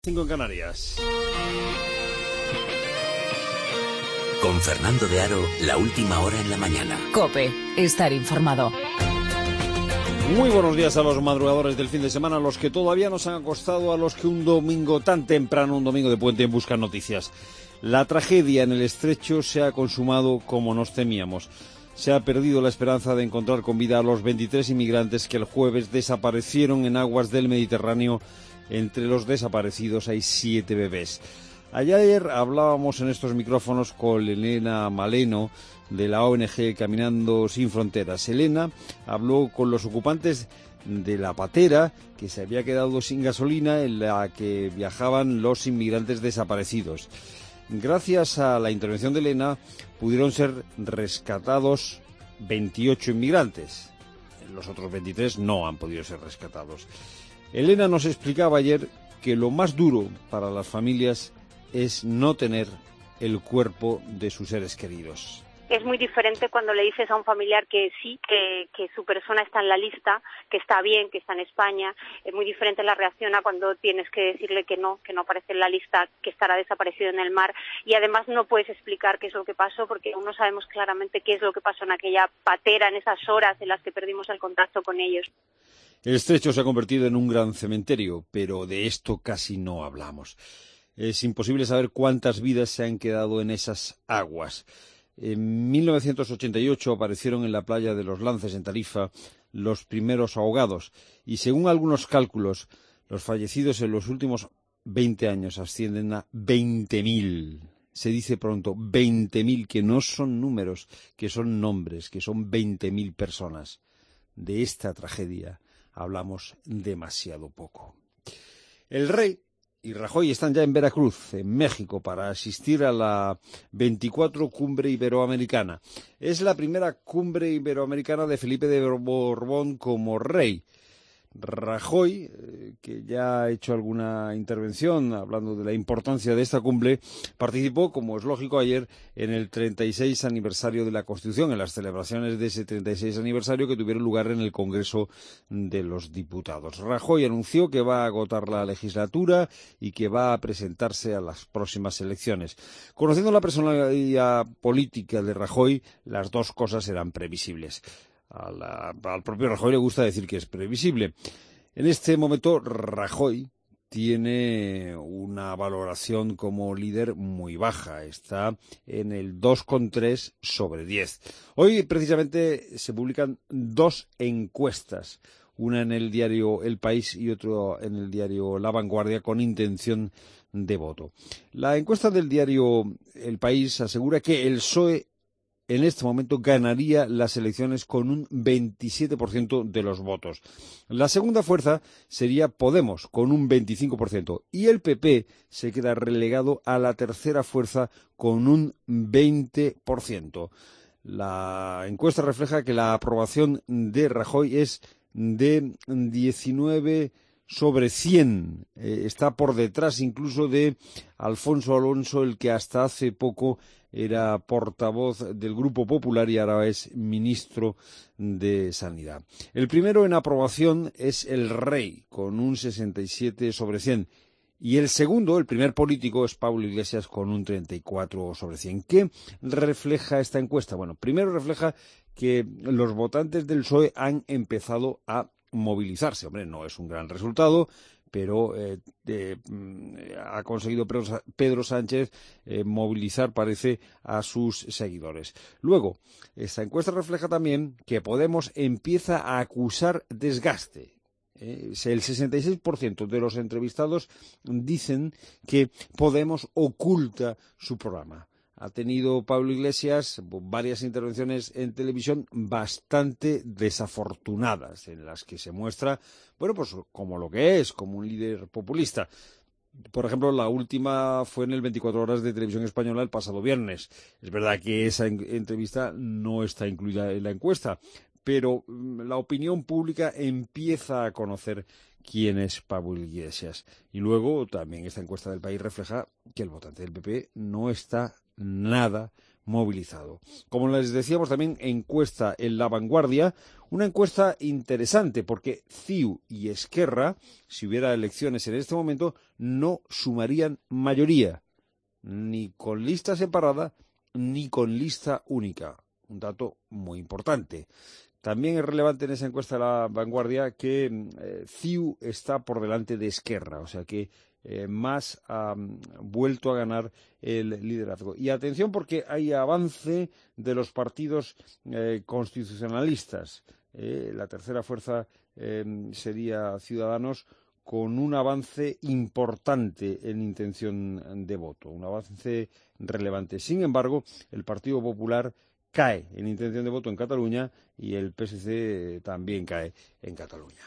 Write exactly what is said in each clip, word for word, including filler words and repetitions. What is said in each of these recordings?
Cinco en Canarias. Con Fernando de Aro, la última hora en la mañana. COPE, estar informado. Muy buenos días a los madrugadores del fin de semana, a los que todavía nos han acostado, a los que un domingo tan temprano, un domingo de puente, buscan noticias. La tragedia en el Estrecho se ha consumado como nos temíamos. Se ha perdido la esperanza de encontrar con vida a los veintitrés inmigrantes que el jueves desaparecieron en aguas del Mediterráneo. Entre los desaparecidos hay siete bebés. Ayer hablábamos en estos micrófonos con Elena Maleno, de la O N G Caminando Sin Fronteras. Elena habló con los ocupantes de la patera que se había quedado sin gasolina en la que viajaban los inmigrantes desaparecidos. Gracias a la intervención de Elena pudieron ser rescatados veintiocho inmigrantes. Los otros veintitrés no han podido ser rescatados. Elena nos explicaba ayer que lo más duro para las familias es no tener el cuerpo de sus seres queridos. Es muy diferente cuando le dices a un familiar que sí, que, que su persona está en la lista, que está bien, que está en España. Es muy diferente la reacción a cuando tienes que decirle que no, que no aparece en la lista, que estará desaparecido en el mar. Y además no puedes explicar qué es lo que pasó, porque aún no sabemos claramente qué es lo que pasó en aquella patera, en esas horas en las que perdimos el contacto con ellos. El Estrecho se ha convertido en un gran cementerio, pero de esto casi no hablamos. Es imposible saber cuántas vidas se han quedado en esas aguas. En mil novecientos ochenta y ocho aparecieron en la playa de Los Lances, en Tarifa, los primeros ahogados. Y según algunos cálculos, los fallecidos en los últimos veinte años ascienden a veinte mil. Se dice pronto veinte mil, que no son números, que son nombres, que son veinte mil personas. De esta tragedia hablamos demasiado poco. El rey y Rajoy están ya en Veracruz, en México, para asistir a la veinticuatro Cumbre Iberoamericana. Es la primera cumbre iberoamericana de Felipe de Borbón como rey. Rajoy, eh, que ya ha hecho alguna intervención hablando de la importancia de esta cumbre, participó, como es lógico, ayer en el treinta y seis aniversario de la Constitución, en las celebraciones de ese treinta y seis aniversario que tuvieron lugar en el Congreso de los Diputados. Rajoy anunció que va a agotar la legislatura y que va a presentarse a las próximas elecciones. Conociendo la personalidad política de Rajoy, las dos cosas eran previsibles. A la, al propio Rajoy le gusta decir que es previsible. En este momento Rajoy tiene una valoración como líder muy baja, está en el dos coma tres sobre diez. Hoy precisamente se publican dos encuestas, una en el diario El País y otra en el diario La Vanguardia, con intención de voto. La encuesta del diario El País asegura que el P S O E en este momento ganaría las elecciones con un veintisiete por ciento de los votos. La segunda fuerza sería Podemos, con un veinticinco por ciento, y el P P se queda relegado a la tercera fuerza con un veinte por ciento. La encuesta refleja que la aprobación de Rajoy es de diecinueve sobre cien. Eh, está por detrás incluso de Alfonso Alonso, el que hasta hace poco era portavoz del Grupo Popular y ahora es ministro de Sanidad. El primero en aprobación es el Rey, con un sesenta y siete sobre cien. Y el segundo, el primer político, es Pablo Iglesias, con un treinta y cuatro sobre cien. ¿Qué refleja esta encuesta? Bueno, primero refleja que los votantes del P S O E han empezado a movilizarse. Hombre, no es un gran resultado, pero eh, eh, ha conseguido Pedro Sánchez eh, movilizar, parece, a sus seguidores. Luego, esta encuesta refleja también que Podemos empieza a acusar desgaste. Eh, el sesenta y seis por ciento de los entrevistados dicen que Podemos oculta su programa. Ha tenido Pablo Iglesias varias intervenciones en televisión bastante desafortunadas, en las que se muestra, bueno, pues como lo que es, como un líder populista. Por ejemplo, la última fue en el veinticuatro horas de Televisión Española el pasado viernes. Es verdad que esa entrevista no está incluida en la encuesta, pero la opinión pública empieza a conocer quién es Pablo Iglesias. Y luego también esta encuesta del País refleja que el votante del P P no está nada movilizado. Como les decíamos, también encuesta en La Vanguardia, una encuesta interesante porque C I U y Esquerra, si hubiera elecciones en este momento, no sumarían mayoría, ni con lista separada ni con lista única. Un dato muy importante. También es relevante en esa encuesta de La Vanguardia que eh, C I U está por delante de Esquerra, o sea que eh, más ha um, vuelto a ganar el liderazgo. Y atención porque hay avance de los partidos eh, constitucionalistas. Eh, la tercera fuerza eh, sería Ciudadanos, con un avance importante en intención de voto, un avance relevante. Sin embargo, el Partido Popular cae en intención de voto en Cataluña y el P S C también cae en Cataluña.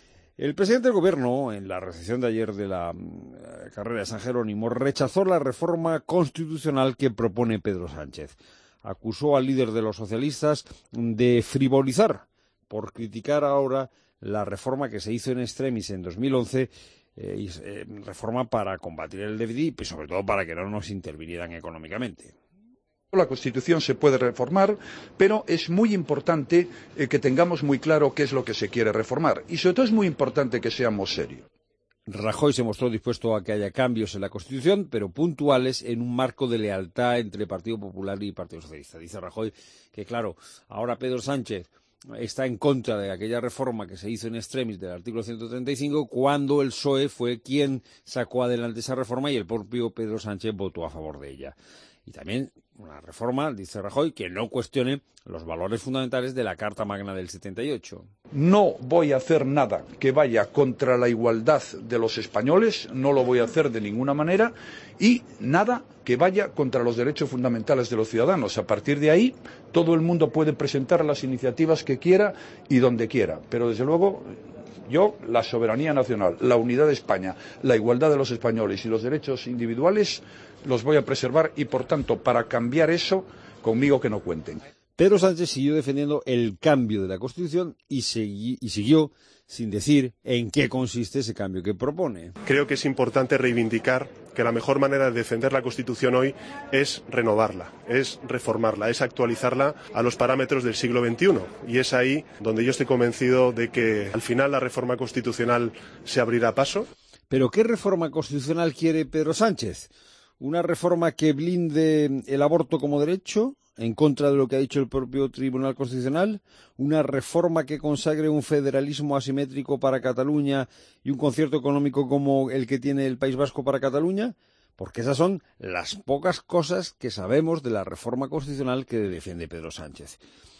El presidente del Gobierno, en la recepción de ayer de la uh, carrera de San Jerónimo, rechazó la reforma constitucional que propone Pedro Sánchez. Acusó al líder de los socialistas de frivolizar por criticar ahora la reforma que se hizo en extremis en dos mil once, eh, y, eh, reforma para combatir el déficit y sobre todo para que no nos intervinieran económicamente. La Constitución se puede reformar, pero es muy importante eh, que tengamos muy claro qué es lo que se quiere reformar. Y sobre todo es muy importante que seamos serios. Rajoy se mostró dispuesto a que haya cambios en la Constitución, pero puntuales en un marco de lealtad entre Partido Popular y Partido Socialista. Dice Rajoy que, claro, ahora Pedro Sánchez está en contra de aquella reforma que se hizo en extremis del artículo ciento treinta y cinco, cuando el P S O E fue quien sacó adelante esa reforma y el propio Pedro Sánchez votó a favor de ella. Y también una reforma, dice Rajoy, que no cuestione los valores fundamentales de la Carta Magna del setenta y ocho. No voy a hacer nada que vaya contra la igualdad de los españoles, no lo voy a hacer de ninguna manera, y nada que vaya contra los derechos fundamentales de los ciudadanos. A partir de ahí, todo el mundo puede presentar las iniciativas que quiera y donde quiera, pero desde luego yo, la soberanía nacional, la unidad de España, la igualdad de los españoles y los derechos individuales los voy a preservar y, por tanto, para cambiar eso, conmigo que no cuenten. Pedro Sánchez siguió defendiendo el cambio de la Constitución y, segui- y siguió sin decir en qué consiste ese cambio que propone. Creo que es importante reivindicar que la mejor manera de defender la Constitución hoy es renovarla, es reformarla, es actualizarla a los parámetros del siglo veintiuno. Y es ahí donde yo estoy convencido de que al final la reforma constitucional se abrirá paso. ¿Pero qué reforma constitucional quiere Pedro Sánchez? ¿Una reforma que blinde el aborto como derecho, en contra de lo que ha dicho el propio Tribunal Constitucional? ¿Una reforma que consagre un federalismo asimétrico para Cataluña y un concierto económico como el que tiene el País Vasco para Cataluña? Porque esas son las pocas cosas que sabemos de la reforma constitucional que defiende Pedro Sánchez.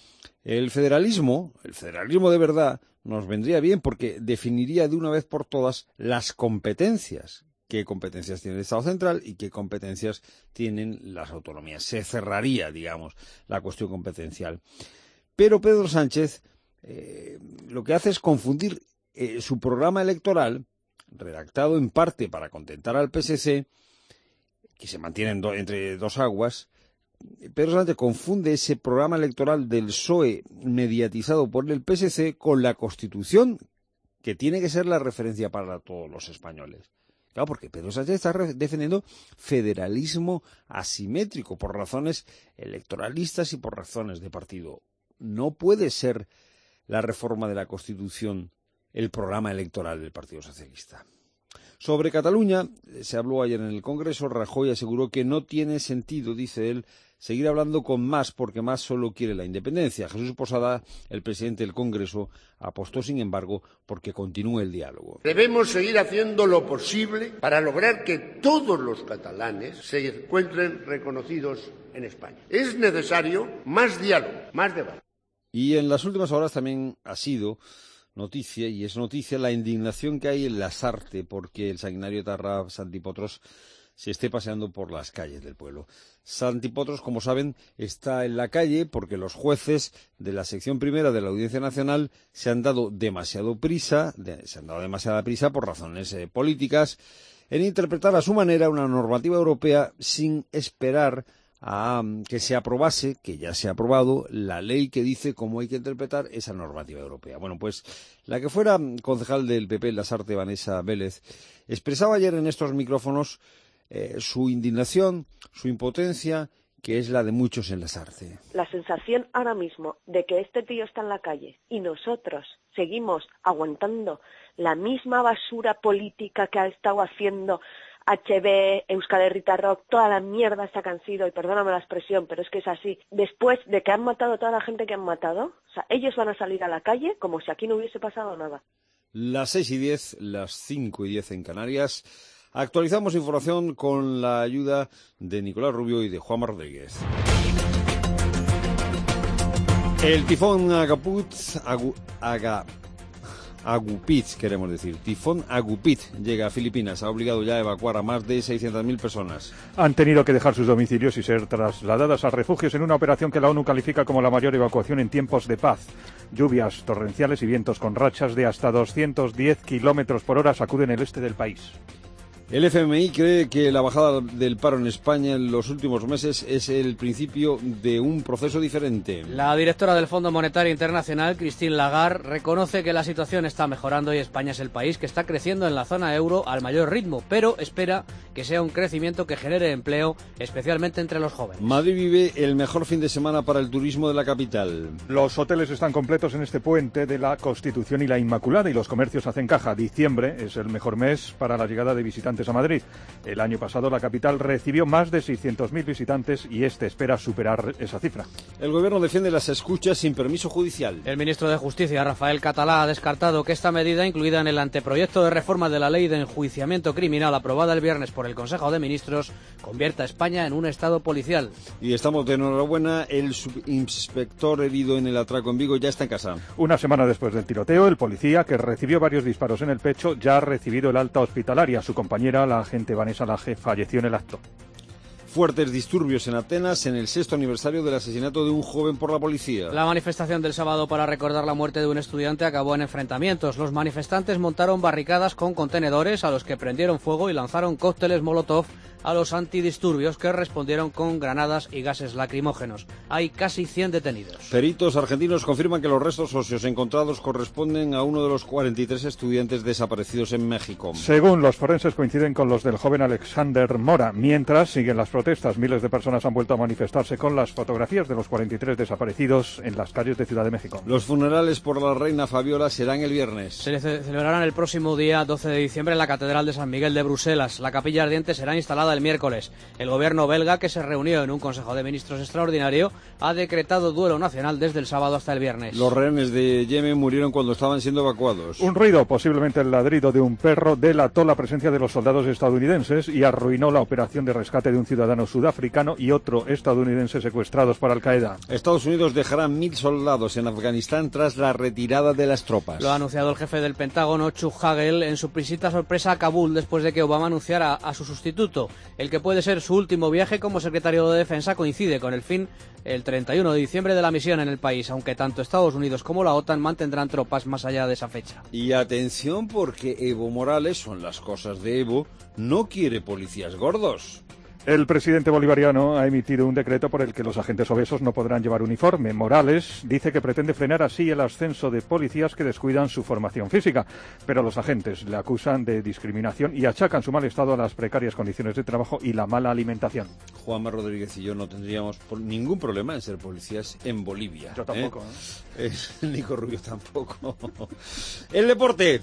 El federalismo, el federalismo de verdad, nos vendría bien porque definiría de una vez por todas las competencias. Qué competencias tiene el Estado central y qué competencias tienen las autonomías. Se cerraría, digamos, la cuestión competencial. Pero Pedro Sánchez eh, lo que hace es confundir eh, su programa electoral, redactado en parte para contentar al P S C, que se mantiene do, entre dos aguas. Pedro Sánchez confunde ese programa electoral del P S O E mediatizado por el P S C con la Constitución, que tiene que ser la referencia para todos los españoles. Claro, porque Pedro Sánchez está defendiendo federalismo asimétrico por razones electoralistas y por razones de partido. No puede ser la reforma de la Constitución el programa electoral del Partido Socialista. Sobre Cataluña, se habló ayer en el Congreso. Rajoy aseguró que no tiene sentido, dice él, seguir hablando con Mas porque Mas solo quiere la independencia. Jesús Posada, el presidente del Congreso, apostó, sin embargo, porque continúe el diálogo. Debemos seguir haciendo lo posible para lograr que todos los catalanes se encuentren reconocidos en España. Es necesario más diálogo, más debate. Y en las últimas horas también ha sido noticia, y es noticia, la indignación que hay en Lasarte porque el sanguinario etarra Santi Potros se esté paseando por las calles del pueblo. Santi Potros, como saben, está en la calle porque los jueces de la sección primera de la Audiencia Nacional se han dado demasiado prisa, de, se han dado demasiada prisa por razones eh, políticas, en interpretar a su manera una normativa europea sin esperar a que se aprobase, que ya se ha aprobado, la ley que dice cómo hay que interpretar esa normativa europea. Bueno, pues la que fuera concejal del P P en Lasarte, Vanessa Vélez, expresaba ayer en estos micrófonos eh, su indignación, su impotencia que es la de muchos en Lasarte. La sensación ahora mismo de que este tío está en la calle y nosotros seguimos aguantando la misma basura política que ha estado haciendo H B, Euskal Herria Rock, toda la mierda esta que han sido, y perdóname la expresión, pero es que es así, después de que han matado a toda la gente que han matado, o sea, ellos van a salir a la calle como si aquí no hubiese pasado nada. Las seis y diez, las cinco y diez en Canarias. Actualizamos información con la ayuda de Nicolás Rubio y de Juanma Rodríguez. El tifón Agaput, Agu, Aga, Agupit, queremos decir, tifón Agupit llega a Filipinas. Ha obligado ya a evacuar a más de seiscientas mil personas. Han tenido que dejar sus domicilios y ser trasladadas a refugios en una operación que la ONU califica como la mayor evacuación en tiempos de paz. Lluvias torrenciales y vientos con rachas de hasta doscientos diez kilómetros por hora sacuden el este del país. El F M I cree que la bajada del paro en España en los últimos meses es el principio de un proceso diferente. La directora del Fondo Monetario Internacional, Christine Lagarde, reconoce que la situación está mejorando y España es el país que está creciendo en la zona euro al mayor ritmo, pero espera que sea un crecimiento que genere empleo, especialmente entre los jóvenes. Madrid vive el mejor fin de semana para el turismo de la capital. Los hoteles están completos en este puente de la Constitución y la Inmaculada y los comercios hacen caja. Diciembre es el mejor mes para la llegada de visitantes a Madrid. El año pasado la capital recibió más de seiscientos mil visitantes y este espera superar esa cifra. El gobierno defiende las escuchas sin permiso judicial. El ministro de Justicia, Rafael Catalá, ha descartado que esta medida, incluida en el anteproyecto de reforma de la ley de enjuiciamiento criminal aprobada el viernes por el Consejo de Ministros, convierta a España en un estado policial. Y estamos de enhorabuena, el subinspector herido en el atraco en Vigo ya está en casa. Una semana después del tiroteo, el policía, que recibió varios disparos en el pecho, ya ha recibido el alta hospitalaria. Su compañera, la agente Vanessa Laje, falleció en el acto. Fuertes disturbios en Atenas en el sexto aniversario del asesinato de un joven por la policía. La manifestación del sábado para recordar la muerte de un estudiante acabó en enfrentamientos. Los manifestantes montaron barricadas con contenedores a los que prendieron fuego y lanzaron cócteles Molotov a los antidisturbios, que respondieron con granadas y gases lacrimógenos. Hay casi cien detenidos. Peritos argentinos confirman que los restos óseos encontrados corresponden a uno de los cuarenta y tres estudiantes desaparecidos en México. Según los forenses, coinciden con los del joven Alexander Mora. Mientras siguen las protestas, miles de personas han vuelto a manifestarse con las fotografías de los cuarenta y tres desaparecidos en las calles de Ciudad de México. Los funerales por la reina Fabiola serán el viernes. Se celebrarán el próximo día doce de diciembre en la Catedral de San Miguel de Bruselas. La capilla ardiente será instalada el miércoles. El gobierno belga, que se reunió en un Consejo de Ministros extraordinario, ha decretado duelo nacional desde el sábado hasta el viernes. Los rehenes de Yemen murieron cuando estaban siendo evacuados. Un ruido, posiblemente el ladrido de un perro, delató la presencia de los soldados estadounidenses y arruinó la operación de rescate de un ciudadano sudafricano y otro estadounidense secuestrados por Al-Qaeda. Estados Unidos dejará mil soldados en Afganistán tras la retirada de las tropas. Lo ha anunciado el jefe del Pentágono, Chuck Hagel, en su visita sorpresa a Kabul después de que Obama anunciara a su sustituto. El que puede ser su último viaje como secretario de Defensa coincide con el fin el treinta y uno de diciembre de la misión en el país, aunque tanto Estados Unidos como la OTAN mantendrán tropas más allá de esa fecha. Y atención, porque Evo Morales, son las cosas de Evo, no quiere policías gordos. El presidente bolivariano ha emitido un decreto por el que los agentes obesos no podrán llevar uniforme. Morales dice que pretende frenar así el ascenso de policías que descuidan su formación física, pero los agentes le acusan de discriminación y achacan su mal estado a las precarias condiciones de trabajo y la mala alimentación. Juanma Rodríguez y yo no tendríamos ningún problema en ser policías en Bolivia. Yo tampoco. ¿eh? Eh, Nico Rubio tampoco. El deporte.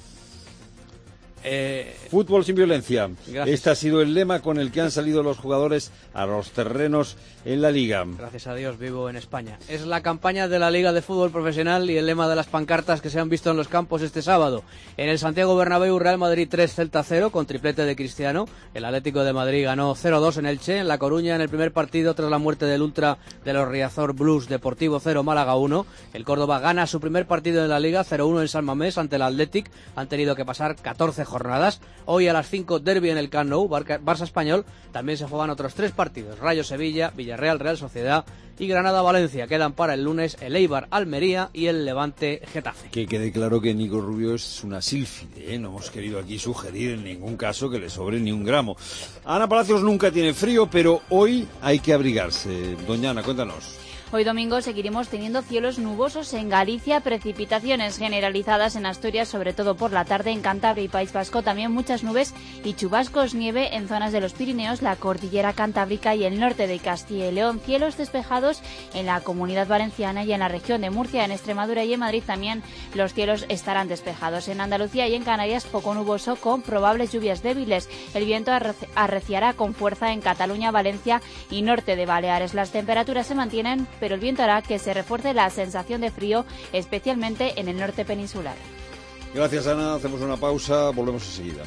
Eh, Fútbol sin violencia. Gracias. Este ha sido el lema con el que han salido los jugadores a los terrenos en la Liga. Gracias a Dios vivo en España. Es la campaña de la Liga de Fútbol Profesional y el lema de las pancartas que se han visto en los campos este sábado. En el Santiago Bernabéu, Real Madrid tres, Celta cero, con triplete de Cristiano. El Atlético de Madrid ganó cero dos en Elche. En La Coruña, en el primer partido tras la muerte del ultra de los Riazor Blues, Deportivo cero, Málaga uno. El Córdoba gana su primer partido en la Liga, cero uno en San Mamés ante el Athletic. Han tenido que pasar catorce jornadas. Hoy a las cinco, derbi en el Camp Nou, Barça Español. También se juegan otros tres partidos: Rayo Sevilla, Villarreal Real Sociedad y Granada Valencia. Quedan para el lunes el Eibar Almería y el Levante Getafe. Que quede claro que Nico Rubio es una sílfide, ¿eh? No hemos querido aquí sugerir en ningún caso que le sobre ni un gramo. Ana Palacios nunca tiene frío, pero hoy hay que abrigarse. Doña Ana, cuéntanos. Hoy domingo seguiremos teniendo cielos nubosos en Galicia, precipitaciones generalizadas en Asturias, sobre todo por la tarde, en Cantabria y País Vasco también muchas nubes y chubascos, nieve en zonas de los Pirineos, la cordillera cantábrica y el norte de Castilla y León. Cielos despejados en la Comunidad Valenciana y en la región de Murcia, en Extremadura y en Madrid también los cielos estarán despejados. En Andalucía y en Canarias poco nuboso con probables lluvias débiles. El viento arreciará con fuerza en Cataluña, Valencia y norte de Baleares. Las temperaturas se mantienen, pero el viento hará que se refuerce la sensación de frío, especialmente en el norte peninsular. Gracias, Ana. Hacemos una pausa, volvemos enseguida.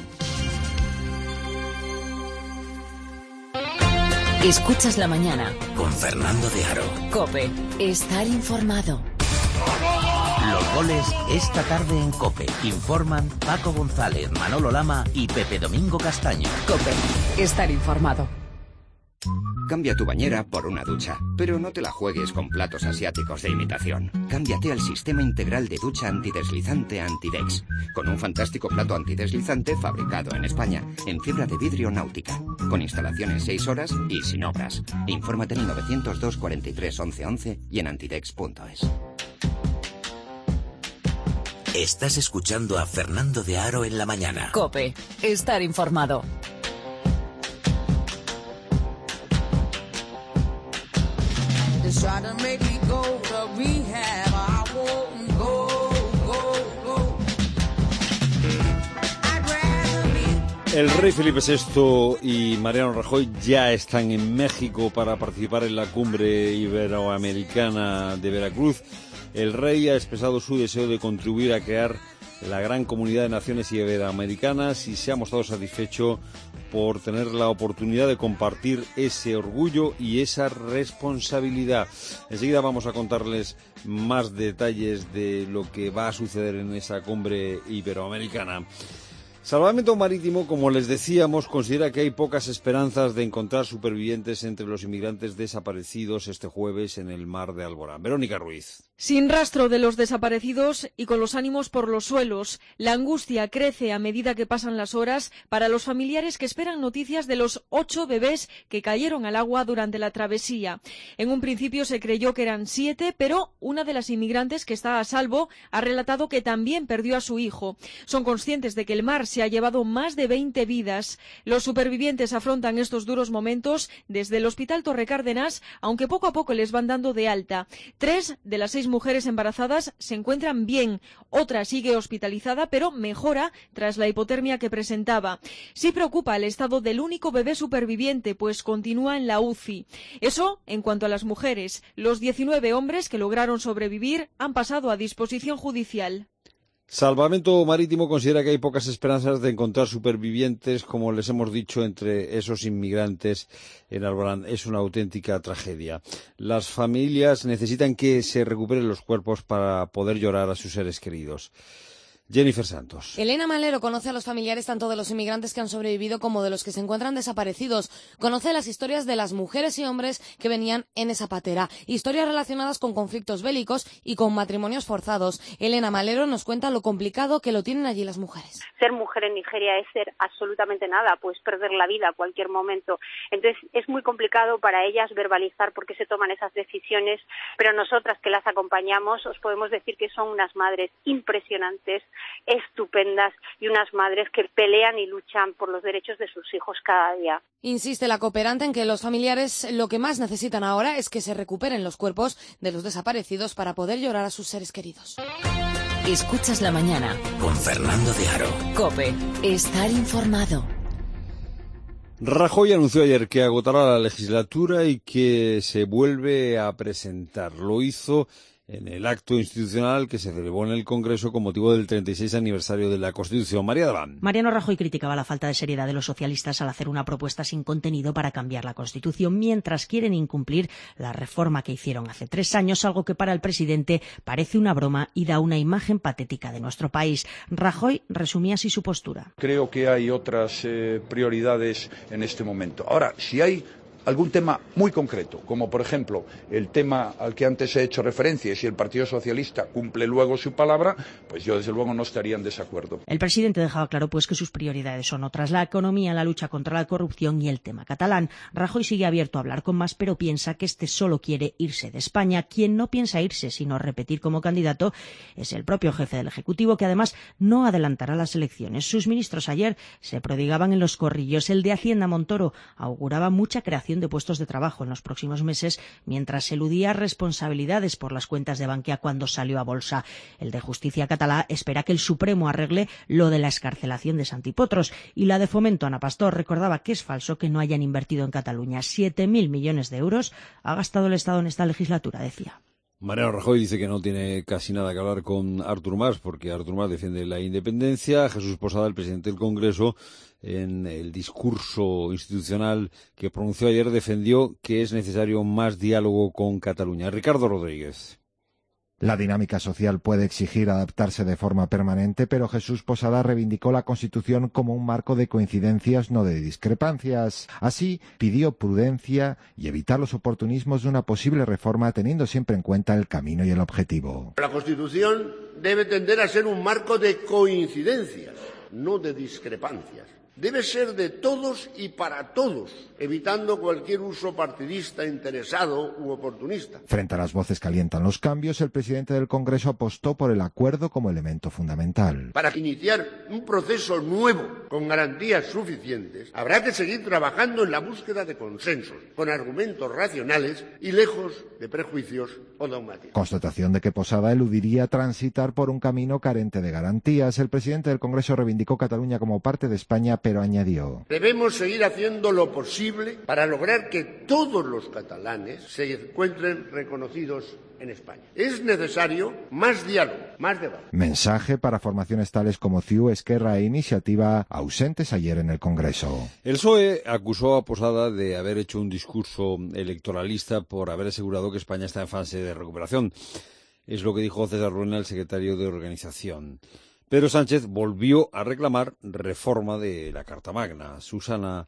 Escuchas la mañana con Fernando de Aro. COPE. Estar informado. Los goles esta tarde en COPE. Informan Paco González, Manolo Lama y Pepe Domingo Castaño. COPE. Estar informado. Cambia tu bañera por una ducha, pero no te la juegues con platos asiáticos de imitación. Cámbiate al sistema integral de ducha antideslizante Antidex, con un fantástico plato antideslizante fabricado en España, en fibra de vidrio náutica, con instalación en seis horas y sin obras. Infórmate en el novecientos dos cuarenta y tres once once y en antidex punto es. Estás escuchando a Fernando de Aro en la mañana. COPE. Estar informado. El rey Felipe sexto y Mariano Rajoy ya están en México para participar en la cumbre iberoamericana de Veracruz. El rey ha expresado su deseo de contribuir a crear la gran comunidad de naciones iberoamericanas y se ha mostrado satisfecho por tener la oportunidad de compartir ese orgullo y esa responsabilidad. Enseguida vamos a contarles más detalles de lo que va a suceder en esa cumbre iberoamericana. Salvamento Marítimo, como les decíamos, considera que hay pocas esperanzas de encontrar supervivientes entre los inmigrantes desaparecidos este jueves en el mar de Alborán. Verónica Ruiz. Sin rastro de los desaparecidos y con los ánimos por los suelos, la angustia crece a medida que pasan las horas para los familiares que esperan noticias de los ocho bebés que cayeron al agua durante la travesía. En un principio se creyó que eran siete, pero una de las inmigrantes que está a salvo ha relatado que también perdió a su hijo. Son conscientes de que el mar se ha llevado más de veinte vidas. Los supervivientes afrontan estos duros momentos desde el Hospital Torre Cárdenas, aunque poco a poco les van dando de alta. Tres de las seis mujeres embarazadas se encuentran bien. Otra sigue hospitalizada, pero mejora tras la hipotermia que presentaba. Sí preocupa el estado del único bebé superviviente, pues continúa en la U C I. Eso en cuanto a las mujeres. Los diecinueve hombres que lograron sobrevivir han pasado a disposición judicial. Salvamento Marítimo considera que hay pocas esperanzas de encontrar supervivientes, como les hemos dicho, entre esos inmigrantes en Alborán. Es una auténtica tragedia. Las familias necesitan que se recuperen los cuerpos para poder llorar a sus seres queridos. Jennifer Santos. Elena Malero conoce a los familiares tanto de los inmigrantes que han sobrevivido como de los que se encuentran desaparecidos. Conoce las historias de las mujeres y hombres que venían en esa patera. Historias relacionadas con conflictos bélicos y con matrimonios forzados. Elena Malero nos cuenta lo complicado que lo tienen allí las mujeres. Ser mujer en Nigeria es ser absolutamente nada, pues perder la vida a cualquier momento. Entonces es muy complicado para ellas verbalizar por qué se toman esas decisiones, pero nosotras que las acompañamos os podemos decir que son unas madres impresionantes, estupendas y unas madres que pelean y luchan por los derechos de sus hijos cada día. Insiste la cooperante en que los familiares lo que más necesitan ahora es que se recuperen los cuerpos de los desaparecidos para poder llorar a sus seres queridos. Escuchas la mañana con Fernando de Aro. COPE. Estar informado. Rajoy anunció ayer que agotará la legislatura y que se vuelve a presentar. Lo hizo en el acto institucional que se celebró en el Congreso con motivo del treinta y seis aniversario de la Constitución. María Daván. Mariano Rajoy criticaba la falta de seriedad de los socialistas al hacer una propuesta sin contenido para cambiar la Constitución, mientras quieren incumplir la reforma que hicieron hace tres años, algo que para el presidente parece una broma y da una imagen patética de nuestro país. Rajoy resumía así su postura. Creo que hay otras eh, prioridades en este momento. Ahora, si hay algún tema muy concreto, como por ejemplo el tema al que antes he hecho referencia, y si el Partido Socialista cumple luego su palabra, pues yo desde luego no estaría en desacuerdo. El presidente dejaba claro pues que sus prioridades son otras: la economía, la lucha contra la corrupción y el tema catalán. Rajoy sigue abierto a hablar con más, pero piensa que este solo quiere irse de España. Quien no piensa irse, sino repetir como candidato, es el propio jefe del Ejecutivo, que además no adelantará las elecciones. Sus ministros ayer se prodigaban en los corrillos. El de Hacienda, Montoro, auguraba mucha creación de puestos de trabajo en los próximos meses, mientras eludía responsabilidades por las cuentas de Bankia cuando salió a bolsa. El de Justicia catalá espera que el Supremo arregle lo de la excarcelación de Santi Potros. Y la de Fomento, Ana Pastor, recordaba que es falso que no hayan invertido en Cataluña. Siete mil millones de euros ha gastado el Estado en esta legislatura, decía. Mariano Rajoy dice que no tiene casi nada que hablar con Artur Mas, porque Artur Mas defiende la independencia. Jesús Posada, el presidente del Congreso, en el discurso institucional que pronunció ayer, defendió que es necesario más diálogo con Cataluña. Ricardo Rodríguez. La dinámica social puede exigir adaptarse de forma permanente, pero Jesús Posada reivindicó la Constitución como un marco de coincidencias, no de discrepancias. Así, pidió prudencia y evitar los oportunismos de una posible reforma, teniendo siempre en cuenta el camino y el objetivo. La Constitución debe tender a ser un marco de coincidencias, no de discrepancias. Debe ser de todos y para todos, evitando cualquier uso partidista, interesado u oportunista. Frente a las voces que alientan los cambios, el presidente del Congreso apostó por el acuerdo como elemento fundamental. Para iniciar un proceso nuevo con garantías suficientes, habrá que seguir trabajando en la búsqueda de consensos, con argumentos racionales y lejos de prejuicios o dogmáticos. Constatación de que Posada eludiría transitar por un camino carente de garantías. El presidente del Congreso reivindicó Cataluña como parte de España, pero añadió: debemos seguir haciendo lo posible para lograr que todos los catalanes se encuentren reconocidos en España. Es necesario más diálogo, más debate. Mensaje para formaciones tales como C I U, Esquerra e Iniciativa, ausentes ayer en el Congreso. El P S O E acusó a Posada de haber hecho un discurso electoralista por haber asegurado que España está en fase de recuperación. Es lo que dijo César Ruena, el secretario de Organización. Pedro Sánchez volvió a reclamar reforma de la Carta Magna. Susana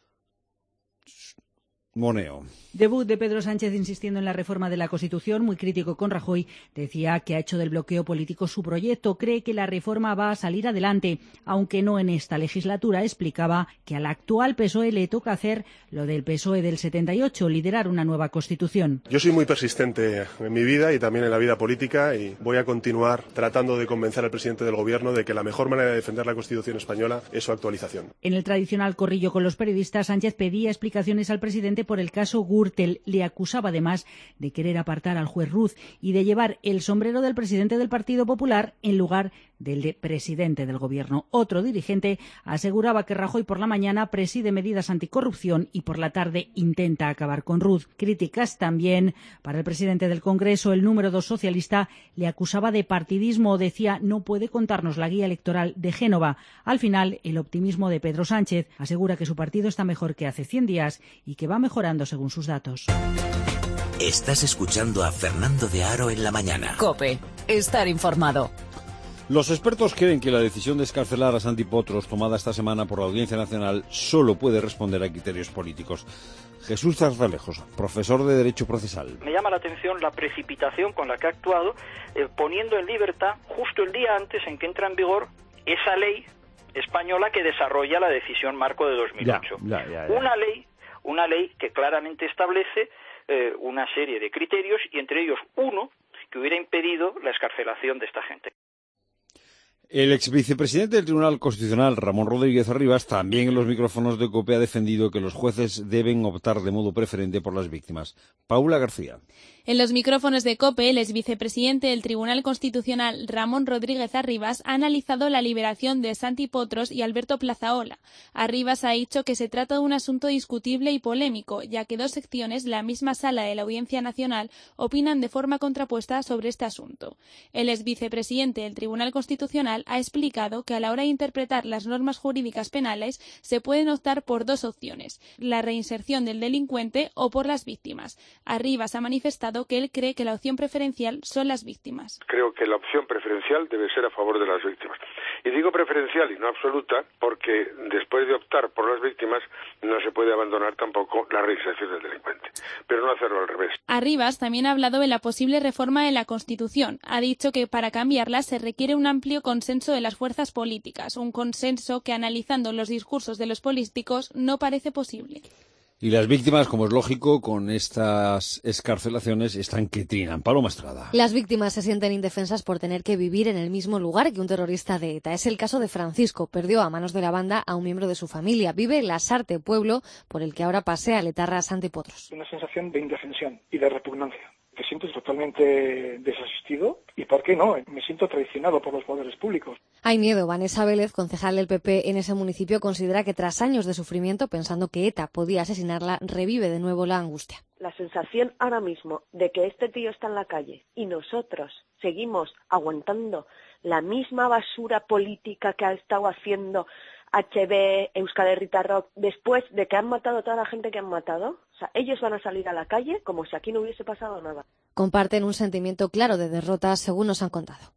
Moneo. Debut de Pedro Sánchez insistiendo en la reforma de la Constitución, muy crítico con Rajoy. Decía que ha hecho del bloqueo político su proyecto. Cree que la reforma va a salir adelante, aunque no en esta legislatura. Explicaba que al actual P S O E le toca hacer lo del P S O E del setenta y ocho, liderar una nueva Constitución. Yo soy muy persistente en mi vida y también en la vida política, y voy a continuar tratando de convencer al presidente del Gobierno de que la mejor manera de defender la Constitución española es su actualización. En el tradicional corrillo con los periodistas, Sánchez pedía explicaciones al presidente por el caso Gürtel. Le acusaba además de querer apartar al juez Ruz y de llevar el sombrero del presidente del Partido Popular en lugar del de presidente del Gobierno. Otro dirigente aseguraba que Rajoy por la mañana preside medidas anticorrupción y por la tarde intenta acabar con Ruz. Críticas también para el presidente del Congreso. El número dos socialista le acusaba de partidismo. Decía: no puede contarnos la guía electoral de Génova. Al final, el optimismo de Pedro Sánchez. Asegura que su partido está mejor que hace cien días y que va mejorando según sus datos. Estás escuchando a Fernando de Aro en la mañana. COPE. Estar informado. Los expertos creen que la decisión de excarcelar a Santi Potros, tomada esta semana por la Audiencia Nacional, solo puede responder a criterios políticos. Jesús Zarzalejos, profesor de Derecho Procesal. Me llama la atención la precipitación con la que ha actuado, eh, poniendo en libertad justo el día antes en que entra en vigor esa ley española que desarrolla la decisión marco de dos mil ocho. Ya, ya, ya, ya. Una ley, una ley que claramente establece eh, una serie de criterios, y entre ellos uno que hubiera impedido la excarcelación de esta gente. El ex vicepresidente del Tribunal Constitucional, Ramón Rodríguez Arribas, también en los micrófonos de COPE ha defendido que los jueces deben optar de modo preferente por las víctimas. Paula García. En los micrófonos de COPE, el ex vicepresidente del Tribunal Constitucional, Ramón Rodríguez Arribas, ha analizado la liberación de Santi Potros y Alberto Plazaola. Arribas ha dicho que se trata de un asunto discutible y polémico, ya que dos secciones de la misma sala de la Audiencia Nacional opinan de forma contrapuesta sobre este asunto. El ex vicepresidente del Tribunal Constitucional ha explicado que a la hora de interpretar las normas jurídicas penales se pueden optar por dos opciones: la reinserción del delincuente o por las víctimas. Arribas ha manifestado que él cree que la opción preferencial son las víctimas. Creo que la opción preferencial debe ser a favor de las víctimas. Y digo preferencial y no absoluta porque después de optar por las víctimas no se puede abandonar tampoco la reinserción del delincuente, pero no hacerlo al revés. Arribas también ha hablado de la posible reforma de la Constitución. Ha dicho que para cambiarla se requiere un amplio consenso de las fuerzas políticas, un consenso que, analizando los discursos de los políticos, no parece posible. Y las víctimas, como es lógico, con estas excarcelaciones están que trinan. Paloma Estrada. Las víctimas se sienten indefensas por tener que vivir en el mismo lugar que un terrorista de ETA. Es el caso de Francisco. Perdió a manos de la banda a un miembro de su familia. Vive en Lasarte, pueblo por el que ahora pasea el etarra Santi Potros. Una sensación de indefensión y de repugnancia. Te sientes totalmente desasistido y, ¿por qué no? Me siento traicionado por los poderes públicos. Hay miedo. Vanessa Vélez, concejal del P P en ese municipio, considera que tras años de sufrimiento, pensando que ETA podía asesinarla, revive de nuevo la angustia. La sensación ahora mismo de que este tío está en la calle y nosotros seguimos aguantando la misma basura política que ha estado haciendo H B, Euskal Herritarrok, después de que han matado a toda la gente que han matado. O sea, ellos van a salir a la calle como si aquí no hubiese pasado nada. Comparten un sentimiento claro de derrota, según nos han contado.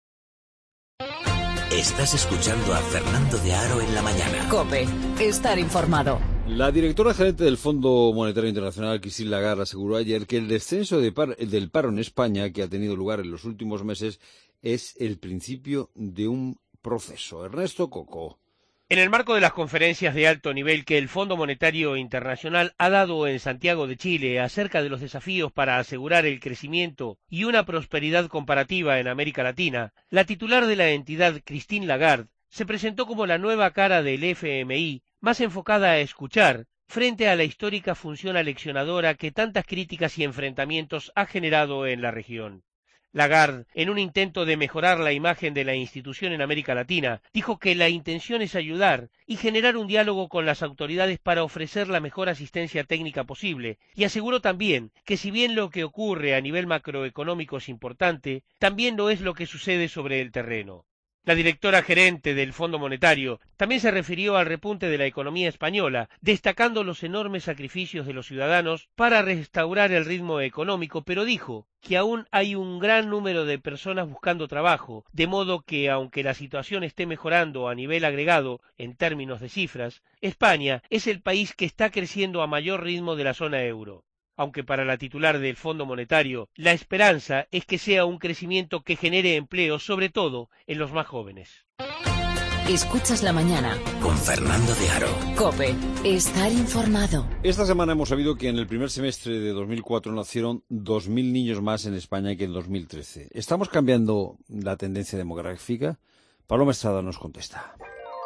Estás escuchando a Fernando de Aro en la mañana. COPE, estar informado. La directora gerente del Fondo Monetario Internacional, Christine Lagarde, aseguró ayer que el descenso de par- del paro en España, que ha tenido lugar en los últimos meses, es el principio de un proceso. Ernesto Coco. En el marco de las conferencias de alto nivel que el Fondo Monetario Internacional ha dado en Santiago de Chile acerca de los desafíos para asegurar el crecimiento y una prosperidad comparativa en América Latina, la titular de la entidad, Christine Lagarde, se presentó como la nueva cara del F M I, más enfocada a escuchar, frente a la histórica función aleccionadora que tantas críticas y enfrentamientos ha generado en la región. Lagarde, en un intento de mejorar la imagen de la institución en América Latina, dijo que la intención es ayudar y generar un diálogo con las autoridades para ofrecer la mejor asistencia técnica posible, y aseguró también que si bien lo que ocurre a nivel macroeconómico es importante, también lo es lo que sucede sobre el terreno. La directora gerente del Fondo Monetario también se refirió al repunte de la economía española, destacando los enormes sacrificios de los ciudadanos para restaurar el ritmo económico, pero dijo que aún hay un gran número de personas buscando trabajo, de modo que, aunque la situación esté mejorando a nivel agregado en términos de cifras, España es el país que está creciendo a mayor ritmo de la zona euro. Aunque para la titular del Fondo Monetario, la esperanza es que sea un crecimiento que genere empleo, sobre todo en los más jóvenes. Escuchas la mañana con Fernando de Aro. COPE, estar informado. Esta semana hemos sabido que en el primer semestre de dos mil cuatro nacieron dos mil niños más en España que en dos mil trece. ¿Estamos cambiando la tendencia demográfica? Paloma Estrada nos contesta.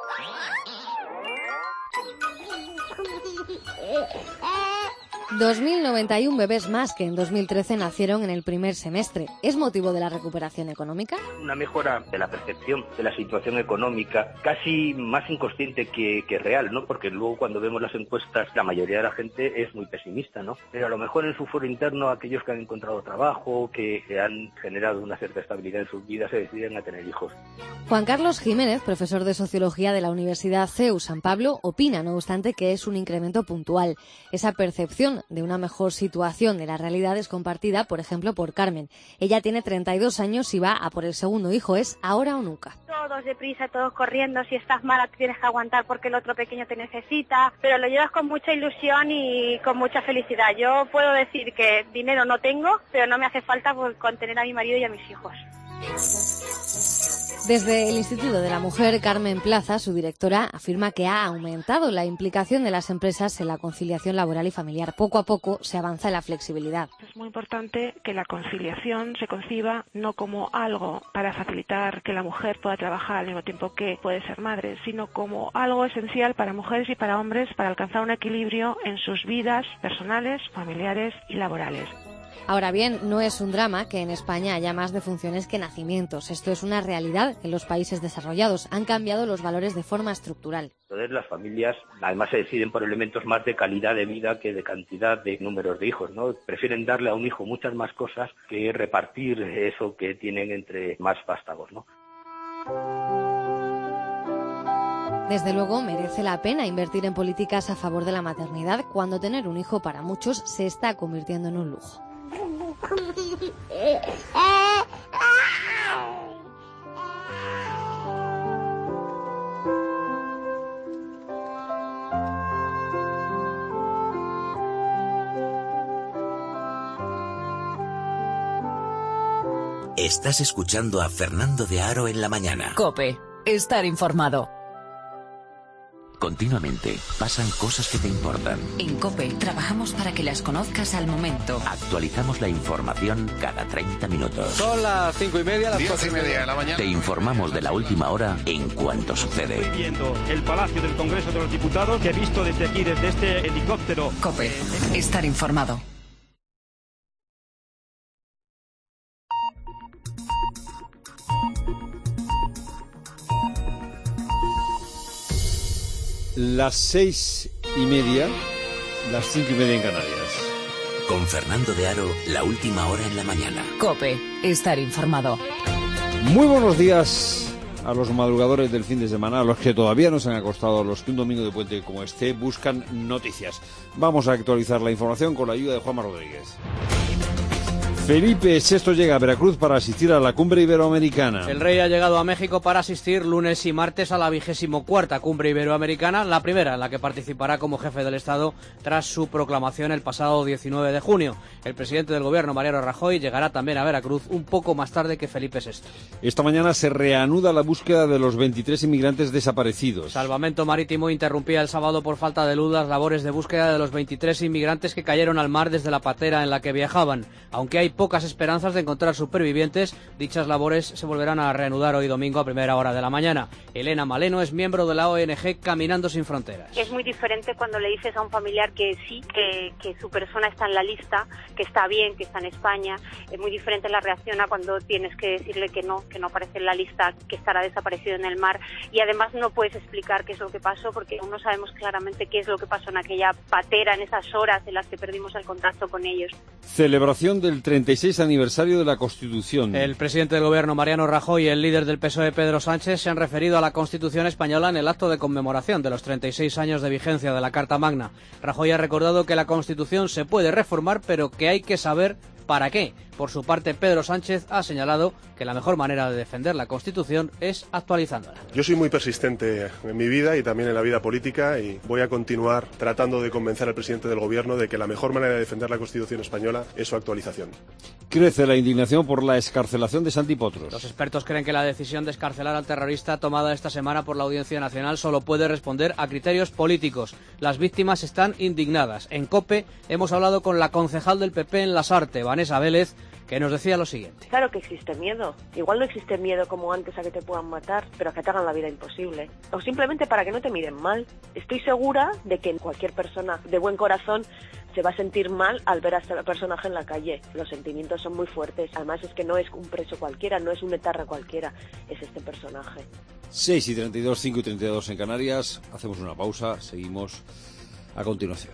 dos mil noventa y uno bebés más que en dos mil trece nacieron en el primer semestre. ¿Es motivo de la recuperación económica? Una mejora de la percepción de la situación económica, casi más inconsciente que, que real, ¿no? Porque luego cuando vemos las encuestas, la mayoría de la gente es muy pesimista, ¿no? Pero a lo mejor en su foro interno, aquellos que han encontrado trabajo, que han generado una cierta estabilidad en sus vidas, se deciden a tener hijos. Juan Carlos Jiménez, profesor de Sociología de la Universidad C E U San Pablo, opina, no obstante, que es un incremento puntual. Esa percepción de una mejor situación de la realidad es compartida, por ejemplo, por Carmen. Ella tiene treinta y dos años y va a por el segundo hijo. Es ahora o nunca. Todos deprisa, todos corriendo. Si estás mala tienes que aguantar porque el otro pequeño te necesita. Pero lo llevas con mucha ilusión y con mucha felicidad. Yo puedo decir que dinero no tengo, pero no me hace falta contener a mi marido y a mis hijos. Desde el Instituto de la Mujer, Carmen Plaza, su directora, afirma que ha aumentado la implicación de las empresas en la conciliación laboral y familiar. Poco a poco se avanza en la flexibilidad. Es muy importante que la conciliación se conciba no como algo para facilitar que la mujer pueda trabajar al mismo tiempo que puede ser madre, sino como algo esencial para mujeres y para hombres para alcanzar un equilibrio en sus vidas personales, familiares y laborales. Ahora bien, no es un drama que en España haya más defunciones que nacimientos. Esto es una realidad en los países desarrollados. Han cambiado los valores de forma estructural. Entonces las familias además se deciden por elementos más de calidad de vida que de cantidad de números de hijos, ¿no? Prefieren darle a un hijo muchas más cosas que repartir eso que tienen entre más vástagos, ¿no? Desde luego, merece la pena invertir en políticas a favor de la maternidad cuando tener un hijo para muchos se está convirtiendo en un lujo. Estás escuchando a Fernando de Aro en la mañana. COPE. Estar informado. Continuamente pasan cosas que te importan. En COPE trabajamos para que las conozcas al momento. Actualizamos la información cada treinta minutos. Son las cinco y media, las Diez cuatro y media de la mañana. Te informamos de la última hora en cuanto sucede. Estoy viendo el Palacio del Congreso de los Diputados, que he visto desde aquí, desde este helicóptero. COPE. Estar informado. Las seis y media, las cinco y media en Canarias. Con Fernando de Aro, la última hora en la mañana. COPE. Estar informado. Muy buenos días a los madrugadores del fin de semana, a los que todavía no se han acostado, a los que un domingo de puente como este buscan noticias. Vamos a actualizar la información con la ayuda de Juanma Rodríguez. Felipe sexto llega a Veracruz para asistir a la cumbre iberoamericana. El rey ha llegado a México para asistir lunes y martes a la vigésimo cuarta cumbre iberoamericana, la primera en la que participará como jefe del Estado tras su proclamación el pasado diecinueve de junio. El presidente del gobierno, Mariano Rajoy, llegará también a Veracruz un poco más tarde que Felipe sexto. Esta mañana se reanuda la búsqueda de los veintitrés inmigrantes desaparecidos. Salvamento Marítimo interrumpía el sábado por falta de luz las labores de búsqueda de los veintitrés inmigrantes que cayeron al mar desde la patera en la que viajaban. Aunque hay pocas esperanzas de encontrar supervivientes, dichas labores se volverán a reanudar hoy domingo a primera hora de la mañana. Elena Maleno es miembro de la O N G Caminando Sin Fronteras. Es muy diferente cuando le dices a un familiar que sí, que, que su persona está en la lista, que está bien, que está en España. Es muy diferente la reacción a cuando tienes que decirle que no, que no aparece en la lista, que estará desaparecido en el mar. Y además no puedes explicar qué es lo que pasó, porque aún no sabemos claramente qué es lo que pasó en aquella patera, en esas horas en las que perdimos el contacto con ellos. Celebración del treinta y seis aniversario de la Constitución. El presidente del gobierno, Mariano Rajoy, y el líder del P S O E, Pedro Sánchez, se han referido a la Constitución española en el acto de conmemoración de los treinta y seis años de vigencia de la Carta Magna. Rajoy ha recordado que la Constitución se puede reformar, pero que hay que saber para qué. Por su parte, Pedro Sánchez ha señalado que la mejor manera de defender la Constitución es actualizándola. Yo soy muy persistente en mi vida y también en la vida política y voy a continuar tratando de convencer al presidente del Gobierno de que la mejor manera de defender la Constitución española es su actualización. Crece la indignación por la excarcelación de Santi Potros. Los expertos creen que la decisión de excarcelar al terrorista tomada esta semana por la Audiencia Nacional solo puede responder a criterios políticos. Las víctimas están indignadas. En COPE hemos hablado con la concejal del P P en Lasarte, Vanessa Vélez, que nos decía lo siguiente. Claro que existe miedo. Igual no existe miedo como antes a que te puedan matar, pero a que te hagan la vida imposible. O simplemente para que no te miren mal. Estoy segura de que cualquier persona de buen corazón se va a sentir mal al ver a este personaje en la calle. Los sentimientos son muy fuertes. Además es que no es un preso cualquiera, no es un etarra cualquiera, es este personaje. seis y treinta y dos, cinco y treinta y dos en Canarias. Hacemos una pausa, seguimos a continuación.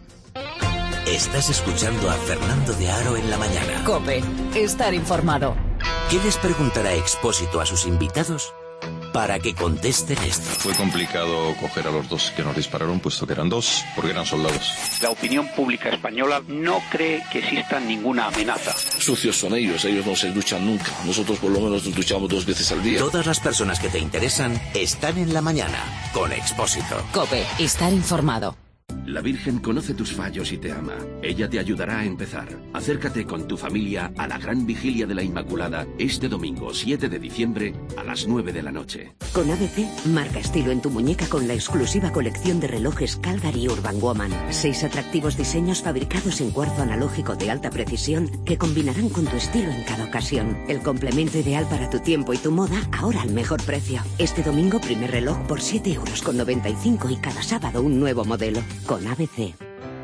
Estás escuchando a Fernando de Aro en la mañana. COPE. Estar informado. ¿Qué les preguntará Expósito a sus invitados? Para que contesten esto. Fue complicado coger a los dos que nos dispararon, puesto que eran dos, porque eran soldados. La opinión pública española no cree que exista ninguna amenaza. Sucios son ellos, ellos no se duchan nunca. Nosotros por lo menos nos duchamos dos veces al día. Todas las personas que te interesan están en la mañana con Expósito. COPE. Estar informado. La Virgen conoce tus fallos y te ama. Ella te ayudará a empezar. Acércate con tu familia a la gran vigilia de la Inmaculada este domingo siete de diciembre a las nueve de la noche. Con A B C, marca estilo en tu muñeca con la exclusiva colección de relojes Calgary Urban Woman. Seis atractivos diseños fabricados en cuarzo analógico de alta precisión que combinarán con tu estilo en cada ocasión. El complemento ideal para tu tiempo y tu moda, ahora al mejor precio. Este domingo, primer reloj por siete euros con noventa y cinco y cada sábado un nuevo modelo. Con A B C.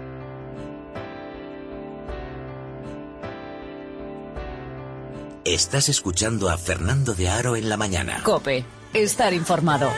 Estás escuchando a Fernando de Aro en la mañana. COPE. Estar informado.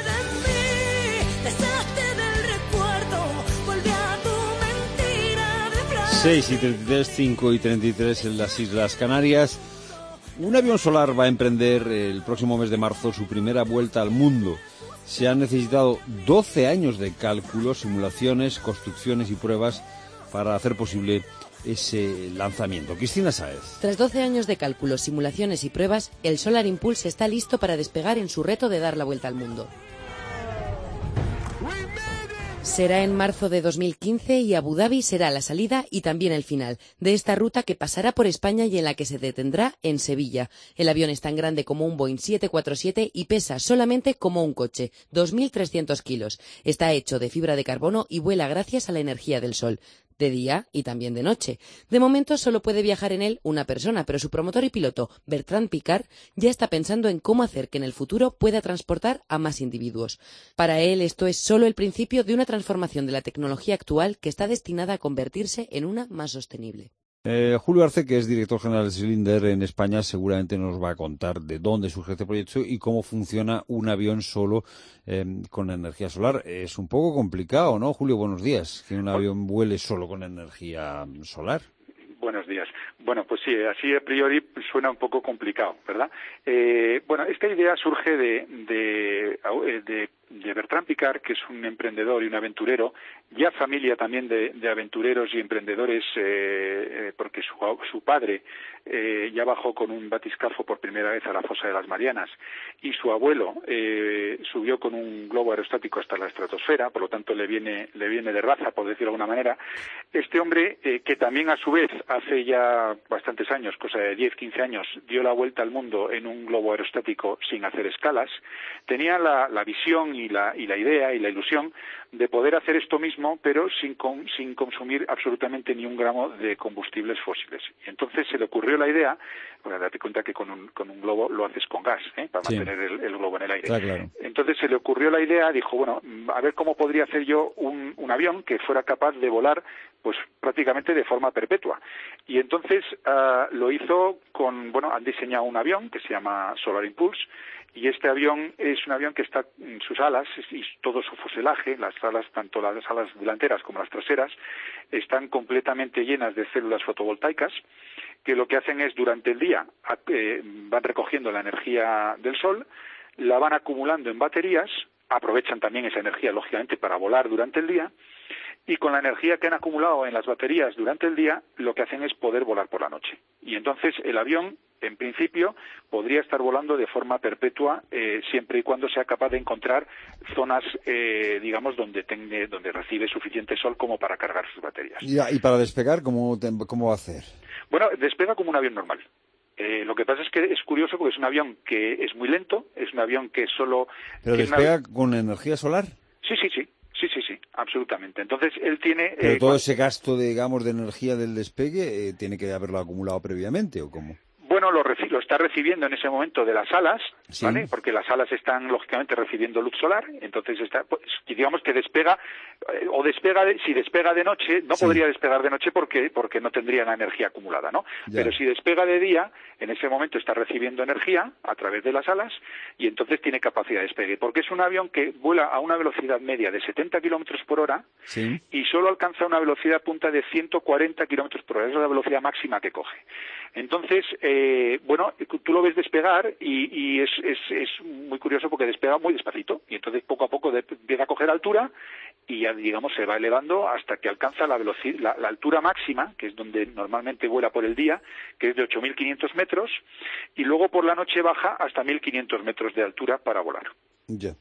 seis y treinta y tres, cinco y treinta y tres en las Islas Canarias. Un avión solar va a emprender el próximo mes de marzo su primera vuelta al mundo. Se han necesitado doce años de cálculos, simulaciones, construcciones y pruebas para hacer posible ese lanzamiento. Cristina Sáez. Tras doce años de cálculos, simulaciones y pruebas, el Solar Impulse está listo para despegar en su reto de dar la vuelta al mundo. Será en marzo de dos mil quince y Abu Dhabi será la salida y también el final de esta ruta que pasará por España y en la que se detendrá en Sevilla. El avión es tan grande como un Boeing siete cuatro siete y pesa solamente como un coche, dos mil trescientos kilos. Está hecho de fibra de carbono y vuela gracias a la energía del sol, de día y también de noche. De momento solo puede viajar en él una persona, pero su promotor y piloto, Bertrand Piccard, ya está pensando en cómo hacer que en el futuro pueda transportar a más individuos. Para él esto es solo el principio de una transformación de la tecnología actual que está destinada a convertirse en una más sostenible. Eh, Julio Arce, que es director general de Cylinder en España, seguramente nos va a contar de dónde surge este proyecto y cómo funciona un avión solo eh, con energía solar. Es un poco complicado, ¿no, Julio? Buenos días. Que un avión vuele solo con energía solar. Buenos días. Bueno, pues sí, así a priori suena un poco complicado, ¿verdad? Eh, bueno, esta idea surge de, de, de, de Bertrand Piccard, que es un emprendedor y un aventurero, ya familia también de, de aventureros y emprendedores, eh, porque su, su padre eh, ya bajó con un batiscafo por primera vez a la fosa de las Marianas y su abuelo eh, subió con un globo aerostático hasta la estratosfera, por lo tanto le viene, le viene de raza, por decirlo de alguna manera. Este hombre, eh, que también a su vez hace ya bastantes años, cosa de diez, quince años, dio la vuelta al mundo en un globo aerostático sin hacer escalas, tenía la, la visión y la, y la idea y la ilusión de poder hacer esto mismo, pero sin, con, sin consumir absolutamente ni un gramo de combustibles fósiles. Y entonces se le ocurrió la idea, bueno, date cuenta que con un, con un globo lo haces con gas, ¿eh? Para sí. mantener el, el globo en el aire. Claro, claro. Entonces se le ocurrió la idea, dijo, bueno, a ver cómo podría hacer yo un, un avión que fuera capaz de volar pues prácticamente de forma perpetua. Y entonces uh, lo hizo con, bueno, han diseñado un avión que se llama Solar Impulse, y este avión es un avión que está, sus alas y todo su fuselaje, las alas, tanto las alas delanteras como las traseras, están completamente llenas de células fotovoltaicas, que lo que hacen es durante el día eh, van recogiendo la energía del sol, la van acumulando en baterías, aprovechan también esa energía, lógicamente, para volar durante el día, y con la energía que han acumulado en las baterías durante el día, lo que hacen es poder volar por la noche. Y entonces el avión, en principio, podría estar volando de forma perpetua, eh, siempre y cuando sea capaz de encontrar zonas, eh, digamos, donde, tenga, donde recibe suficiente sol como para cargar sus baterías. Y, y para despegar, ¿cómo, te, cómo va a hacer? Bueno, despega como un avión normal. Eh, lo que pasa es que es curioso porque es un avión que es muy lento, es un avión que solo... ¿Pero que despega una... con energía solar? Sí, sí, sí. Sí, sí, sí, absolutamente. Entonces, él tiene... Pero eh, todo cuando... ese gasto, digamos, de energía del despegue, eh, ¿tiene que haberlo acumulado previamente o cómo? Bueno, lo, reci- lo está recibiendo en ese momento de las alas, sí. ¿vale? Porque las alas están, lógicamente, recibiendo luz solar, entonces está, pues, digamos que despega, eh, o despega, de, si despega de noche, no sí. podría despegar de noche porque porque no tendría la energía acumulada, ¿no? Ya. Pero si despega de día, en ese momento está recibiendo energía a través de las alas y entonces tiene capacidad de despegue, porque es un avión que vuela a una velocidad media de setenta kilómetros por hora sí. y solo alcanza una velocidad punta de ciento cuarenta kilómetros por hora, esa es la velocidad máxima que coge. Entonces, eh, bueno, tú lo ves despegar y, y es, es, es muy curioso porque despega muy despacito y entonces poco a poco de, empieza a coger altura y ya, digamos, se va elevando hasta que alcanza la, velocidad, la, la altura máxima, que es donde normalmente vuela por el día, que es de ocho mil quinientos metros, y luego por la noche baja hasta mil quinientos metros de altura para volar. Ya.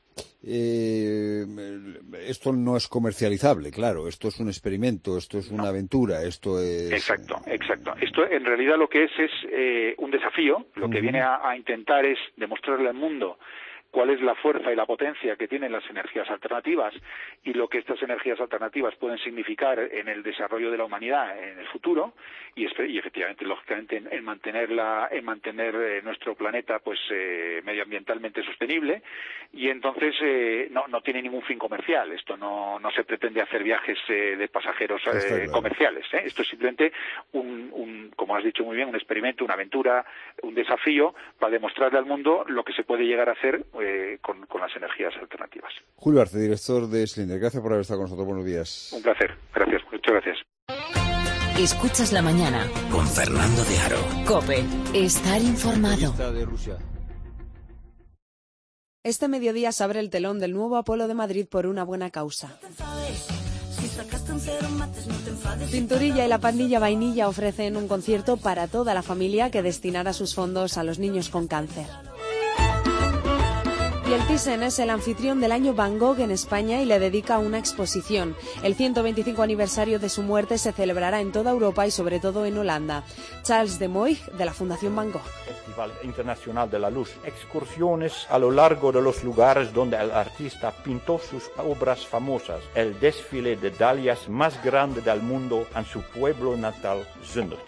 Eh, esto no es comercializable, claro. Esto es un experimento, esto es una no. aventura, esto es... Exacto, exacto. Esto en realidad lo que es es eh, un desafío. Lo uh-huh. que viene a, a intentar es demostrarle al mundo cuál es la fuerza y la potencia que tienen las energías alternativas y lo que estas energías alternativas pueden significar en el desarrollo de la humanidad en el futuro y, y efectivamente, lógicamente, en, en mantener, la, en mantener eh, nuestro planeta pues eh, medioambientalmente sostenible y entonces eh, no, no tiene ningún fin comercial. Esto no, no se pretende hacer viajes eh, de pasajeros eh, claro. comerciales. ¿eh? Esto es simplemente un, un, como has dicho muy bien, un experimento, una aventura, un desafío para demostrarle al mundo lo que se puede llegar a hacer Eh, con, con las energías alternativas. Julio Arce, director de Cylinder, gracias por haber estado con nosotros. Buenos días. Un placer, gracias, muchas gracias. Escuchas la mañana con Fernando de Aro. COPE, estar informado. Este mediodía se abre el telón del nuevo Apolo de Madrid por una buena causa. Pinturilla y la pandilla Vainilla ofrecen un concierto para toda la familia que destinará sus fondos a los niños con cáncer. Y el Thyssen es el anfitrión del año Van Gogh en España y le dedica una exposición. El ciento veinticinco aniversario de su muerte se celebrará en toda Europa y sobre todo en Holanda. Charles de Moig, de la Fundación Van Gogh. Festival Internacional de la Luz. Excursiones a lo largo de los lugares donde el artista pintó sus obras famosas. El desfile de dalias más grande del mundo en su pueblo natal, Zundert.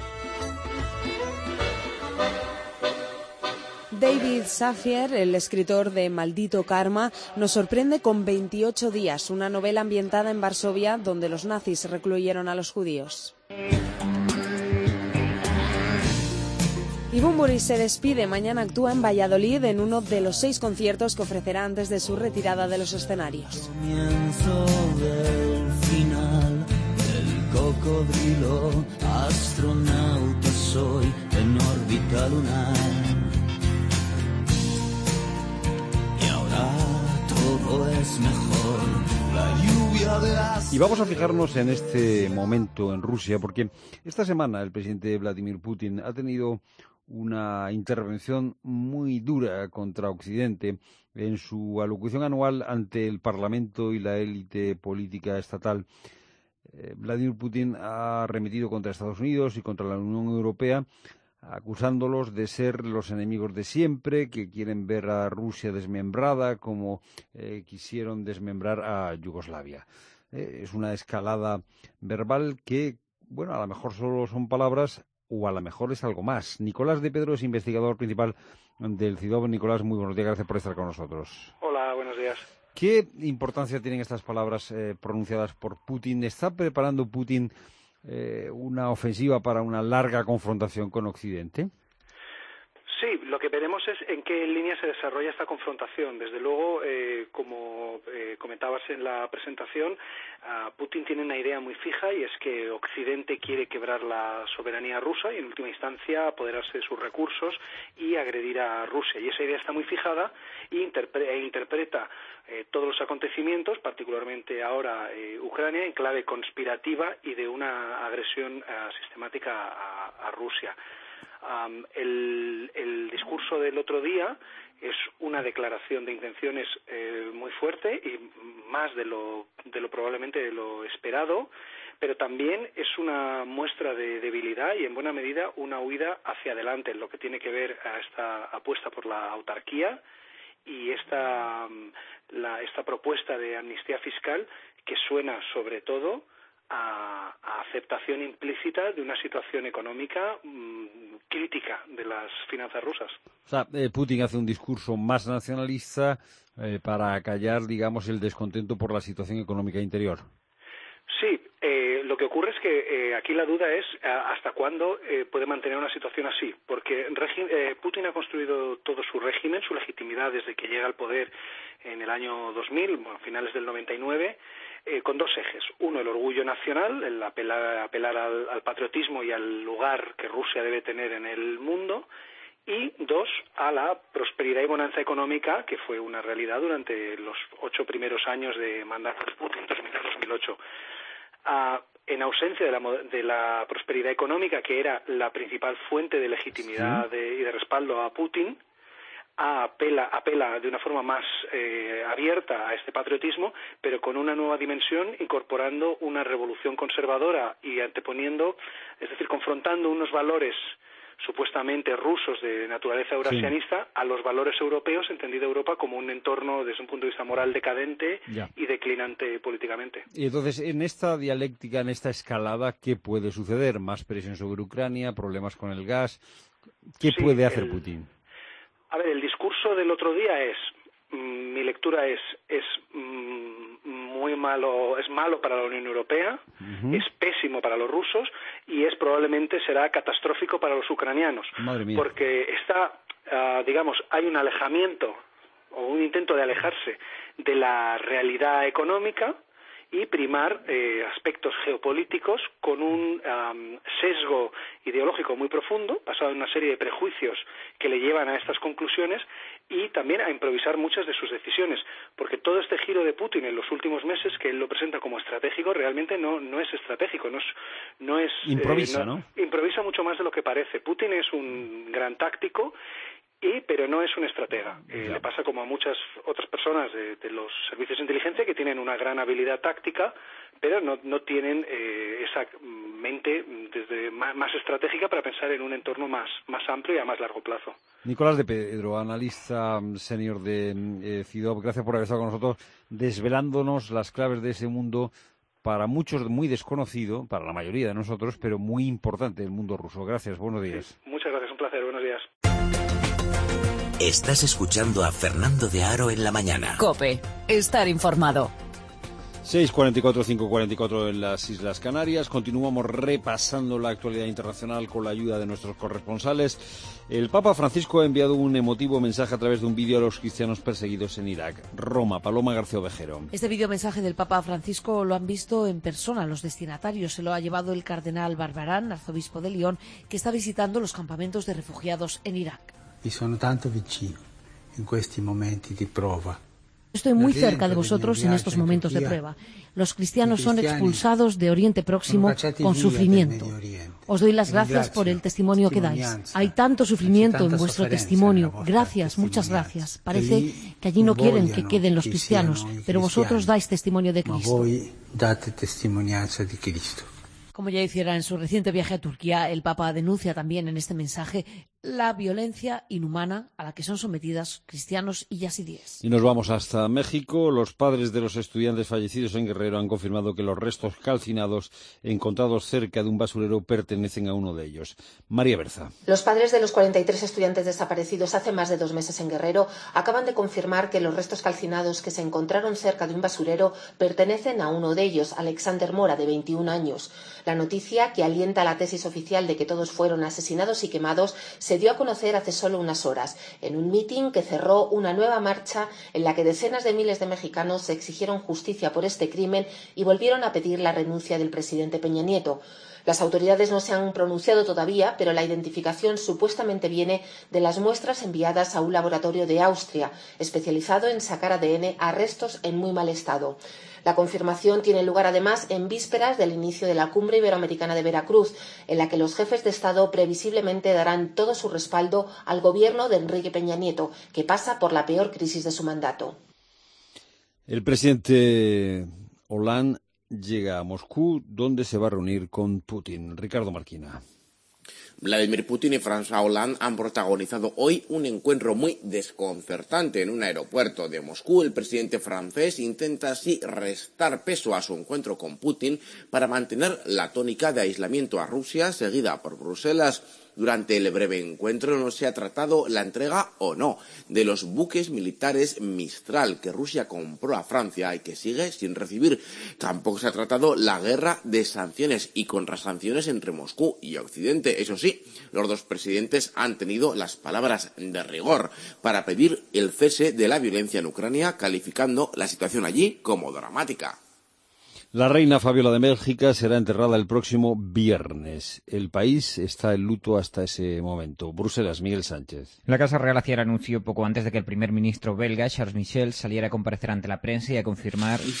David Safier, el escritor de Maldito Karma, nos sorprende con veintiocho días, una novela ambientada en Varsovia, donde los nazis recluyeron a los judíos. Y Bunbury se despide. Mañana actúa en Valladolid en uno de los seis conciertos que ofrecerá antes de su retirada de los escenarios. Comienzo del final del cocodrilo, astronauta soy en órbita lunar. Todo es mejor, la lluvia de las... Y vamos a fijarnos en este momento en Rusia, porque esta semana el presidente Vladimir Putin ha tenido una intervención muy dura contra Occidente en su alocución anual ante el Parlamento y la élite política estatal. Eh, Vladimir Putin ha arremetido contra Estados Unidos y contra la Unión Europea, acusándolos de ser los enemigos de siempre, que quieren ver a Rusia desmembrada como eh, quisieron desmembrar a Yugoslavia. Eh, es una escalada verbal que, bueno, a lo mejor solo son palabras o a lo mejor es algo más. Nicolás de Pedro es investigador principal del CIDOB. Nicolás, muy buenos días, gracias por estar con nosotros. Hola, buenos días. ¿Qué importancia tienen estas palabras eh, pronunciadas por Putin? ¿Está preparando Putin Eh, una ofensiva para una larga confrontación con Occidente? Sí, lo que veremos es en qué línea se desarrolla esta confrontación. Desde luego, eh, como eh, comentabas en la presentación, uh, Putin tiene una idea muy fija y es que Occidente quiere quebrar la soberanía rusa y en última instancia apoderarse de sus recursos y agredir a Rusia. Y esa idea está muy fijada e, interpre- e interpreta eh, todos los acontecimientos, particularmente ahora eh, Ucrania, en clave conspirativa y de una agresión uh, sistemática a, a Rusia. Um, el, el discurso del otro día es una declaración de intenciones eh, muy fuerte y más de lo, de lo probablemente de lo esperado, pero también es una muestra de debilidad y en buena medida una huida hacia adelante en lo que tiene que ver a esta apuesta por la autarquía y esta, la, esta propuesta de amnistía fiscal que suena sobre todo A, a aceptación implícita de una situación económica mmm, crítica de las finanzas rusas. O sea, eh, Putin hace un discurso más nacionalista eh, para acallar, digamos, el descontento por la situación económica interior. Sí, eh, lo que ocurre es que eh, aquí la duda es a, hasta cuándo eh, puede mantener una situación así, porque regi- eh, Putin ha construido todo su régimen, su legitimidad desde que llega al poder en el año dos mil, bueno, a finales del noventa y nueve, Eh, con dos ejes. Uno, el orgullo nacional, el apelar, apelar al, al patriotismo y al lugar que Rusia debe tener en el mundo, y dos, a la prosperidad y bonanza económica, que fue una realidad durante los ocho primeros años de mandato de Putin, dos mil a dos mil ocho. Uh, en ausencia de la, de la prosperidad económica, que era la principal fuente de legitimidad sí. de, y de respaldo a Putin, apela, apela de una forma más eh, abierta a este patriotismo, pero con una nueva dimensión, incorporando una revolución conservadora y anteponiendo, es decir, confrontando unos valores supuestamente rusos de naturaleza eurasianista sí. a los valores europeos, entendida Europa como un entorno desde un punto de vista moral decadente ya. y declinante políticamente. Y entonces, en esta dialéctica, en esta escalada, ¿qué puede suceder? ¿Más presión sobre Ucrania? ¿Problemas con el gas? ¿Qué sí, puede hacer el... Putin? A ver, el discurso del otro día es, mmm, mi lectura es, es mmm, muy malo, es malo para la Unión Europea, uh-huh. es pésimo para los rusos y es probablemente será catastrófico para los ucranianos. Madre mía. Porque está, uh, digamos, hay un alejamiento o un intento de alejarse de la realidad económica y primar eh, aspectos geopolíticos con un um, sesgo ideológico muy profundo, basado en una serie de prejuicios que le llevan a estas conclusiones y también a improvisar muchas de sus decisiones, porque todo este giro de Putin en los últimos meses, que él lo presenta como estratégico, realmente no no es estratégico, no es... no es improvisa, eh, no, ¿no? Improvisa mucho más de lo que parece. Putin es un gran táctico y pero no es un estratega. Eh, le pasa como a muchas otras personas de, de los servicios de inteligencia que tienen una gran habilidad táctica, pero no, no tienen eh, esa mente desde más, más estratégica para pensar en un entorno más, más amplio y a más largo plazo. Nicolás de Pedro, analista senior de eh, CIDOB, gracias por haber estado con nosotros desvelándonos las claves de ese mundo para muchos muy desconocido, para la mayoría de nosotros, pero muy importante el mundo ruso. Gracias, buenos días. Sí, muchas gracias, un placer, buenos días. Estás escuchando a Fernando de Aro en la mañana. COPE, estar informado. seis cuarenta y cuatro, cinco cuarenta y cuatro en las Islas Canarias. Continuamos repasando la actualidad internacional con la ayuda de nuestros corresponsales. El Papa Francisco ha enviado un emotivo mensaje a través de un vídeo a los cristianos perseguidos en Irak. Roma, Paloma García Ovejero. Este vídeo mensaje del Papa Francisco lo han visto en persona los destinatarios. Se lo ha llevado el cardenal Barbarán, arzobispo de Lyon, que está visitando los campamentos de refugiados en Irak. Vi sono tanto vicino en questi momenti di prova. Estoy muy cerca de vosotros en estos momentos de prueba. Los cristianos son expulsados de Oriente Próximo con sufrimiento. Os doy las gracias por el testimonio que dais. Hay tanto sufrimiento en vuestro testimonio. Gracias, muchas gracias. Parece que allí no quieren que queden los cristianos, pero vosotros dais testimonio de Cristo. Como ya hiciera en su reciente viaje a Turquía, el Papa denuncia también en este mensaje la violencia inhumana a la que son sometidas cristianos y yazidíes. Y nos vamos hasta México. Los padres de los estudiantes fallecidos en Guerrero han confirmado que los restos calcinados encontrados cerca de un basurero pertenecen a uno de ellos. María Berza. Los padres de los cuarenta y tres estudiantes desaparecidos hace más de dos meses en Guerrero acaban de confirmar que los restos calcinados que se encontraron cerca de un basurero pertenecen a uno de ellos, Alexander Mora, de veintiún años. La noticia, que alienta la tesis oficial de que todos fueron asesinados y quemados, se dio a conocer hace solo unas horas, en un mitin que cerró una nueva marcha en la que decenas de miles de mexicanos exigieron justicia por este crimen y volvieron a pedir la renuncia del presidente Peña Nieto. Las autoridades no se han pronunciado todavía, pero la identificación supuestamente viene de las muestras enviadas a un laboratorio de Austria, especializado en sacar A D N a restos en muy mal estado. La confirmación tiene lugar además en vísperas del inicio de la Cumbre Iberoamericana de Veracruz, en la que los jefes de Estado previsiblemente darán todo su respaldo al gobierno de Enrique Peña Nieto, que pasa por la peor crisis de su mandato. El presidente Hollande llega a Moscú, donde se va a reunir con Putin. Ricardo Marquina. Vladimir Putin y François Hollande han protagonizado hoy un encuentro muy desconcertante en un aeropuerto de Moscú. El presidente francés intenta así restar peso a su encuentro con Putin para mantener la tónica de aislamiento a Rusia, seguida por Bruselas. Durante el breve encuentro no se ha tratado la entrega o no de los buques militares Mistral que Rusia compró a Francia y que sigue sin recibir. Tampoco se ha tratado la guerra de sanciones y contrasanciones entre Moscú y Occidente. Eso sí, los dos presidentes han tenido las palabras de rigor para pedir el cese de la violencia en Ucrania, calificando la situación allí como dramática. La reina Fabiola de Bélgica será enterrada el próximo viernes. El país está en luto hasta ese momento. Bruselas, Miguel Sánchez. La Casa Real hacía el anuncio poco antes de que el primer ministro belga, Charles Michel, saliera a comparecer ante la prensa y a confirmar que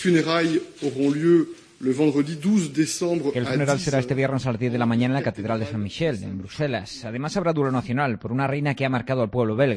el funeral será este viernes a las diez de la mañana en la Catedral de San Michel, en Bruselas. Además, habrá duelo nacional por una reina que ha marcado al pueblo belga.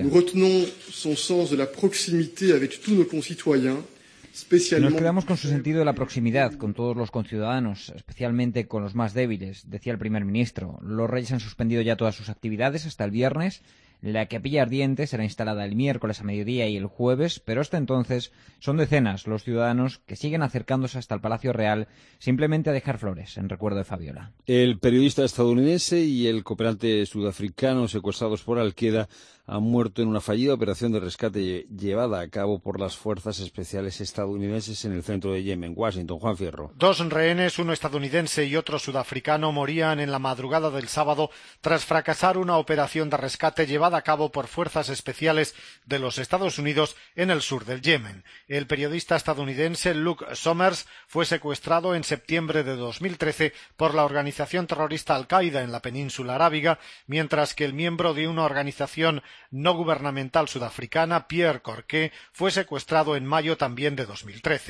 Nos quedamos con su sentido de la proximidad con todos los conciudadanos, especialmente con los más débiles, decía el primer ministro. Los reyes han suspendido ya todas sus actividades hasta el viernes. La capilla ardiente será instalada el miércoles a mediodía y el jueves, pero hasta entonces son decenas los ciudadanos que siguen acercándose hasta el Palacio Real simplemente a dejar flores en recuerdo de Fabiola. El periodista estadounidense y el cooperante sudafricano secuestrados por Al-Qaeda han muerto en una fallida operación de rescate llevada a cabo por las fuerzas especiales estadounidenses en el centro de Yemen, Washington. Juan Fierro. Dos rehenes, uno estadounidense y otro sudafricano, morían en la madrugada del sábado tras fracasar una operación de rescate llevada a cabo por fuerzas especiales de los Estados Unidos en el sur del Yemen. El periodista estadounidense Luke Somers fue secuestrado en septiembre de dos mil trece por la organización terrorista Al-Qaeda en la península arábiga, mientras que el miembro de una organización no gubernamental sudafricana, Pierre Corquet, fue secuestrado en mayo también de dos mil trece.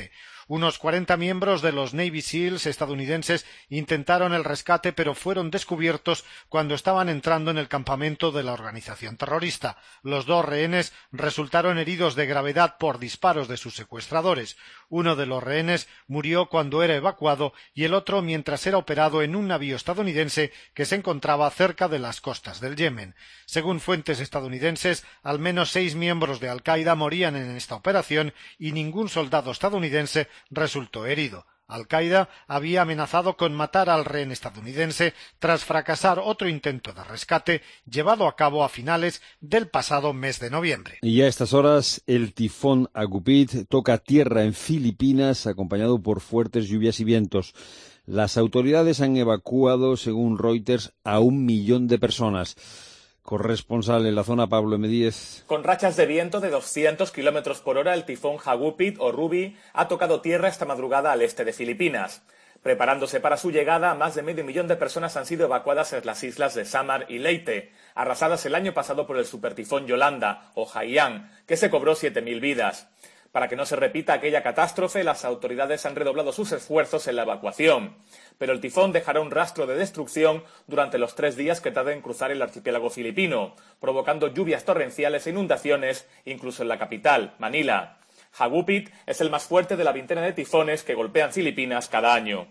Unos cuarenta miembros de los Navy SEALs estadounidenses intentaron el rescate, pero fueron descubiertos cuando estaban entrando en el campamento de la organización terrorista. Los dos rehenes resultaron heridos de gravedad por disparos de sus secuestradores. Uno de los rehenes murió cuando era evacuado y el otro mientras era operado en un navío estadounidense que se encontraba cerca de las costas del Yemen. Según fuentes estadounidenses, al menos seis miembros de Al-Qaeda morían en esta operación y ningún soldado estadounidense resultó herido. Al-Qaeda había amenazado con matar al rehén estadounidense tras fracasar otro intento de rescate llevado a cabo a finales del pasado mes de noviembre. Y a estas horas el tifón Agupit toca tierra en Filipinas acompañado por fuertes lluvias y vientos. Las autoridades han evacuado, según Reuters, a un millón de personas. Corresponsal en la zona, Pablo M. Díez. Con rachas de viento de doscientos kilómetros por hora, el tifón Hagupit o Ruby ha tocado tierra esta madrugada al este de Filipinas. Preparándose para su llegada, más de medio millón de personas han sido evacuadas en las islas de Samar y Leyte, arrasadas el año pasado por el supertifón Yolanda o Haiyan, que se cobró siete mil vidas. Para que no se repita aquella catástrofe, las autoridades han redoblado sus esfuerzos en la evacuación. Pero el tifón dejará un rastro de destrucción durante los tres días que tarda en cruzar el archipiélago filipino, provocando lluvias torrenciales e inundaciones, incluso en la capital, Manila. Hagupit es el más fuerte de la veintena de tifones que golpean Filipinas cada año.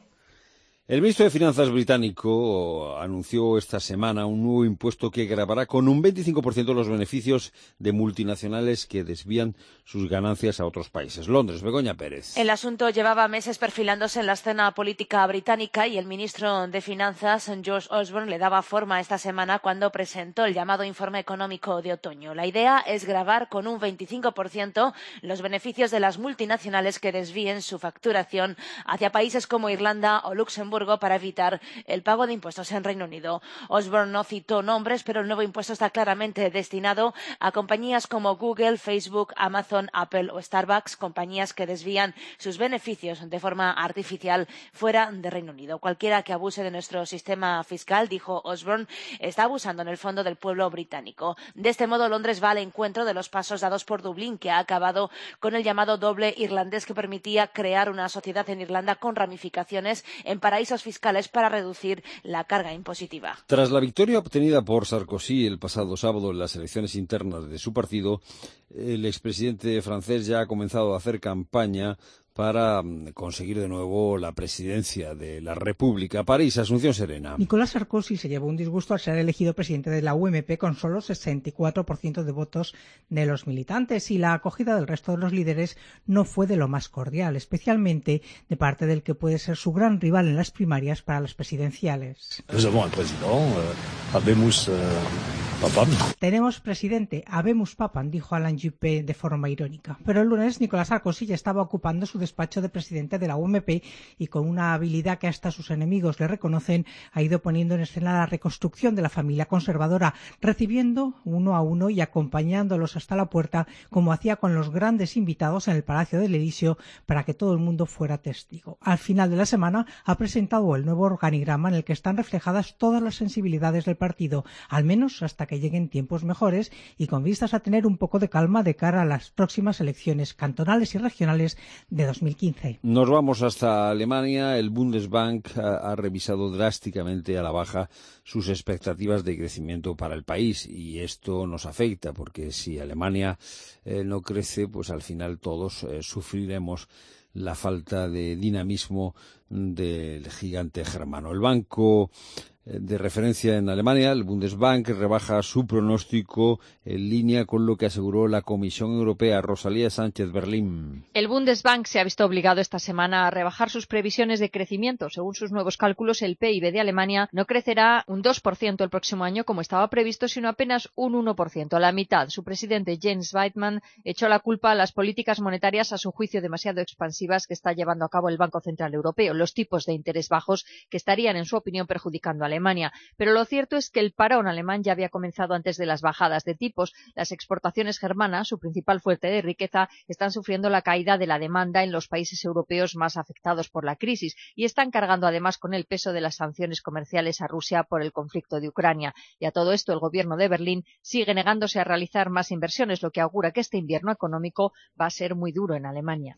El ministro de Finanzas británico anunció esta semana un nuevo impuesto que gravará con un veinticinco por ciento los beneficios de multinacionales que desvían sus ganancias a otros países. Londres, Begoña Pérez. El asunto llevaba meses perfilándose en la escena política británica y el ministro de Finanzas, George Osborne, le daba forma esta semana cuando presentó el llamado informe económico de otoño. La idea es gravar con un veinticinco por ciento los beneficios de las multinacionales que desvíen su facturación hacia países como Irlanda o Luxemburgo para evitar el pago de impuestos en Reino Unido. Osborne no citó nombres, pero el nuevo impuesto está claramente destinado a compañías como Google, Facebook, Amazon, Apple o Starbucks, compañías que desvían sus beneficios de forma artificial fuera de Reino Unido. Cualquiera que abuse de nuestro sistema fiscal, dijo Osborne, está abusando en el fondo del pueblo británico. De este modo, Londres va al encuentro de los pasos dados por Dublín, que ha acabado con el llamado doble irlandés que permitía crear una sociedad en Irlanda con ramificaciones en paraísos fiscales para reducir la carga impositiva. Tras la victoria obtenida por Sarkozy el pasado sábado en las elecciones internas de su partido, el expresidente francés ya ha comenzado a hacer campaña para conseguir de nuevo la presidencia de la República. París, Asunción Serena. Nicolas Sarkozy se llevó un disgusto al ser elegido presidente de la U M P con solo sesenta y cuatro por ciento de votos de los militantes, y la acogida del resto de los líderes no fue de lo más cordial, especialmente de parte del que puede ser su gran rival en las primarias para las presidenciales. Tenemos presidente, habemus papam, dijo Alain Juppé de forma irónica. Pero el lunes Nicolas Sarkozy ya estaba ocupando su despacho de presidente de la U M P y con una habilidad que hasta sus enemigos le reconocen, ha ido poniendo en escena la reconstrucción de la familia conservadora, recibiendo uno a uno y acompañándolos hasta la puerta, como hacía con los grandes invitados en el Palacio del Elíseo, para que todo el mundo fuera testigo. Al final de la semana ha presentado el nuevo organigrama en el que están reflejadas todas las sensibilidades del partido, al menos hasta que lleguen tiempos mejores y con vistas a tener un poco de calma de cara a las próximas elecciones cantonales y regionales de dos mil quince. Nos vamos hasta Alemania. El Bundesbank ha, ha revisado drásticamente a la baja sus expectativas de crecimiento para el país, y esto nos afecta porque si Alemania eh, no crece, pues al final todos eh, sufriremos la falta de dinamismo del gigante germano. El banco de referencia en Alemania, el Bundesbank, rebaja su pronóstico en línea con lo que aseguró la Comisión Europea. Rosalía Sánchez, Berlín. El Bundesbank se ha visto obligado esta semana a rebajar sus previsiones de crecimiento. Según sus nuevos cálculos, el P I B de Alemania no crecerá un dos por ciento el próximo año como estaba previsto, sino apenas un uno por ciento, a la mitad. Su presidente, Jens Weidmann, echó la culpa a las políticas monetarias, a su juicio demasiado expansivas, que está llevando a cabo el Banco Central Europeo, los tipos de interés bajos que estarían, en su opinión, perjudicando a Alemania. Pero lo cierto es que el parón alemán ya había comenzado antes de las bajadas de tipos. Las exportaciones germanas, su principal fuente de riqueza, están sufriendo la caída de la demanda en los países europeos más afectados por la crisis y están cargando además con el peso de las sanciones comerciales a Rusia por el conflicto de Ucrania. Y a todo esto el gobierno de Berlín sigue negándose a realizar más inversiones, lo que augura que este invierno económico va a ser muy duro en Alemania.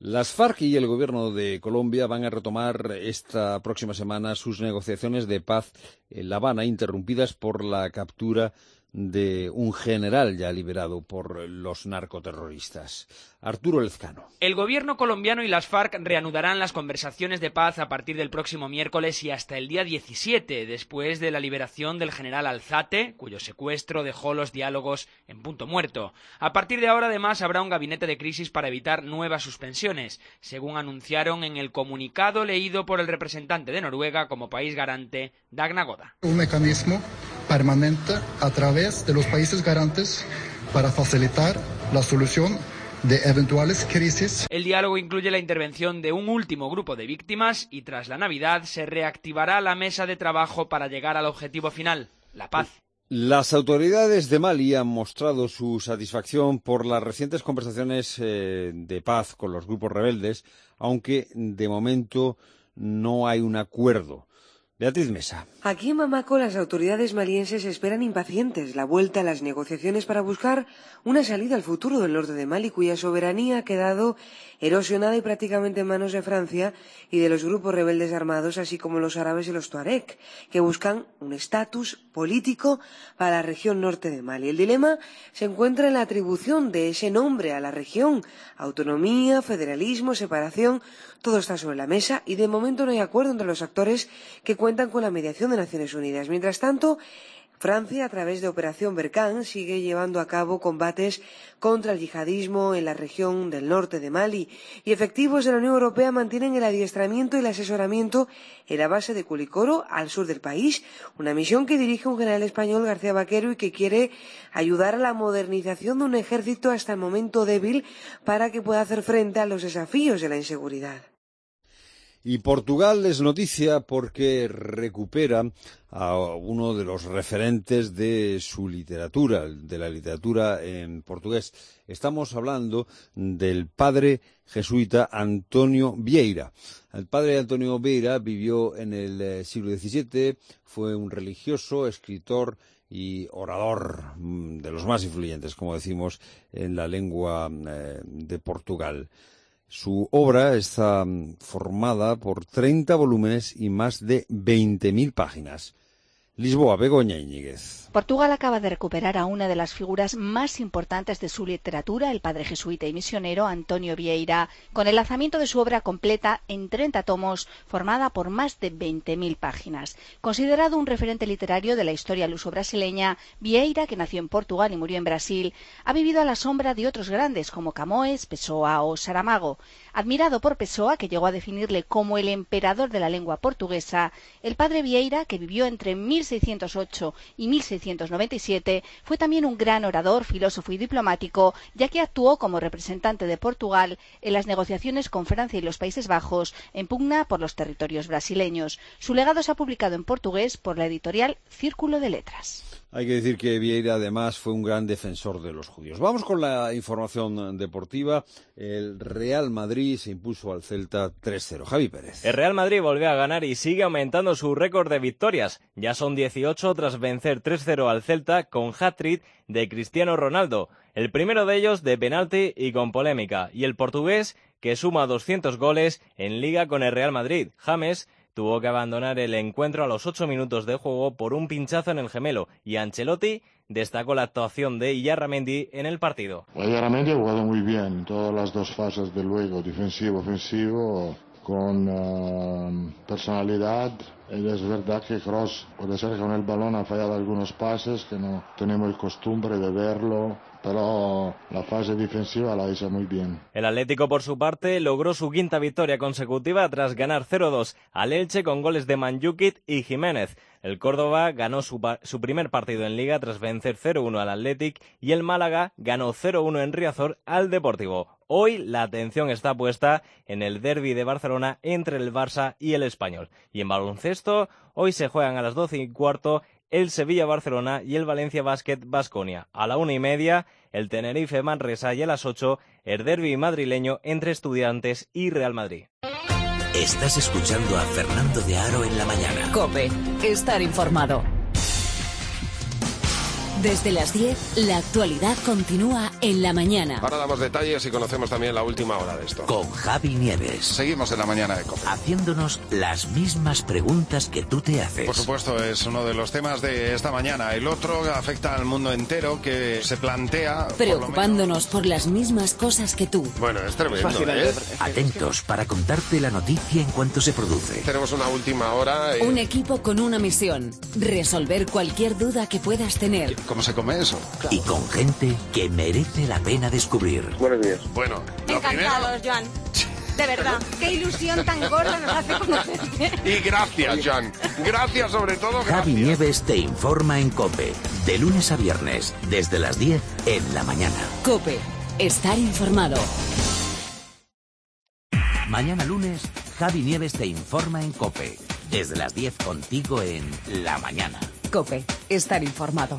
Las FARC y el gobierno de Colombia van a retomar esta próxima semana sus negociaciones de paz en La Habana, interrumpidas por la captura de un general ya liberado por los narcoterroristas. Arturo Lezcano. El gobierno colombiano y las FARC reanudarán las conversaciones de paz a partir del próximo miércoles y hasta el día diecisiete, después de la liberación del general Alzate, cuyo secuestro dejó los diálogos en punto muerto. A partir de ahora, además, habrá un gabinete de crisis para evitar nuevas suspensiones, según anunciaron en el comunicado leído por el representante de Noruega como país garante, Dag Nagoda. Un mecanismo permanente a través de los países garantes para facilitar la solución de eventuales crisis. El diálogo incluye la intervención de un último grupo de víctimas y tras la Navidad se reactivará la mesa de trabajo para llegar al objetivo final, la paz. Las autoridades de Mali han mostrado su satisfacción por las recientes conversaciones eh, de paz con los grupos rebeldes, aunque de momento no hay un acuerdo. Beatriz Mesa. Aquí en Bamako las autoridades malienses esperan impacientes la vuelta a las negociaciones para buscar una salida al futuro del norte de Mali, cuya soberanía ha quedado erosionada y prácticamente en manos de Francia y de los grupos rebeldes armados, así como los árabes y los tuareg, que buscan un estatus político para la región norte de Mali. El dilema se encuentra en la atribución de ese nombre a la región. Autonomía, federalismo, separación, todo está sobre la mesa y de momento no hay acuerdo entre los actores que cuentan con la mediación de Naciones Unidas. Mientras tanto, Francia, a través de Operación Berkane, sigue llevando a cabo combates contra el yihadismo en la región del norte de Mali y efectivos de la Unión Europea mantienen el adiestramiento y el asesoramiento en la base de Culicoro, al sur del país, una misión que dirige un general español, García Vaquero, y que quiere ayudar a la modernización de un ejército hasta el momento débil para que pueda hacer frente a los desafíos de la inseguridad. Y Portugal es noticia porque recupera a uno de los referentes de su literatura, de la literatura en portugués. Estamos hablando del padre jesuita Antonio Vieira. El padre Antonio Vieira vivió en el siglo diecisiete, fue un religioso, escritor y orador de los más influyentes, como decimos, en la lengua eh, de Portugal. Su obra está formada por treinta volúmenes y más de veinte mil páginas. Lisboa, Begoña Íñiguez. Portugal acaba de recuperar a una de las figuras más importantes de su literatura, el padre jesuita y misionero Antonio Vieira, con el lanzamiento de su obra completa en treinta tomos, formada por más de veinte mil páginas. Considerado un referente literario de la historia luso-brasileña, Vieira, que nació en Portugal y murió en Brasil, ha vivido a la sombra de otros grandes como Camões, Pessoa o Saramago. Admirado por Pessoa, que llegó a definirle como el emperador de la lengua portuguesa, el padre Vieira, que vivió entre mil seiscientos ocho y mil seiscientos noventa y siete, fue también un gran orador, filósofo y diplomático, ya que actuó como representante de Portugal en las negociaciones con Francia y los Países Bajos en pugna por los territorios brasileños. Su legado se ha publicado en portugués por la editorial Círculo de Letras. Hay que decir que Vieira además fue un gran defensor de los judíos. Vamos con la información deportiva. El Real Madrid se impuso al Celta tres cero. Javi Pérez. El Real Madrid volvió a ganar y sigue aumentando su récord de victorias. Ya son dieciocho tras vencer tres cero al Celta con hat-trick de Cristiano Ronaldo. El primero de ellos de penalti y con polémica. Y el portugués, que suma doscientos goles en Liga con el Real Madrid. James tuvo que abandonar el encuentro a los ocho minutos de juego por un pinchazo en el gemelo y Ancelotti destacó la actuación de Illarramendi en el partido. Illarramendi ha jugado muy bien en todas las dos fases del juego, defensivo, ofensivo, con uh, personalidad. Y es verdad que Kroos puede ser que con el balón ha fallado algunos pases que no tenemos el costumbre de verlo, pero la fase defensiva la hizo muy bien. El Atlético, por su parte, logró su quinta victoria consecutiva tras ganar cero dos al Elche con goles de Mandžukić y Jiménez. El Córdoba ganó su, su primer partido en Liga tras vencer cero uno al Athletic y el Málaga ganó cero uno en Riazor al Deportivo. Hoy la atención está puesta en el derbi de Barcelona entre el Barça y el Español. Y en baloncesto, hoy se juegan a las doce y cuarto el Sevilla-Barcelona y el Valencia Basket-Baskonia. A la una y media, el Tenerife-Manresa y a las ocho, el derbi madrileño entre Estudiantes y Real Madrid. Estás escuchando a Fernando de Aro en la mañana. COPE. Estar informado. Desde las diez, la actualidad continúa en la mañana. Ahora damos detalles y conocemos también la última hora de esto. Con Javi Nieves. Seguimos en la mañana de COPE. Haciéndonos las mismas preguntas que tú te haces. Por supuesto, es uno de los temas de esta mañana. El otro afecta al mundo entero, que se plantea... Preocupándonos por, por las mismas cosas que tú. Bueno, es tremendo, ¿eh? Atentos para contarte la noticia en cuanto se produce. Tenemos una última hora. Y... Un equipo con una misión. Resolver cualquier duda que puedas tener. ¿Cómo se come eso? Y con gente que merece la pena descubrir. Buenos días. Bueno, encantados, Joan. De verdad, qué ilusión tan gorda nos hace conocerte. Y gracias, Joan. Gracias sobre todo. Gracias. Javi Nieves te informa en COPE. De lunes a viernes, desde las diez en la mañana. COPE. Estar informado. Mañana lunes, Javi Nieves te informa en COPE. Desde las diez contigo en la mañana. COPE. Estar informado.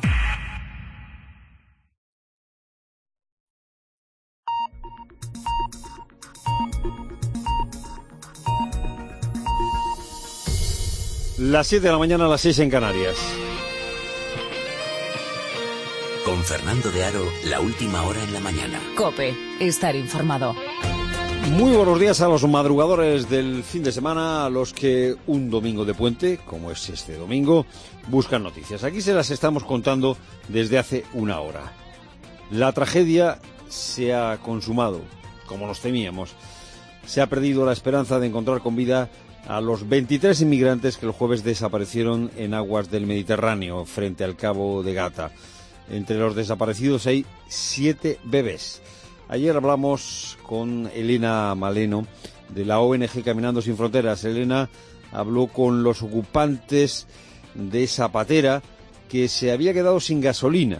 Las siete de la mañana, a las seis en Canarias. Con Fernando de Aro, la última hora en la mañana. COPE. Estar informado. Muy buenos días a los madrugadores del fin de semana, a los que un domingo de puente, como es este domingo, buscan noticias. Aquí se las estamos contando desde hace una hora. La tragedia se ha consumado, como nos temíamos. Se ha perdido la esperanza de encontrar con vida a los veintitrés inmigrantes que el jueves desaparecieron en aguas del Mediterráneo, frente al Cabo de Gata. Entre los desaparecidos hay siete bebés. Ayer hablamos con Elena Maleno, de la O N G Caminando Sin Fronteras. Elena habló con los ocupantes de esa patera que se había quedado sin gasolina.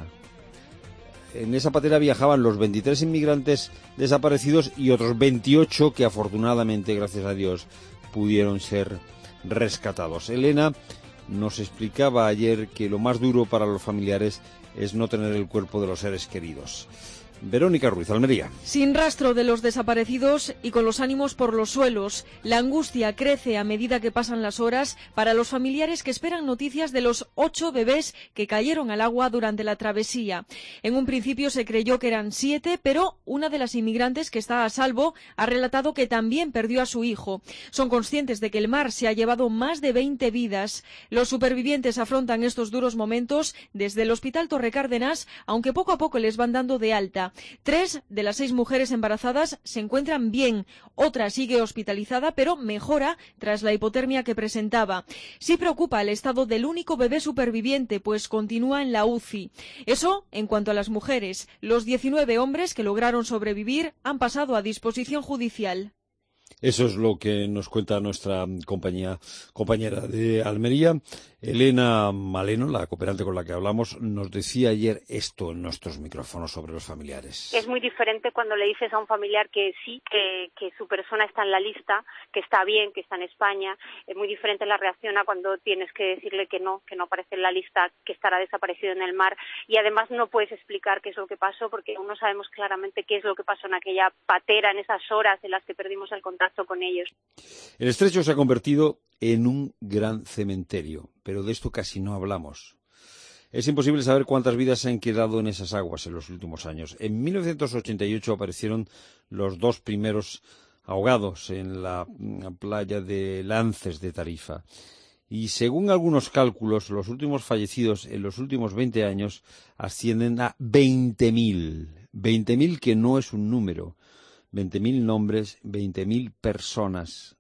En esa patera viajaban los veintitrés inmigrantes desaparecidos y otros veintiocho que afortunadamente, gracias a Dios, pudieron ser rescatados. Elena nos explicaba ayer que lo más duro para los familiares es no tener el cuerpo de los seres queridos. Verónica Ruiz, Almería. Sin rastro de los desaparecidos y con los ánimos por los suelos, la angustia crece a medida que pasan las horas para los familiares que esperan noticias de los ocho bebés que cayeron al agua durante la travesía. En un principio se creyó que eran siete, pero una de las inmigrantes que está a salvo ha relatado que también perdió a su hijo. Son conscientes de que el mar se ha llevado más de veinte vidas. Los supervivientes afrontan estos duros momentos desde el Hospital Torre Cárdenas, aunque poco a poco les van dando de alta. Tres de las seis mujeres embarazadas se encuentran bien, otra sigue hospitalizada pero mejora tras la hipotermia que presentaba. Sí preocupa el estado del único bebé superviviente, pues continúa en la U C I. Eso en cuanto a las mujeres. Los diecinueve hombres que lograron sobrevivir han pasado a disposición judicial. Eso es lo que nos cuenta nuestra compañía, compañera de Almería. Elena Maleno, la cooperante con la que hablamos, nos decía ayer esto en nuestros micrófonos sobre los familiares. Es muy diferente cuando le dices a un familiar que sí, que, que su persona está en la lista, que está bien, que está en España. Es muy diferente la reacción a cuando tienes que decirle que no, que no aparece en la lista, que estará desaparecido en el mar. Y además no puedes explicar qué es lo que pasó, porque aún no sabemos claramente qué es lo que pasó en aquella patera, en esas horas en las que perdimos el contacto con ellos. El estrecho se ha convertido en un gran cementerio, pero de esto casi no hablamos. Es imposible saber cuántas vidas se han quedado en esas aguas en los últimos años. En mil novecientos ochenta y ocho aparecieron los dos primeros ahogados en la playa de Lances de Tarifa. Y según algunos cálculos, los últimos fallecidos en los últimos veinte años ascienden a veinte mil. veinte mil que no es un número. veinte mil nombres, veinte mil personas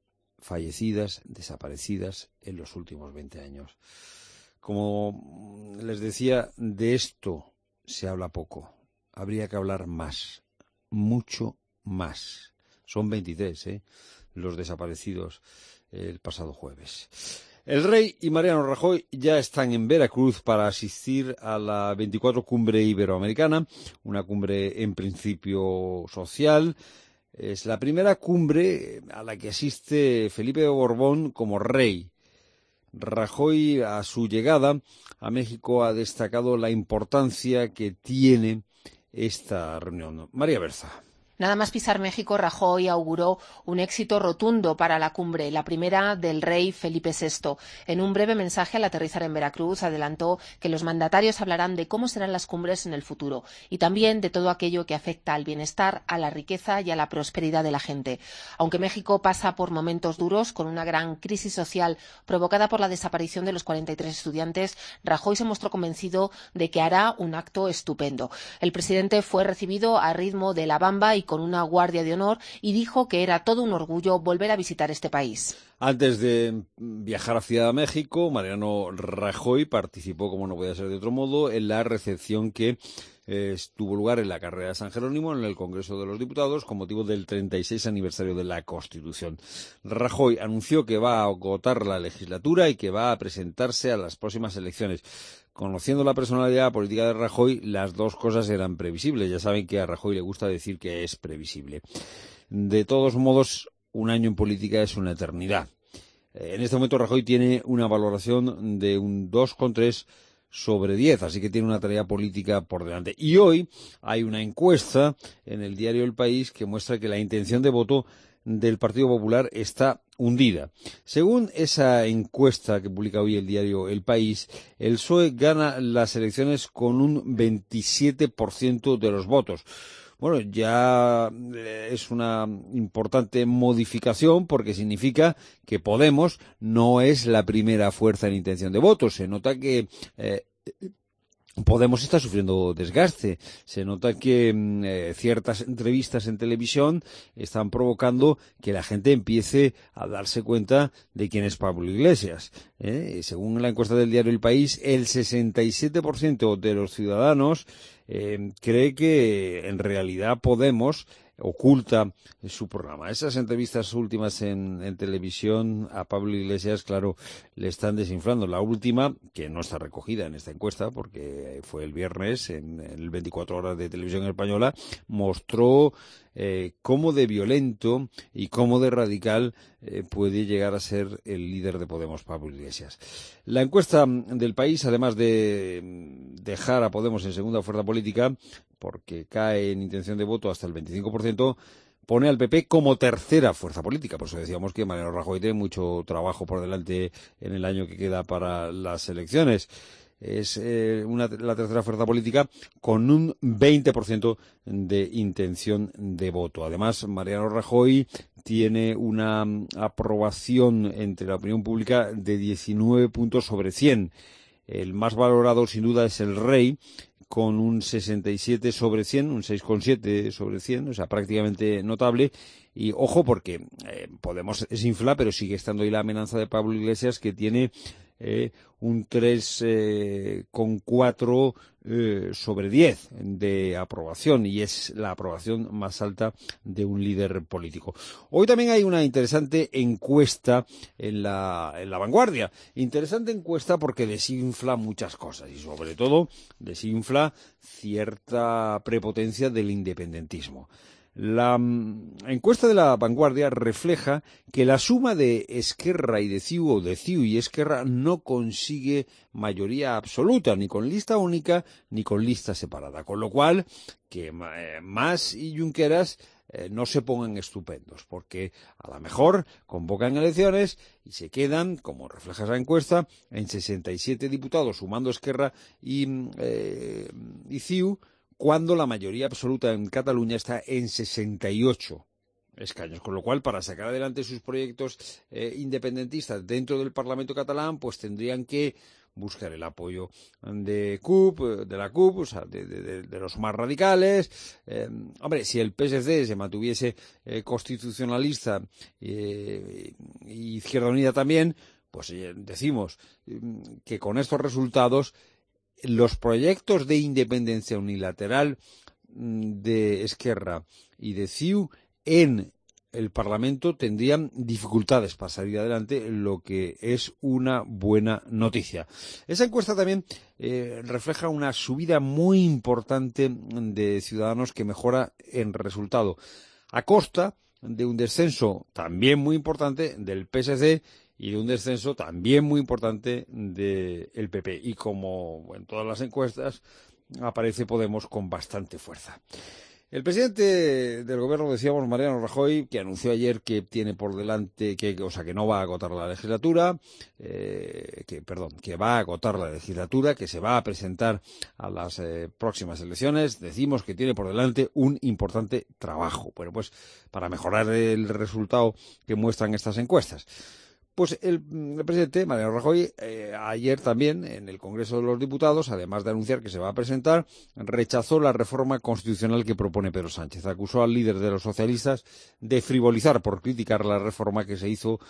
fallecidas, desaparecidas en los últimos veinte años. Como les decía, de esto se habla poco. Habría que hablar más, mucho más. Son veintitrés, ¿eh? Los desaparecidos el pasado jueves. El rey y Mariano Rajoy ya están en Veracruz para asistir a la veinticuatro Cumbre Iberoamericana, una cumbre en principio social. Es la primera cumbre a la que asiste Felipe de Borbón como rey. Rajoy, a su llegada a México, ha destacado la importancia que tiene esta reunión. María Berza. Nada más pisar México, Rajoy auguró un éxito rotundo para la cumbre, la primera del rey Felipe sexto. En un breve mensaje al aterrizar en Veracruz, adelantó que los mandatarios hablarán de cómo serán las cumbres en el futuro y también de todo aquello que afecta al bienestar, a la riqueza y a la prosperidad de la gente. Aunque México pasa por momentos duros, con una gran crisis social provocada por la desaparición de los cuarenta y tres estudiantes, Rajoy se mostró convencido de que hará un acto estupendo. El presidente fue recibido a ritmo de la bamba y con una guardia de honor y dijo que era todo un orgullo volver a visitar este país. Antes de viajar hacia México, Mariano Rajoy participó, como no podía ser de otro modo, en la recepción que eh, tuvo lugar en la carrera de San Jerónimo, en el Congreso de los Diputados, con motivo del treinta y seis aniversario de la Constitución. Rajoy anunció que va a agotar la legislatura y que va a presentarse a las próximas elecciones. Conociendo la personalidad política de Rajoy, las dos cosas eran previsibles. Ya saben que a Rajoy le gusta decir que es previsible. De todos modos, un año en política es una eternidad. En este momento Rajoy tiene una valoración de un dos coma tres sobre diez, así que tiene una tarea política por delante. Y hoy hay una encuesta en el diario El País que muestra que la intención de voto del Partido Popular está hundida. Según esa encuesta que publica hoy el diario El País, el P S O E gana las elecciones con un veintisiete por ciento de los votos. Bueno, ya es una importante modificación porque significa que Podemos no es la primera fuerza en intención de voto. Se nota que eh, Podemos está sufriendo desgaste. Se nota que eh, ciertas entrevistas en televisión están provocando que la gente empiece a darse cuenta de quién es Pablo Iglesias. ¿eh? Según la encuesta del diario El País, el sesenta y siete por ciento de los ciudadanos eh, cree que en realidad Podemos oculta su programa. Esas entrevistas últimas en, en televisión a Pablo Iglesias, claro, le están desinflando. La última, que no está recogida en esta encuesta, porque fue el viernes en, en el veinticuatro horas de televisión española, mostró eh, cómo de violento y cómo de radical eh, puede llegar a ser el líder de Podemos, Pablo Iglesias. La encuesta del País, además de dejar a Podemos en segunda fuerza política, porque cae en intención de voto hasta el veinticinco por ciento, pone al P P como tercera fuerza política. Por eso decíamos que Mariano Rajoy tiene mucho trabajo por delante en el año que queda para las elecciones. Es eh, una, la tercera fuerza política con un veinte por ciento de intención de voto. Además, Mariano Rajoy tiene una aprobación entre la opinión pública de diecinueve puntos sobre cien. El más valorado, sin duda, es el Rey, con un sesenta y siete sobre cien, un seis coma siete sobre cien, o sea, prácticamente notable. Y ojo, porque eh, Podemos desinfla, pero sigue estando ahí la amenaza de Pablo Iglesias, que tiene eh, un tres coma cuatro eh, sobre diez de aprobación, y es la aprobación más alta de un líder político. Hoy también hay una interesante encuesta en la, en la Vanguardia. Interesante encuesta porque desinfla muchas cosas y sobre todo desinfla cierta prepotencia del independentismo. La um, encuesta de la Vanguardia refleja que la suma de Esquerra y de C I U, o de C I U y Esquerra, no consigue mayoría absoluta, ni con lista única, ni con lista separada. Con lo cual, que eh, Mas y Junqueras eh, no se pongan estupendos, porque a lo mejor convocan elecciones y se quedan, como refleja esa encuesta, en sesenta y siete diputados, sumando Esquerra y, eh, y C I U, cuando la mayoría absoluta en Cataluña está en sesenta y ocho escaños. Con lo cual, para sacar adelante sus proyectos eh, independentistas dentro del Parlamento catalán, pues tendrían que buscar el apoyo de C U P, de la C U P, o sea, de, de, de los más radicales. Eh, hombre, si el P S C se mantuviese eh, constitucionalista eh, y Izquierda Unida también, pues eh, decimos eh, que con estos resultados los proyectos de independencia unilateral de Esquerra y de C I U en el Parlamento tendrían dificultades para salir adelante, lo que es una buena noticia. Esa encuesta también eh, refleja una subida muy importante de Ciudadanos que mejora en resultado, a costa de un descenso también muy importante del P S C y de un descenso también muy importante del P P. Y como en todas las encuestas, aparece Podemos con bastante fuerza. El presidente del gobierno, decíamos, Mariano Rajoy, que anunció ayer que tiene por delante, que, o sea, que no va a agotar la legislatura, eh, que, perdón, que va a agotar la legislatura, que se va a presentar a las eh, próximas elecciones. Decimos que tiene por delante un importante trabajo. Bueno, pues para mejorar el resultado que muestran estas encuestas. Pues el, el presidente, Mariano Rajoy, eh, ayer también en el Congreso de los Diputados, además de anunciar que se va a presentar, rechazó la reforma constitucional que propone Pedro Sánchez. Acusó al líder de los socialistas de frivolizar por criticar la reforma que se hizo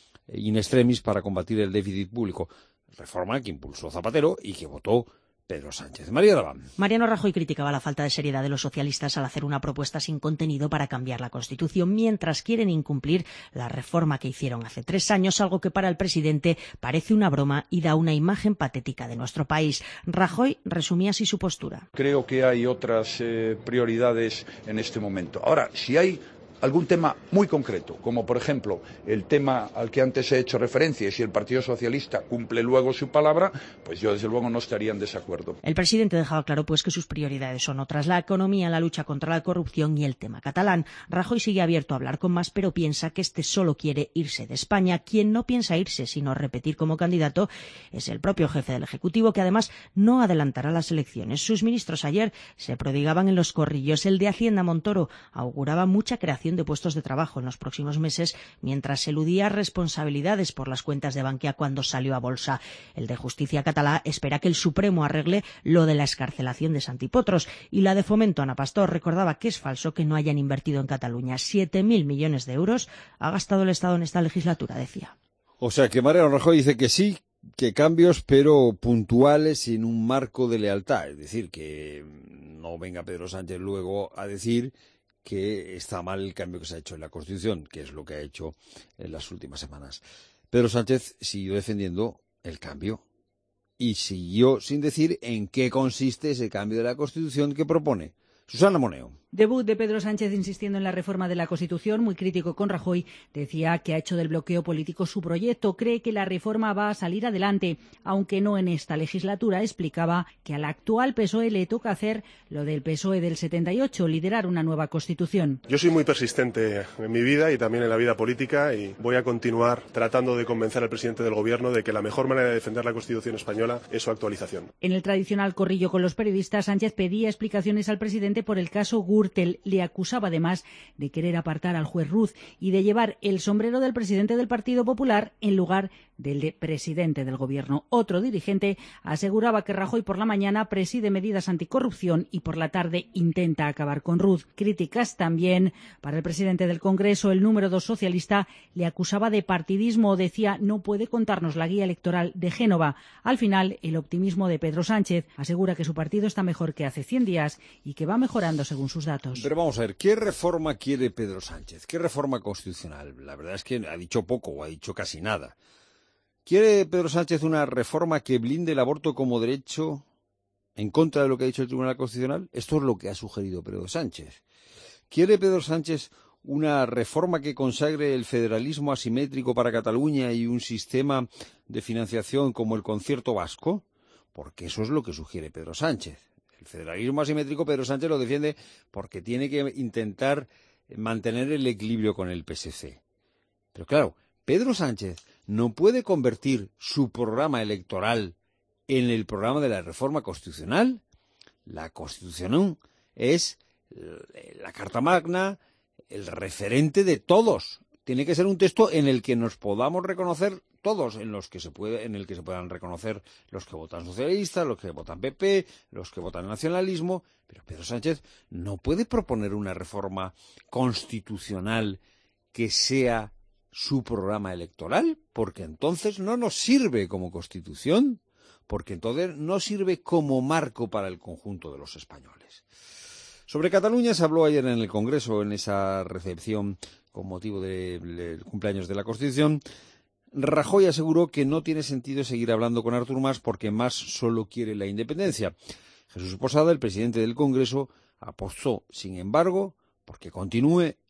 in extremis para combatir el déficit público. Reforma que impulsó Zapatero y que votó Pedro Sánchez. María Laván. Mariano Rajoy criticaba la falta de seriedad de los socialistas al hacer una propuesta sin contenido para cambiar la Constitución, mientras quieren incumplir la reforma que hicieron hace tres años, algo que para el presidente parece una broma y da una imagen patética de nuestro país. Rajoy resumía así su postura. Creo que hay otras eh, prioridades en este momento. Ahora, si hay algún tema muy concreto, como por ejemplo el tema al que antes he hecho referencia, y si el Partido Socialista cumple luego su palabra, pues yo desde luego no estaría en desacuerdo. El presidente dejaba claro pues que sus prioridades son otras: la economía, la lucha contra la corrupción y el tema catalán. Rajoy sigue abierto a hablar con más, pero piensa que este solo quiere irse de España. Quien no piensa irse, sino repetir como candidato, es el propio jefe del Ejecutivo, que además no adelantará las elecciones. Sus ministros ayer se prodigaban en los corrillos. El de Hacienda, Montoro, auguraba mucha creación de puestos de trabajo en los próximos meses, mientras eludía responsabilidades por las cuentas de Bankia cuando salió a bolsa. El de Justicia catalá espera que el Supremo arregle lo de la excarcelación de Santi Potros, y la de Fomento, Ana Pastor, recordaba que es falso que no hayan invertido en Cataluña. Siete mil millones de euros ha gastado el Estado en esta legislatura, decía. O sea que Mariano Rajoy dice que sí, que cambios, pero puntuales y en un marco de lealtad. Es decir, que no venga Pedro Sánchez luego a decir que está mal el cambio que se ha hecho en la Constitución, que es lo que ha hecho en las últimas semanas. Pedro Sánchez siguió defendiendo el cambio y siguió sin decir en qué consiste ese cambio de la Constitución que propone. Susana Moneo. Debut de Pedro Sánchez insistiendo en la reforma de la Constitución, muy crítico con Rajoy. Decía que ha hecho del bloqueo político su proyecto. Cree que la reforma va a salir adelante, aunque no en esta legislatura. Explicaba que al actual P S O E le toca hacer lo del P S O E del setenta y ocho, liderar una nueva Constitución. Yo soy muy persistente en mi vida y también en la vida política, y voy a continuar tratando de convencer al presidente del Gobierno de que la mejor manera de defender la Constitución española es su actualización. En el tradicional corrillo con los periodistas, Sánchez pedía explicaciones al presidente por el caso Gürtel. Le acusaba además de querer apartar al juez Ruz y de llevar el sombrero del presidente del Partido Popular en lugar del de presidente del Gobierno. Otro dirigente aseguraba que Rajoy por la mañana preside medidas anticorrupción y por la tarde intenta acabar con Ruz. Críticas también para el presidente del Congreso. El número dos socialista le acusaba de partidismo. Decía: no puede contarnos la guía electoral de Génova. Al final, el optimismo de Pedro Sánchez asegura que su partido está mejor que hace cien días y que va mejorando según sus datos. Pero vamos a ver, ¿qué reforma quiere Pedro Sánchez? ¿Qué reforma constitucional? La verdad es que ha dicho poco o ha dicho casi nada. ¿Quiere Pedro Sánchez una reforma que blinde el aborto como derecho en contra de lo que ha dicho el Tribunal Constitucional? Esto es lo que ha sugerido Pedro Sánchez. ¿Quiere Pedro Sánchez una reforma que consagre el federalismo asimétrico para Cataluña y un sistema de financiación como el concierto vasco? Porque eso es lo que sugiere Pedro Sánchez. El federalismo asimétrico, Pedro Sánchez lo defiende porque tiene que intentar mantener el equilibrio con el P S C. Pero claro, Pedro Sánchez no puede convertir su programa electoral en el programa de la reforma constitucional. La Constitución es la Carta Magna, el referente de todos. Tiene que ser un texto en el que nos podamos reconocer todos, en los que se puede, en el que se puedan reconocer los que votan socialistas, los que votan P P, los que votan nacionalismo. Pero Pedro Sánchez no puede proponer una reforma constitucional que sea su programa electoral, porque entonces no nos sirve como Constitución, porque entonces no sirve como marco para el conjunto de los españoles. Sobre Cataluña se habló ayer en el Congreso, en esa recepción con motivo del cumpleaños de la Constitución. Rajoy aseguró que no tiene sentido seguir hablando con Artur Mas porque Mas solo quiere la independencia. Jesús Posada, el presidente del Congreso, apostó, sin embargo, porque continúe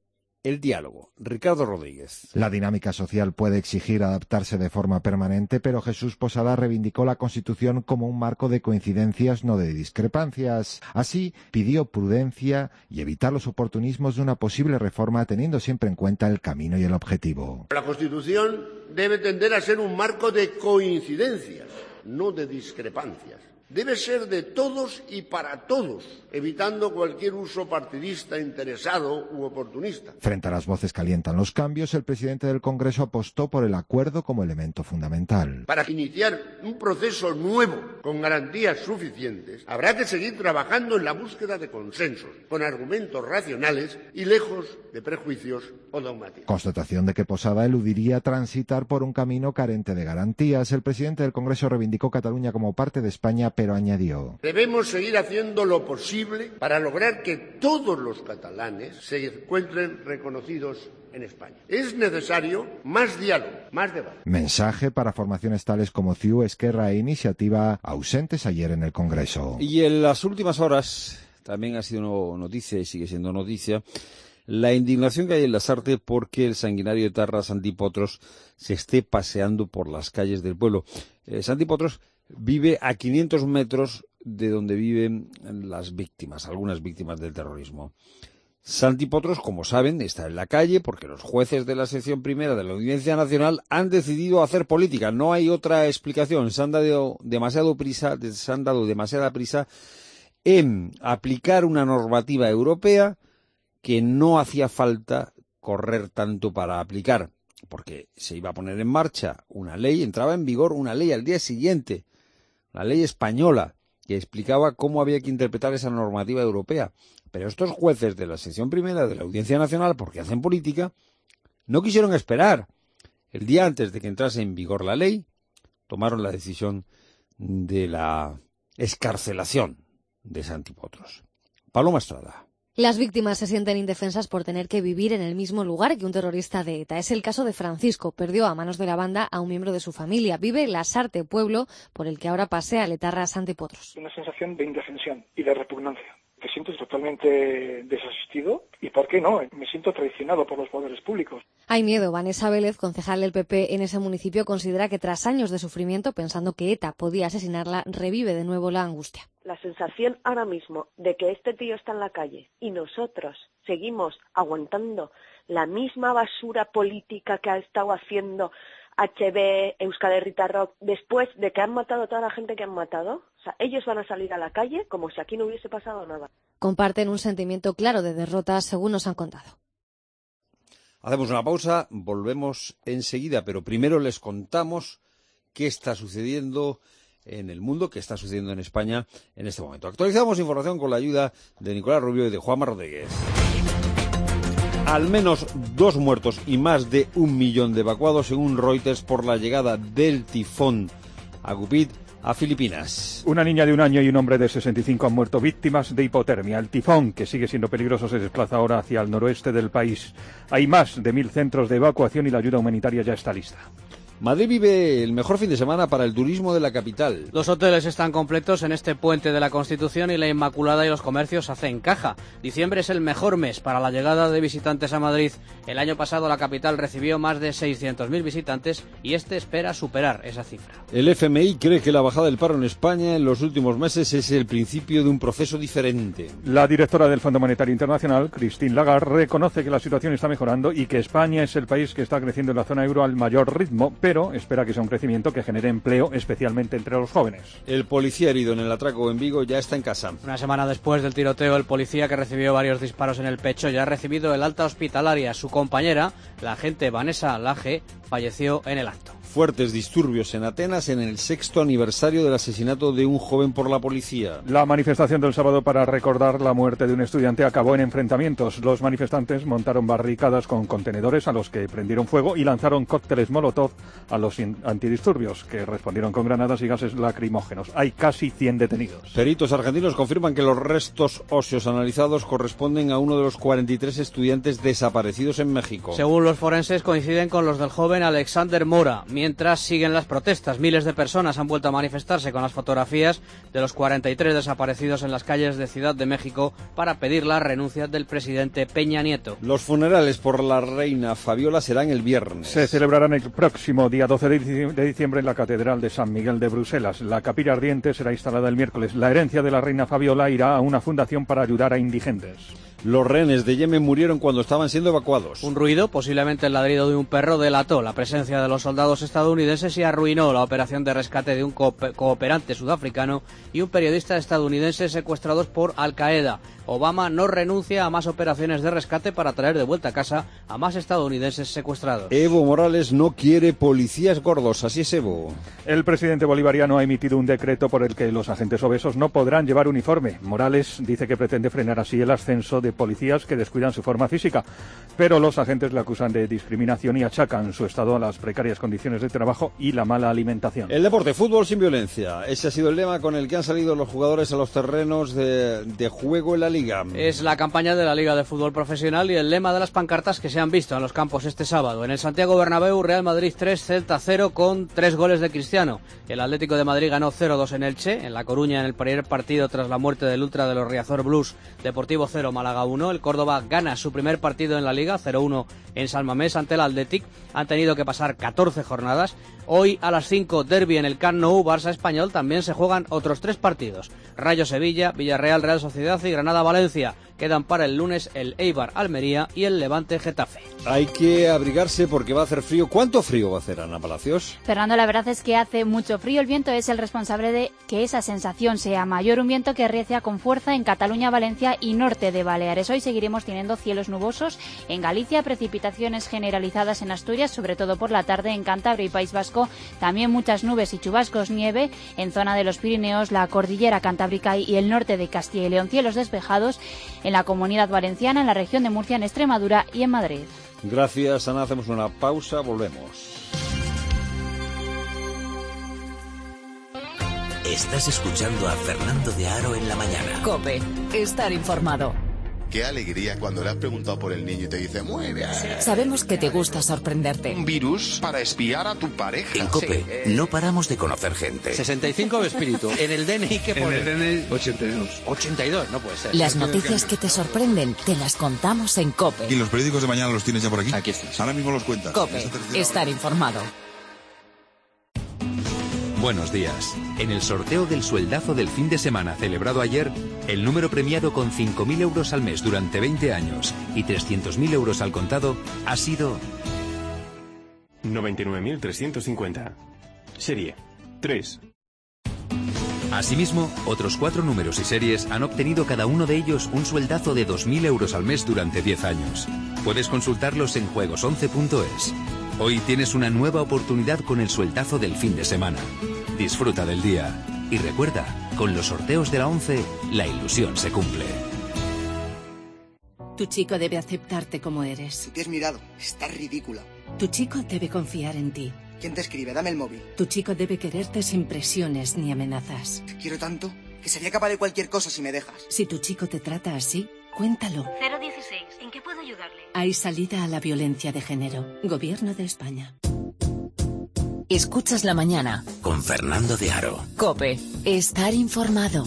el diálogo. Ricardo Rodríguez. La dinámica social puede exigir adaptarse de forma permanente, pero Jesús Posada reivindicó la Constitución como un marco de coincidencias, no de discrepancias. Así, pidió prudencia y evitar los oportunismos de una posible reforma, teniendo siempre en cuenta el camino y el objetivo. La Constitución debe tender a ser un marco de coincidencias, no de discrepancias. Debe ser de todos y para todos, evitando cualquier uso partidista, interesado u oportunista. Frente a las voces que alientan los cambios, el presidente del Congreso apostó por el acuerdo como elemento fundamental. Para iniciar un proceso nuevo con garantías suficientes, habrá que seguir trabajando en la búsqueda de consensos, con argumentos racionales y lejos de prejuicios o dogmáticos. Constatación de que Posada eludiría transitar por un camino carente de garantías. El presidente del Congreso reivindicó Cataluña como parte de España, pero añadió: debemos seguir haciendo lo posible para lograr que todos los catalanes se encuentren reconocidos en España. Es necesario más diálogo, más debate. Mensaje para formaciones tales como C I U, Esquerra e Iniciativa, ausentes ayer en el Congreso. Y en las últimas horas también ha sido noticia y sigue siendo noticia la indignación que hay en Lasarte porque el sanguinario etarra Santi Potros se esté paseando por las calles del pueblo. Eh, Santi Potros vive a quinientos metros de donde viven las víctimas, algunas víctimas del terrorismo. Santi Potros, como saben, está en la calle porque los jueces de la sección primera de la Audiencia Nacional han decidido hacer política. No hay otra explicación. Se han dado demasiado prisa, se han dado demasiada prisa en aplicar una normativa europea que no hacía falta correr tanto para aplicar, porque se iba a poner en marcha una ley, entraba en vigor una ley al día siguiente, la ley española, que explicaba cómo había que interpretar esa normativa europea. Pero estos jueces de la sección primera de la Audiencia Nacional, porque hacen política, no quisieron esperar. El día antes de que entrase en vigor la ley, tomaron la decisión de la excarcelación de Santi Potros. Paloma Estrada. Las víctimas se sienten indefensas por tener que vivir en el mismo lugar que un terrorista de ETA. Es el caso de Francisco. Perdió a manos de la banda a un miembro de su familia. Vive en Lasarte, pueblo por el que ahora pasea el etarra Santi Potros. Una sensación de indefensión y de repugnancia. Te sientes totalmente desasistido y, ¿por qué no? Me siento traicionado por los poderes públicos. Hay miedo. Vanessa Vélez, concejal del P P en ese municipio, considera que tras años de sufrimiento, pensando que ETA podía asesinarla, revive de nuevo la angustia. La sensación ahora mismo de que este tío está en la calle y nosotros seguimos aguantando la misma basura política que ha estado haciendo H B, Euskal Herria Rock, después de que han matado a toda la gente que han matado. O sea, ellos van a salir a la calle como si aquí no hubiese pasado nada. Comparten un sentimiento claro de derrota, según nos han contado. Hacemos una pausa, volvemos enseguida, pero primero les contamos qué está sucediendo en el mundo, qué está sucediendo en España en este momento. Actualizamos información con la ayuda de Nicolás Rubio y de Juanma Rodríguez. Al menos dos muertos y más de un millón de evacuados, según Reuters, por la llegada del tifón Agupit a Filipinas. Una niña de un año y un hombre de sesenta y cinco han muerto víctimas de hipotermia. El tifón, que sigue siendo peligroso, se desplaza ahora hacia el noroeste del país. Hay más de mil centros de evacuación y la ayuda humanitaria ya está lista. Madrid vive el mejor fin de semana para el turismo de la capital. Los hoteles están completos en este puente de la Constitución y la Inmaculada y los comercios hacen caja. Diciembre es el mejor mes para la llegada de visitantes a Madrid. El año pasado la capital recibió más de seiscientos mil visitantes y este espera superar esa cifra. El F M I cree que la bajada del paro en España en los últimos meses es el principio de un proceso diferente. La directora del Fondo Monetario Internacional, Christine Lagarde, reconoce que la situación está mejorando y que España es el país que está creciendo en la zona euro al mayor ritmo, pero espera que sea un crecimiento que genere empleo, especialmente entre los jóvenes. El policía herido en el atraco en Vigo ya está en casa. Una semana después del tiroteo, el policía, que recibió varios disparos en el pecho, ya ha recibido el alta hospitalaria. Su compañera, la agente Vanessa Laje, falleció en el acto. Fuertes disturbios en Atenas en el sexto aniversario del asesinato de un joven por la policía. La manifestación del sábado para recordar la muerte de un estudiante acabó en enfrentamientos. Los manifestantes montaron barricadas con contenedores a los que prendieron fuego y lanzaron cócteles Molotov a los antidisturbios, que respondieron con granadas y gases lacrimógenos. Hay casi cien detenidos. Peritos argentinos confirman que los restos óseos analizados corresponden a uno de los cuarenta y tres estudiantes desaparecidos en México. Según los forenses, coinciden con los del joven Alexander Mora. Mientras siguen las protestas, miles de personas han vuelto a manifestarse con las fotografías de los cuarenta y tres desaparecidos en las calles de Ciudad de México para pedir la renuncia del presidente Peña Nieto. Los funerales por la reina Fabiola serán el viernes. Se celebrarán el próximo día doce de diciembre en la Catedral de San Miguel de Bruselas. La capilla ardiente será instalada el miércoles. La herencia de la reina Fabiola irá a una fundación para ayudar a indigentes. Los rehenes de Yemen murieron cuando estaban siendo evacuados. Un ruido, posiblemente el ladrido de un perro, delató la presencia de los soldados estadounidenses y arruinó la operación de rescate de un cooperante sudafricano y un periodista estadounidense secuestrados por Al-Qaeda. Obama no renuncia a más operaciones de rescate para traer de vuelta a casa a más estadounidenses secuestrados. Evo Morales no quiere policías gordos, así es Evo. El presidente bolivariano ha emitido un decreto por el que los agentes obesos no podrán llevar uniforme. Morales dice que pretende frenar así el ascenso de policías que descuidan su forma física, pero los agentes le acusan de discriminación y achacan su estado a las precarias condiciones de trabajo y la mala alimentación. El deporte, fútbol sin violencia. Ese ha sido el lema con el que han salido los jugadores a los terrenos de, de juego en la Liga. Es la campaña de la Liga de Fútbol Profesional y el lema de las pancartas que se han visto en los campos este sábado. En el Santiago Bernabéu, Real Madrid tres, Celta cero con tres goles de Cristiano. El Atlético de Madrid ganó cero dos en Elche. En La Coruña, en el primer partido tras la muerte del ultra de los Riazor Blues, Deportivo cero, Málaga uno. El Córdoba gana su primer partido en la Liga, cero uno en San Mamés ante el Athletic. Han tenido que pasar catorce jornadas. Hoy a las cinco, derbi en el Camp Nou, Barça Español. También se juegan otros tres partidos. Rayo Sevilla, Villarreal Real Sociedad y Granada Valencia. Quedan para el lunes el Eibar Almería y el Levante Getafe. Hay que abrigarse porque va a hacer frío. ¿Cuánto frío va a hacer, Ana Palacios? Fernando, la verdad es que hace mucho frío. El viento es el responsable de que esa sensación sea mayor. Un viento que recia con fuerza en Cataluña, Valencia y norte de Baleares. Hoy seguiremos teniendo cielos nubosos en Galicia, precipitaciones generalizadas en Asturias, sobre todo por la tarde en Cantabria y País Vasco. También muchas nubes y chubascos, nieve en zona de los Pirineos, la cordillera cantábrica y el norte de Castilla y León. Cielos despejados en la Comunidad Valenciana, en la región de Murcia, en Extremadura y en Madrid. Gracias, Ana. Hacemos una pausa, volvemos. Estás escuchando a Fernando de Aro en la mañana. COPE, estar informado. Qué alegría cuando le has preguntado por el niño y te dice, muy bien. Sabemos que te gusta sorprenderte. Un virus para espiar a tu pareja. En COPE sí, eh... no paramos de conocer gente. sesenta y cinco de espíritu. En el D N I, ¿qué pone? En el D N I, ochenta y dos. ochenta y dos, no puede ser. Las noticias que te sorprenden te las contamos en COPE. ¿Y los periódicos de mañana los tienes ya por aquí? Aquí estás. Ahora mismo los cuentas. COPE, estar informado. Buenos días. En el sorteo del sueldazo del fin de semana celebrado ayer, el número premiado con cinco mil euros al mes durante veinte años y trescientos mil euros al contado ha sido... noventa y nueve mil trescientos cincuenta. Serie tres. Asimismo, otros cuatro números y series han obtenido cada uno de ellos un sueldazo de dos mil euros al mes durante diez años. Puedes consultarlos en juegos once punto es. Hoy tienes una nueva oportunidad con el sueldazo del fin de semana. Disfruta del día. Y recuerda, con los sorteos de la once, la ilusión se cumple. Tu chico debe aceptarte como eres. Te has mirado. Estás ridícula. Tu chico debe confiar en ti. ¿Quién te escribe? Dame el móvil. Tu chico debe quererte sin presiones ni amenazas. Te quiero tanto que sería capaz de cualquier cosa si me dejas. Si tu chico te trata así, cuéntalo. cero dieciséis. ¿En qué puedo ayudarle? Hay salida a la violencia de género. Gobierno de España. Escuchas la mañana. Con Fernando de Aro. COPE. Estar informado.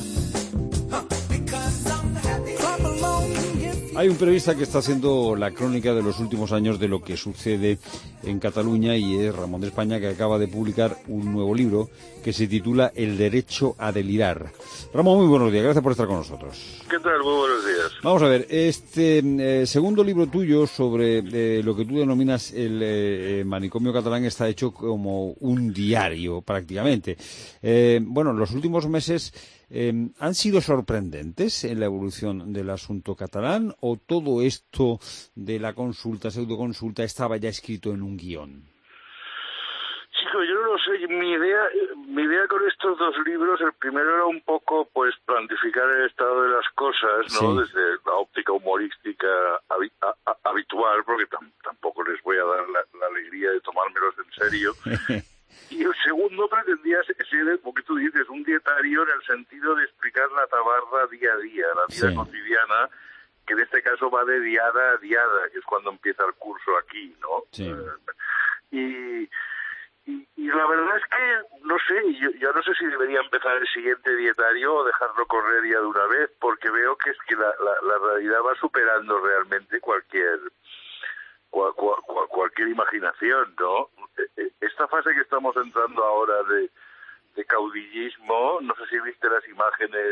Hay un periodista que está haciendo la crónica de los últimos años de lo que sucede en Cataluña y es Ramón de España, que acaba de publicar un nuevo libro que se titula El derecho a delirar. Ramón, muy buenos días, gracias por estar con nosotros. ¿Qué tal? Muy buenos días. Vamos a ver, este eh, segundo libro tuyo sobre eh, lo que tú denominas el eh, manicomio catalán está hecho como un diario prácticamente. Eh, bueno, los últimos meses eh, han sido sorprendentes en la evolución del asunto catalán, o todo esto de la consulta, pseudoconsulta, estaba ya escrito en un guión. Chico, yo no lo sé. Mi idea, mi idea con estos dos libros, el primero era un poco, pues, plantificar el estado de las cosas, ¿no? Sí. Desde la óptica humorística habi a, a, habitual, porque tam tampoco les voy a dar la, la alegría de tomármelos en serio. Y el segundo pretendía ser, como que tú dices, un dietario en el sentido de explicar la tabarra día a día, la vida sí. cotidiana, que en este caso va de diada a diada, que es cuando empieza el curso aquí, ¿no? Sí. Eh, y, y, y la verdad es que, no sé, yo, yo no sé si debería empezar el siguiente dietario o dejarlo correr ya de una vez, porque veo que es que la, la, la realidad va superando realmente cualquier cual, cual, cual, cualquier imaginación, ¿no? Esta fase que estamos entrando ahora de, de caudillismo, no sé si viste las imágenes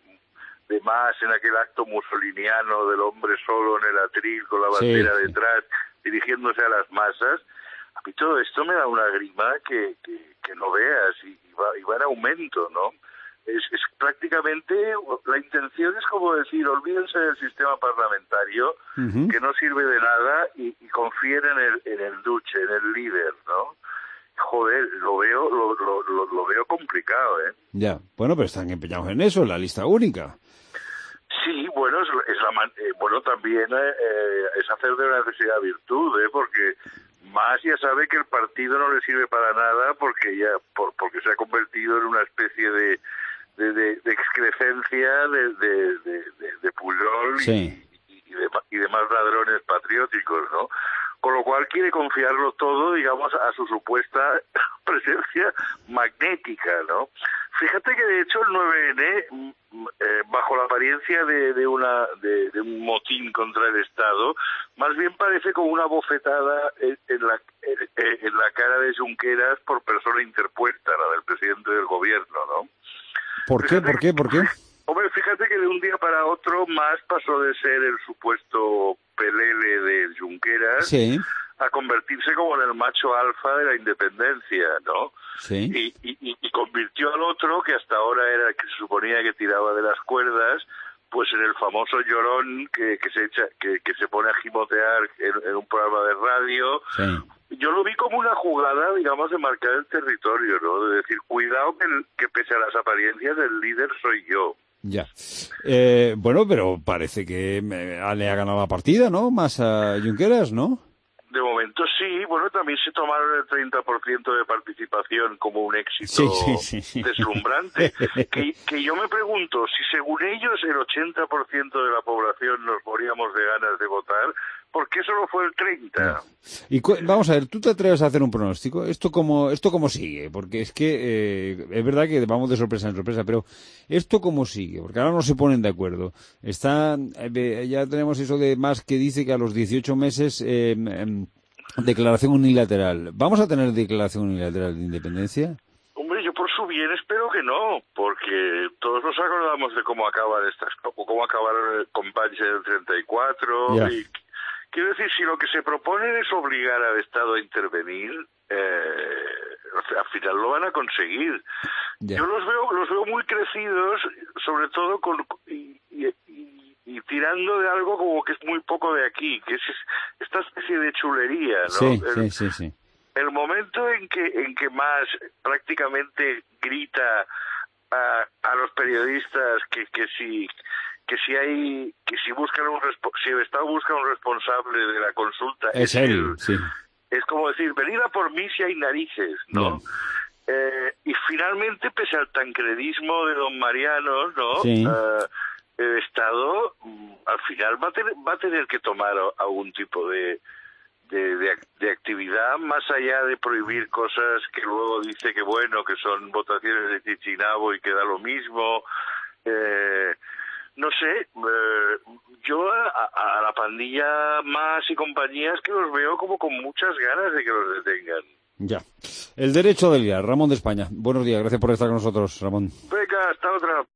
de Mas en aquel acto mussoliniano del hombre solo en el atril con la bandera sí, detrás, sí. dirigiéndose a las masas. A mí todo esto me da una grima que, que, que no veas y, y, va, y va en aumento, ¿no? Es, es prácticamente, la intención es como decir, olvídense del sistema parlamentario, uh-huh. que no sirve de nada, y, y confíen en el, en el duce, en el líder, ¿no? Joder, lo veo, lo, lo, lo, lo veo complicado, ¿eh? Ya, bueno, pero están empeñados en eso, en la lista única. Sí, bueno, es, es la, eh, bueno también eh, es hacer de la necesidad virtud, ¿eh? Porque Mas ya sabe que el partido no le sirve para nada porque ya por, porque se ha convertido en una especie de de, de, de excrecencia de de, de, de, de Pujol sí. y, y, y, de, y demás ladrones patrióticos, ¿no? Con lo cual quiere confiarlo todo, digamos, a su supuesta presencia magnética, ¿no? Fíjate que de hecho el nueve ene, eh, bajo la apariencia de, de una de, de un motín contra el Estado, más bien parece como una bofetada en, en la en, en la cara de Junqueras por persona interpuesta, la del presidente del gobierno, ¿no? ¿Por qué? Fíjate, ¿Por qué? ¿Por qué? Hombre, fíjate que de un día para otro Mas pasó de ser el supuesto pelele de Junqueras sí. a convertirse como en el macho alfa de la independencia, ¿no? Sí. Y, y, y convirtió al otro, que hasta ahora era el que se suponía que tiraba de las cuerdas, pues en el famoso llorón que, que se echa, que, que se pone a gimotear en, en un programa de radio. Sí. Yo lo vi como una jugada, digamos, de marcar el territorio, ¿no? De decir, cuidado que, el, que pese a las apariencias, el líder soy yo. Ya. Eh, bueno, pero parece que me, le ha ganado la partida, ¿no? Más a Junqueras, ¿no? De momento sí, bueno, también se tomaron el treinta por ciento de participación como un éxito sí, sí, sí, sí. deslumbrante. que, que yo me pregunto, si según ellos el ochenta por ciento de la población nos moríamos de ganas de votar, ¿por qué solo fue el treinta por ciento? Y cu- vamos a ver, ¿tú te atreves a hacer un pronóstico? ¿Esto cómo, esto cómo sigue? Porque es que eh, es verdad que vamos de sorpresa en sorpresa, pero ¿esto cómo sigue? Porque ahora no se ponen de acuerdo. Está, eh, ya tenemos eso de Mas que dice que a los dieciocho meses eh, eh, declaración unilateral. ¿Vamos a tener declaración unilateral de independencia? Hombre, yo por su bien espero que no, porque todos nos acordamos de cómo acaban estas, cómo acabaron el compás del treinta y cuatro Ya. y quiero decir, si lo que se propone es obligar al Estado a intervenir, eh, al final lo van a conseguir. Ya. Yo los veo, los veo muy crecidos, sobre todo con y, y, y, y tirando de algo como que es muy poco de aquí, que es esta especie de chulería, ¿no? Sí, el, sí, sí, sí. el momento en que en que Mas prácticamente grita a, a los periodistas que que si que si hay que si buscan un respo- si el Estado busca un responsable de la consulta Es él, sí. es como decir, venid a por mí si hay narices, ¿no? Eh, y finalmente, pese al tancredismo de don Mariano, ¿no? Sí. Eh, el Estado mm, al final va a tener, va a tener que tomar a- algún tipo de de, de de actividad más allá de prohibir cosas que luego dice que bueno, que son votaciones de chichinabo y que da lo mismo. Eh, no sé, eh, yo a, a la pandilla Mas y compañías que los veo como con muchas ganas de que los detengan. Ya. El derecho del día, Ramón de España. Buenos días, gracias por estar con nosotros, Ramón. Venga, hasta otra.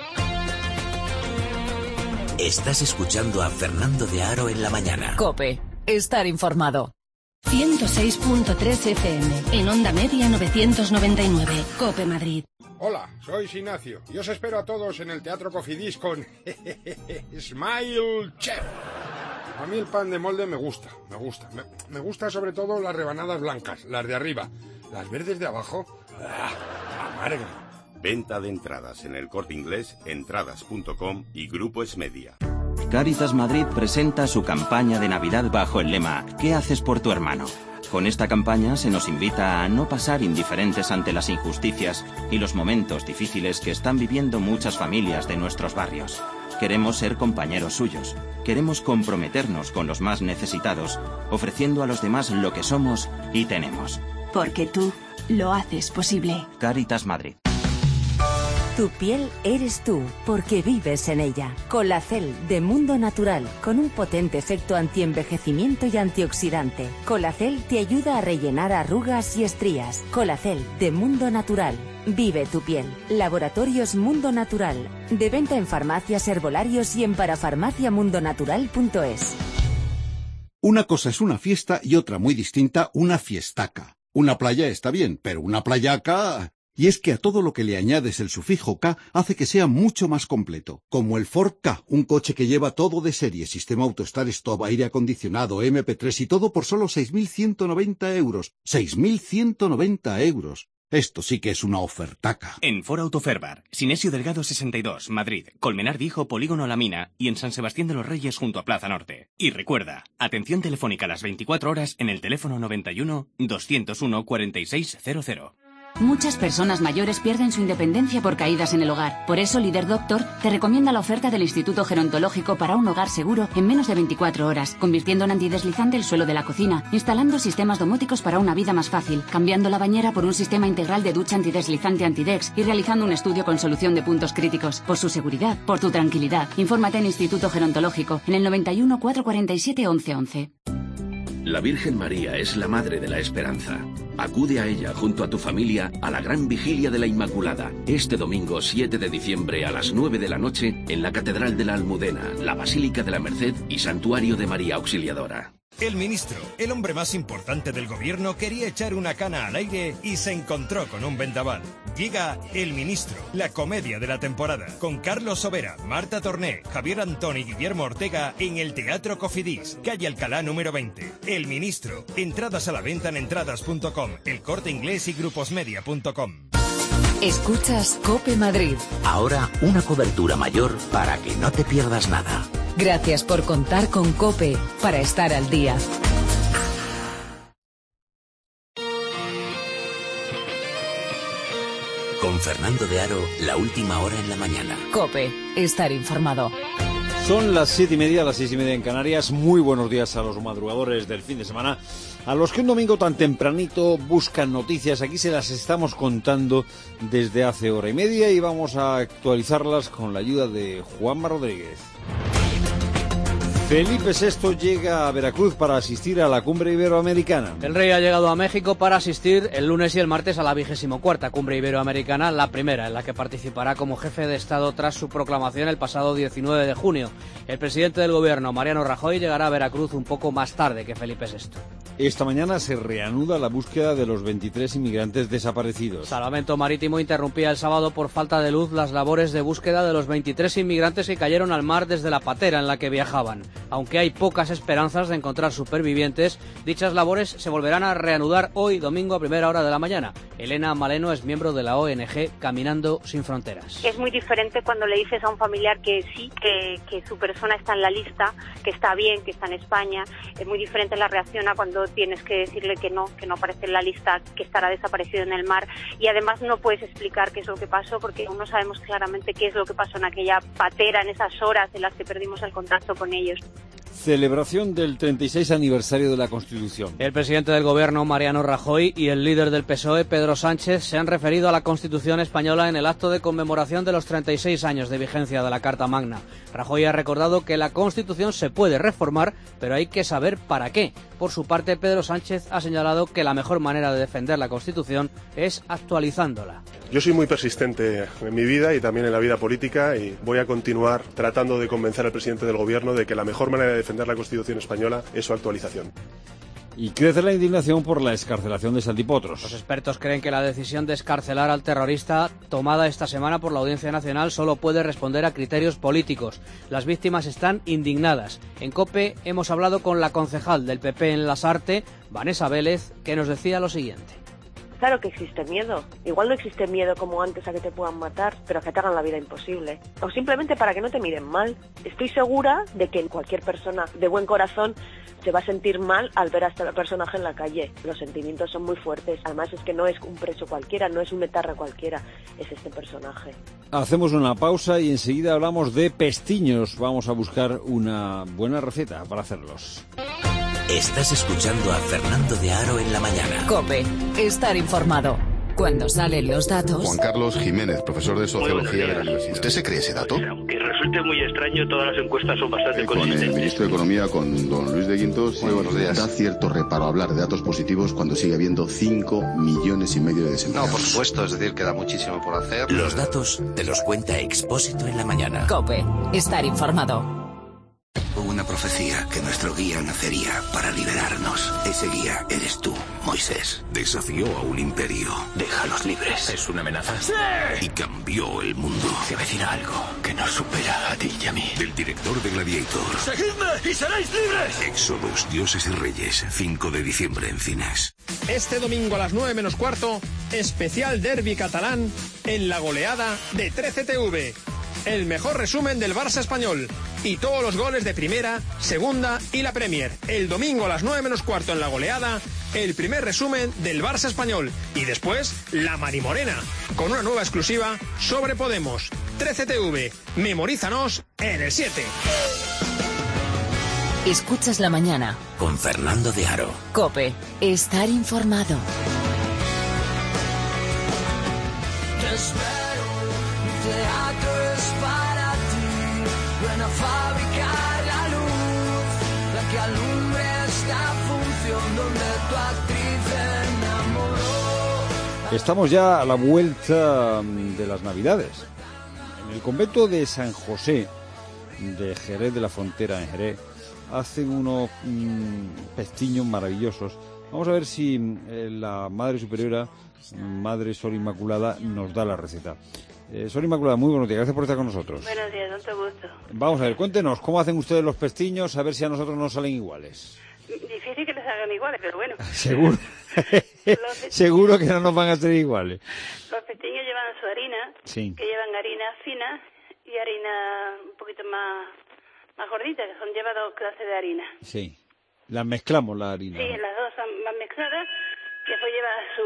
Estás escuchando a Fernando de Aro en la mañana. COPE. Estar informado. ciento seis punto tres F M. En onda media novecientos noventa y nueve. COPE Madrid. Hola, soy Ignacio y os espero a todos en el Teatro Cofidis con Smile Chef. A mí el pan de molde me gusta, me gusta. Me, me gusta sobre todo las rebanadas blancas, las de arriba. Las verdes de abajo, ¡ah! Amargan. Venta de entradas en el Corte Inglés, entradas punto com y Grupo Esmedia. Cáritas Madrid presenta su campaña de Navidad bajo el lema ¿Qué haces por tu hermano? Con esta campaña se nos invita a no pasar indiferentes ante las injusticias y los momentos difíciles que están viviendo muchas familias de nuestros barrios. Queremos ser compañeros suyos. Queremos comprometernos con los más necesitados, ofreciendo a los demás lo que somos y tenemos. porque tú lo haces posible. Cáritas Madrid. Tu piel eres tú, porque vives en ella. Colacel de Mundo Natural, con un potente efecto antienvejecimiento y antioxidante. Colacel te ayuda a rellenar arrugas y estrías. Colacel de Mundo Natural. Vive tu piel. Laboratorios Mundo Natural. De venta en farmacias, herbolarios y en parafarmacia mundo natural punto es. Una cosa es una fiesta y otra muy distinta, una fiestaca. Una playa está bien, pero una playaca... Y es que a todo lo que le añades el sufijo K hace que sea mucho más completo. Como el Ford Ka, un coche que lleva todo de serie, sistema auto start stop, aire acondicionado, eme pe tres y todo por solo seis mil ciento noventa euros. seis mil ciento noventa euros. Esto sí que es una ofertaca. En Ford Autoferbar, Sinesio Delgado sesenta y dos, Madrid, Colmenar Viejo, Polígono La Mina y en San Sebastián de los Reyes junto a Plaza Norte. Y recuerda, atención telefónica a las veinticuatro horas en el teléfono noventa y uno, doscientos uno, cuarenta y seis cero cero. Muchas personas mayores pierden su independencia por caídas en el hogar. Por eso, Líder Doctor te recomienda la oferta del Instituto Gerontológico para un hogar seguro en menos de veinticuatro horas, convirtiendo en antideslizante el suelo de la cocina, instalando sistemas domóticos para una vida más fácil, cambiando la bañera por un sistema integral de ducha antideslizante Antidex y realizando un estudio con solución de puntos críticos. Por su seguridad, por tu tranquilidad. Infórmate en Instituto Gerontológico en el noventa y uno, cuatrocientos cuarenta y siete, once once. La Virgen María es la Madre de la Esperanza. Acude a ella junto a tu familia a la gran vigilia de la Inmaculada, este domingo siete de diciembre a las nueve de la noche en la Catedral de la Almudena, la Basílica de la Merced y Santuario de María Auxiliadora. El ministro, el hombre más importante del gobierno, quería echar una cana al aire y se encontró con un vendaval. Llega El Ministro, la comedia de la temporada, con Carlos Sobera, Marta Torné, Javier Antón y Guillermo Ortega en el Teatro Cofidis, calle Alcalá número veinte. El Ministro, entradas a la venta en entradas punto com, El Corte Inglés y gruposmedia punto com. Escuchas COPE Madrid. Ahora una cobertura mayor para que no te pierdas nada. Gracias por contar con COPE para estar al día. Con Fernando de Aro, la última hora en la mañana. COPE, estar informado. Son las siete y media, las seis y media en Canarias. Muy buenos días a los madrugadores del fin de semana, a los que un domingo tan tempranito buscan noticias. Aquí se las estamos contando desde hace hora y media y vamos a actualizarlas con la ayuda de Juanma Rodríguez. Felipe sexto llega a Veracruz para asistir a la cumbre iberoamericana. El rey ha llegado a México para asistir el lunes y el martes a la vigésimo cuarta cumbre iberoamericana, la primera en la que participará como jefe de Estado tras su proclamación el pasado diecinueve de junio. El presidente del gobierno, Mariano Rajoy, llegará a Veracruz un poco más tarde que Felipe sexto. Esta mañana se reanuda la búsqueda de los veintitrés inmigrantes desaparecidos. Salvamento Marítimo interrumpía el sábado por falta de luz las labores de búsqueda de los veintitrés inmigrantes que cayeron al mar desde la patera en la que viajaban. Aunque hay pocas esperanzas de encontrar supervivientes, dichas labores se volverán a reanudar hoy, domingo, a primera hora de la mañana. Elena Maleno es miembro de la O N G Caminando Sin Fronteras. Es muy diferente cuando le dices a un familiar que sí, que, que su persona está en la lista, que está bien, que está en España. Es muy diferente la reacción a cuando tienes que decirle que no, que no aparece en la lista, que estará desaparecido en el mar. Y además no puedes explicar qué es lo que pasó, porque aún no sabemos claramente qué es lo que pasó en aquella patera, en esas horas en las que perdimos el contacto con ellos. Celebración del treinta y seis aniversario de la Constitución. El presidente del gobierno, Mariano Rajoy, y el líder del P S O E, Pedro Sánchez, se han referido a la Constitución española en el acto de conmemoración de los treinta y seis años de vigencia de la Carta Magna. Rajoy ha recordado que la Constitución se puede reformar, pero hay que saber para qué. Por su parte, Pedro Sánchez ha señalado que la mejor manera de defender la Constitución es actualizándola. Yo soy muy persistente en mi vida y también en la vida política y voy a continuar tratando de convencer al presidente del gobierno de que la mejor manera de defender la Constitución española es su actualización. Y crece la indignación por la excarcelación de Santipotros. Los expertos creen que la decisión de excarcelar al terrorista tomada esta semana por la Audiencia Nacional solo puede responder a criterios políticos. Las víctimas están indignadas. En COPE hemos hablado con la concejal del P P en Lasarte, Vanessa Vélez, que nos decía lo siguiente. Claro que existe miedo. Igual no existe miedo como antes a que te puedan matar, pero a que te hagan la vida imposible. O simplemente para que no te miren mal. Estoy segura de que cualquier persona de buen corazón se va a sentir mal al ver a este personaje en la calle. Los sentimientos son muy fuertes. Además es que no es un preso cualquiera, no es un etarra cualquiera, es este personaje. Hacemos una pausa y enseguida hablamos de pestiños. Vamos a buscar una buena receta para hacerlos. Estás escuchando a Fernando de Aro en la mañana. COPE. Estar informado. Cuando salen los datos... Juan Carlos Jiménez, profesor de Sociología de la Universidad. ¿Usted se cree ese dato? Aunque resulte muy extraño, todas las encuestas son bastante consistentes. Con el ministro de Economía, con don Luis de Guindos. Muy buenos días. Da cierto reparo hablar de datos positivos cuando sigue habiendo cinco millones y medio de desempleados. No, por supuesto, es decir, queda muchísimo por hacer. Los datos te los cuenta Expósito en la mañana. COPE. Estar informado. Hubo una profecía que nuestro guía nacería para liberarnos. Ese guía eres tú, Moisés. Desafió a un imperio. Déjalos libres. ¿Es una amenaza? ¡Sí! Y cambió el mundo. Se avecina algo que nos supera a ti y a mí. Del director de Gladiator. ¡Seguidme y seréis libres! Éxodos, Dioses y Reyes. cinco de diciembre en cines. Este domingo a las nueve menos cuarto, especial derbi catalán en la goleada de trece T V. El mejor resumen del Barça español y todos los goles de Primera, Segunda y la Premier. El domingo a las nueve menos cuarto en la goleada, el primer resumen del Barça español. Y después, la Marimorena, con una nueva exclusiva sobre Podemos. trece T V, memorízanos en el siete. Escuchas la mañana. Con Fernando de Aro. COPE. Estar informado. Teatro es para ti, ven a fabricar la luz, la que alumbre esta función donde tu actriz enamoró. Estamos ya a la vuelta de las Navidades. En el convento de San José de Jerez de la Frontera, en Jerez, hacen unos mmm, pestiños maravillosos. Vamos a ver si eh, la Madre Superiora, Madre Sor Inmaculada, nos da la receta. Eh, Sor Inmaculada, muy buenos días, gracias por estar con nosotros. Buenos días, tanto gusto. Vamos a ver, cuéntenos, ¿cómo hacen ustedes los pestiños? A ver si a nosotros nos salen iguales. Difícil que les hagan iguales, pero bueno. Seguro. Seguro que no nos van a hacer iguales. Los pestiños llevan su harina, sí. que llevan harina fina y harina un poquito más, más gordita, que son lleva dos clases de harina. Sí, las mezclamos la harina. Sí, las dos son más mezcladas, y después lleva su,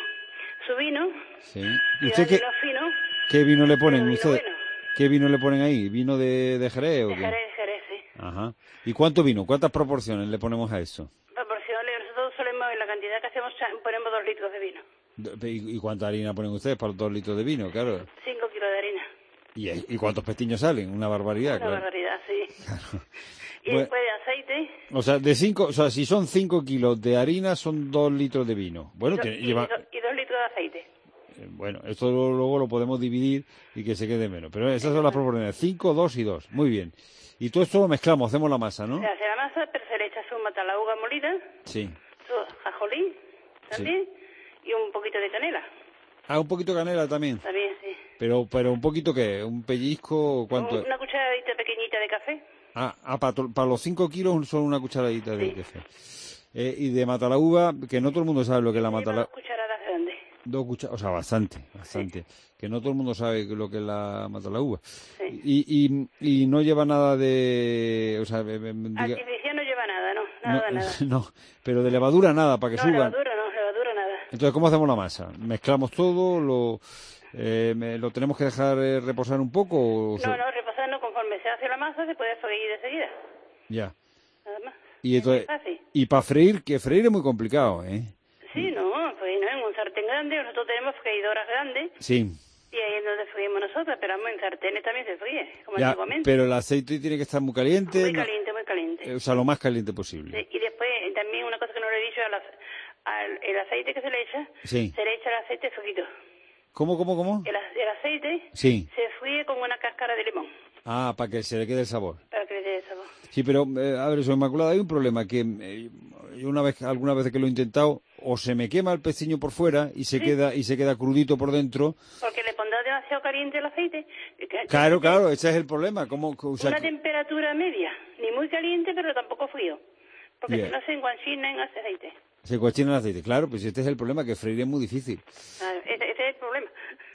su vino. Sí. ¿Y usted qué, fino, qué vino le ponen? Vino ¿Usted, bueno. ¿Qué vino le ponen ahí? ¿Vino de, de Jerez o De qué? Jerez, Jerez, sí. Ajá. ¿Y cuánto vino? ¿Cuántas proporciones le ponemos a eso? Proporciones, nosotros solemos, en la cantidad que hacemos, ponemos dos litros de vino. ¿Y, y cuánta harina ponen ustedes para los dos litros de vino? Claro. Cinco kilos de harina. ¿Y, y cuántos pestiños salen? Una barbaridad, Una claro. barbaridad, sí. Claro. Y Bueno, después de aceite. O sea, de cinco, o sea, si son cinco kilos de harina, son dos litros de vino. Bueno, y, do, que y, lleva... do, y dos litros de aceite. Bueno, esto luego lo podemos dividir y que se quede menos. Pero esas son las proporciones, cinco, dos y dos. Muy bien. Y todo esto lo mezclamos, hacemos la masa, ¿no? Se hace la masa, pero se le echa su matalaúga molida, Sí. su ajolí también, sí. Y un poquito de canela. Ah, un poquito de canela también. También, sí. Pero, pero un poquito, ¿qué? ¿Un pellizco? ¿Cuánto? Una cucharadita pequeñita de café. Ah, ah para, para los cinco kilos son una cucharadita de Sí. café. Eh, y de matalaúva, que no todo el mundo sabe lo que es la matalaúva. Dos cucharadas grandes. Dos cucharadas, o sea, bastante, bastante. Sí. Que no todo el mundo sabe lo que es la matalaúva. Sí. Y, y, y no lleva nada de... O sea, diga, artificial no lleva nada, no, nada, no, nada. No, pero de levadura nada, para que no, suban. levadura no, levadura nada. Entonces, ¿cómo hacemos la masa? ¿Mezclamos todo? ¿Lo, eh, me, ¿lo tenemos que dejar eh, reposar un poco? O no, no, reposando conforme se hace la masa, se puede freír de seguida. Ya. Nada más. Y, entonces, y para freír, que freír es muy complicado, ¿eh? Sí, no, pues no, en un sartén grande, nosotros tenemos freidoras grandes. Sí. Y ahí es donde freímos nosotros, pero vamos, en sartenes también se fríe, como Ya, antiguamente. pero el aceite tiene que estar muy caliente. Muy no, caliente, muy caliente. O sea, lo más caliente posible. Sí, y después, eh, también una cosa que no le he dicho, al, al el aceite que se le echa, sí. se le echa el aceite frito. ¿Cómo, cómo, cómo? El, el aceite sí. se fríe con una cáscara de limón. Ah, para que se le quede el sabor. Para que le quede el sabor. Sí, pero, eh, a ver, Sor Inmaculada, hay un problema, que eh, yo una vez, algunas veces que lo he intentado, o se me quema el pestiño por fuera y se ¿Sí? queda y se queda crudito por dentro. Porque le pondrás demasiado caliente el aceite. Claro, claro, ese es el problema. ¿Cómo, o sea, una temperatura media, ni muy caliente, pero tampoco frío. Porque yeah. si no se enguachina en aceite. Se enguachina el aceite, claro, pues este es el problema, que freír es muy difícil. Claro, ese, ese es el problema.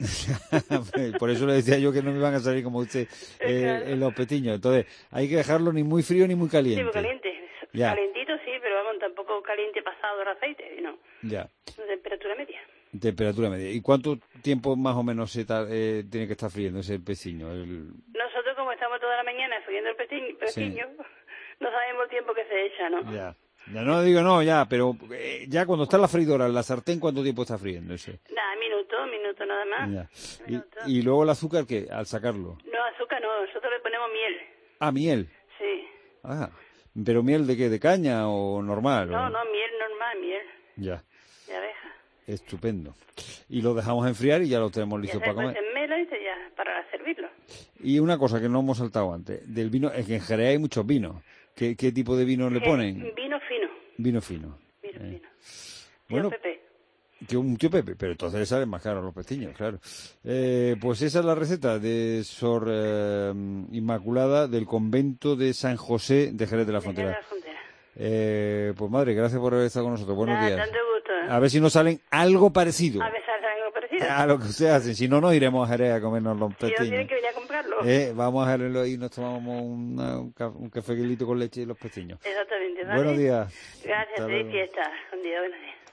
Por eso le decía yo que no me van a salir como usted eh, claro. en los pestiños. Entonces, hay que dejarlo ni muy frío ni muy caliente. Sí, muy caliente. Ya. Calentito sí, pero vamos, tampoco caliente pasado el aceite, ¿no? Ya. Temperatura media. Temperatura media. ¿Y cuánto tiempo más o menos se ta, eh, tiene que estar friendo ese pestiño? El... Nosotros, como estamos toda la mañana friendo el pestiño, pestiño sí. no sabemos el tiempo que se echa, ¿no? Ya. Ya no digo no, ya, pero eh, ya cuando está en la freidora, en la sartén, ¿cuánto tiempo está friendo ese? Nada, minuto, minuto nada más. Ya. Y, y luego el azúcar, ¿qué? Al sacarlo. No, azúcar no, nosotros le ponemos miel. Ah, miel. Sí. Ah, ¿pero miel de qué? ¿De caña o normal? No, o... no, miel normal, miel. Ya. De abeja. Estupendo. Y lo dejamos enfriar y ya lo tenemos listo ya para comer. Se mela y ya para servirlo. Y una cosa que no hemos saltado antes, del vino, es que en Jerez hay muchos vinos. ¿Qué, qué tipo de vino le ponen? Vino fino. Vino fino. Vino eh. fino. Bueno, Tío Pepe. Que un tío Pepe, pero entonces le salen más caros los pestiños, claro. Eh, pues esa es la receta de Sor eh, Inmaculada del convento de San José de Jerez de la Frontera. De la Frontera. Eh, pues madre, gracias por haber estado con nosotros. Buenos Nada, días. tanto gusto, ¿eh? A ver si nos salen algo parecido A ver si sale algo parecido. a lo que ustedes hacen. Si no, nos iremos a Jerez a comernos los Si no, pestiños. tienen que venir a comprarlo. Eh, vamos a Jerez y nos tomamos una, un, ca un cafequilito con leche y los pestiños. Exactamente. ¿vale? Buenos días. Gracias, Hasta feliz luego. fiesta. Buen día, buenos días.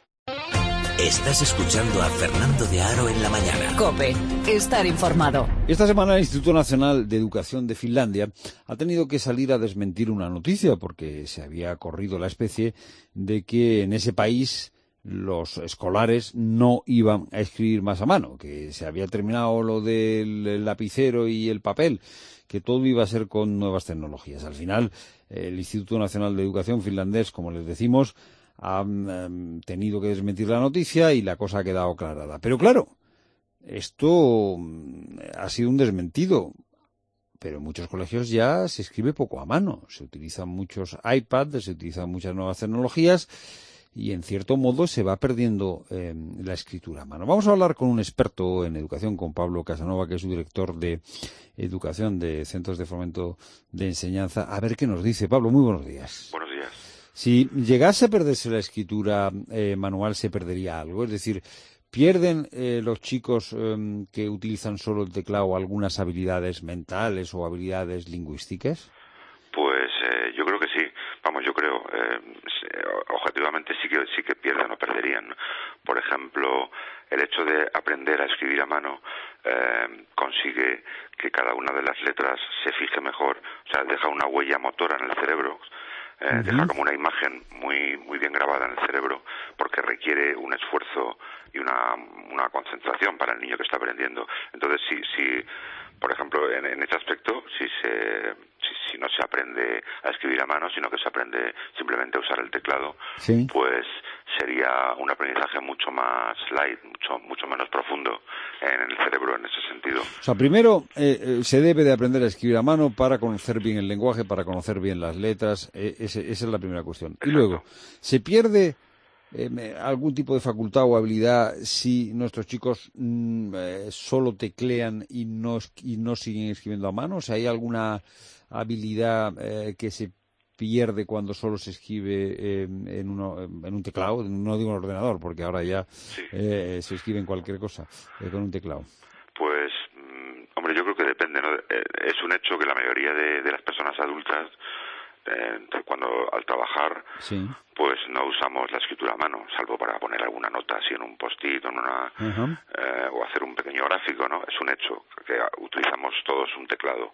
Estás escuchando a Fernando de Aro en la mañana. COPE. Estar informado. Esta semana el Instituto Nacional de Educación de Finlandia ha tenido que salir a desmentir una noticia porque se había corrido la especie de que en ese país los escolares no iban a escribir más a mano, que se había terminado lo del lapicero y el papel, que todo iba a ser con nuevas tecnologías. Al final, el Instituto Nacional de Educación finlandés, como les decimos, han um, tenido que desmentir la noticia y la cosa ha quedado aclarada. Pero claro, esto um, ha sido un desmentido, pero en muchos colegios ya se escribe poco a mano. Se utilizan muchos iPads, se utilizan muchas nuevas tecnologías y en cierto modo se va perdiendo eh, la escritura a mano. Vamos a hablar con un experto en educación, con Pablo Casanova, que es su director de educación de Centros de Fomento de Enseñanza. A ver qué nos dice. Pablo, muy buenos días. Buenos días. Si llegase a perderse la escritura eh, manual, ¿se perdería algo? Es decir, ¿pierden eh, los chicos eh, que utilizan solo el teclado algunas habilidades mentales o habilidades lingüísticas? Pues eh, yo creo que sí. Vamos, yo creo, eh, objetivamente sí que sí que pierden o perderían. Por ejemplo, el hecho de aprender a escribir a mano eh, consigue que cada una de las letras se fije mejor, o sea, deja una huella motora en el cerebro. Eh, uh-huh. Deja como una imagen muy muy bien grabada en el cerebro porque requiere un esfuerzo y una, una concentración para el niño que está aprendiendo. Entonces, si, si por ejemplo, en, en este aspecto, si, se, si, si no se aprende a escribir a mano, sino que se aprende simplemente a usar el teclado, sí. pues sería un aprendizaje mucho más light, mucho mucho menos profundo en el cerebro en ese sentido. O sea, primero eh, se debe de aprender a escribir a mano para conocer bien el lenguaje, para conocer bien las letras, eh, ese, esa es la primera cuestión. Exacto. Y luego, ¿se pierde eh, algún tipo de facultad o habilidad si nuestros chicos mm, eh, solo teclean y no, y no siguen escribiendo a mano? O sea, ¿hay alguna habilidad eh, que se pierde cuando solo se escribe eh, en, uno, en un teclado? No digo un ordenador, porque ahora ya sí. eh, se escribe en cualquier cosa eh, con un teclado. Pues, mmm, hombre, yo creo que depende, ¿no? Eh, es un hecho que la mayoría de, de las personas adultas, eh, cuando al trabajar, sí. pues no usamos la escritura a mano, salvo para poner alguna nota así en un post-it o, en una, uh-huh. eh, o hacer un pequeño gráfico, ¿no? Es un hecho que utilizamos todos un teclado.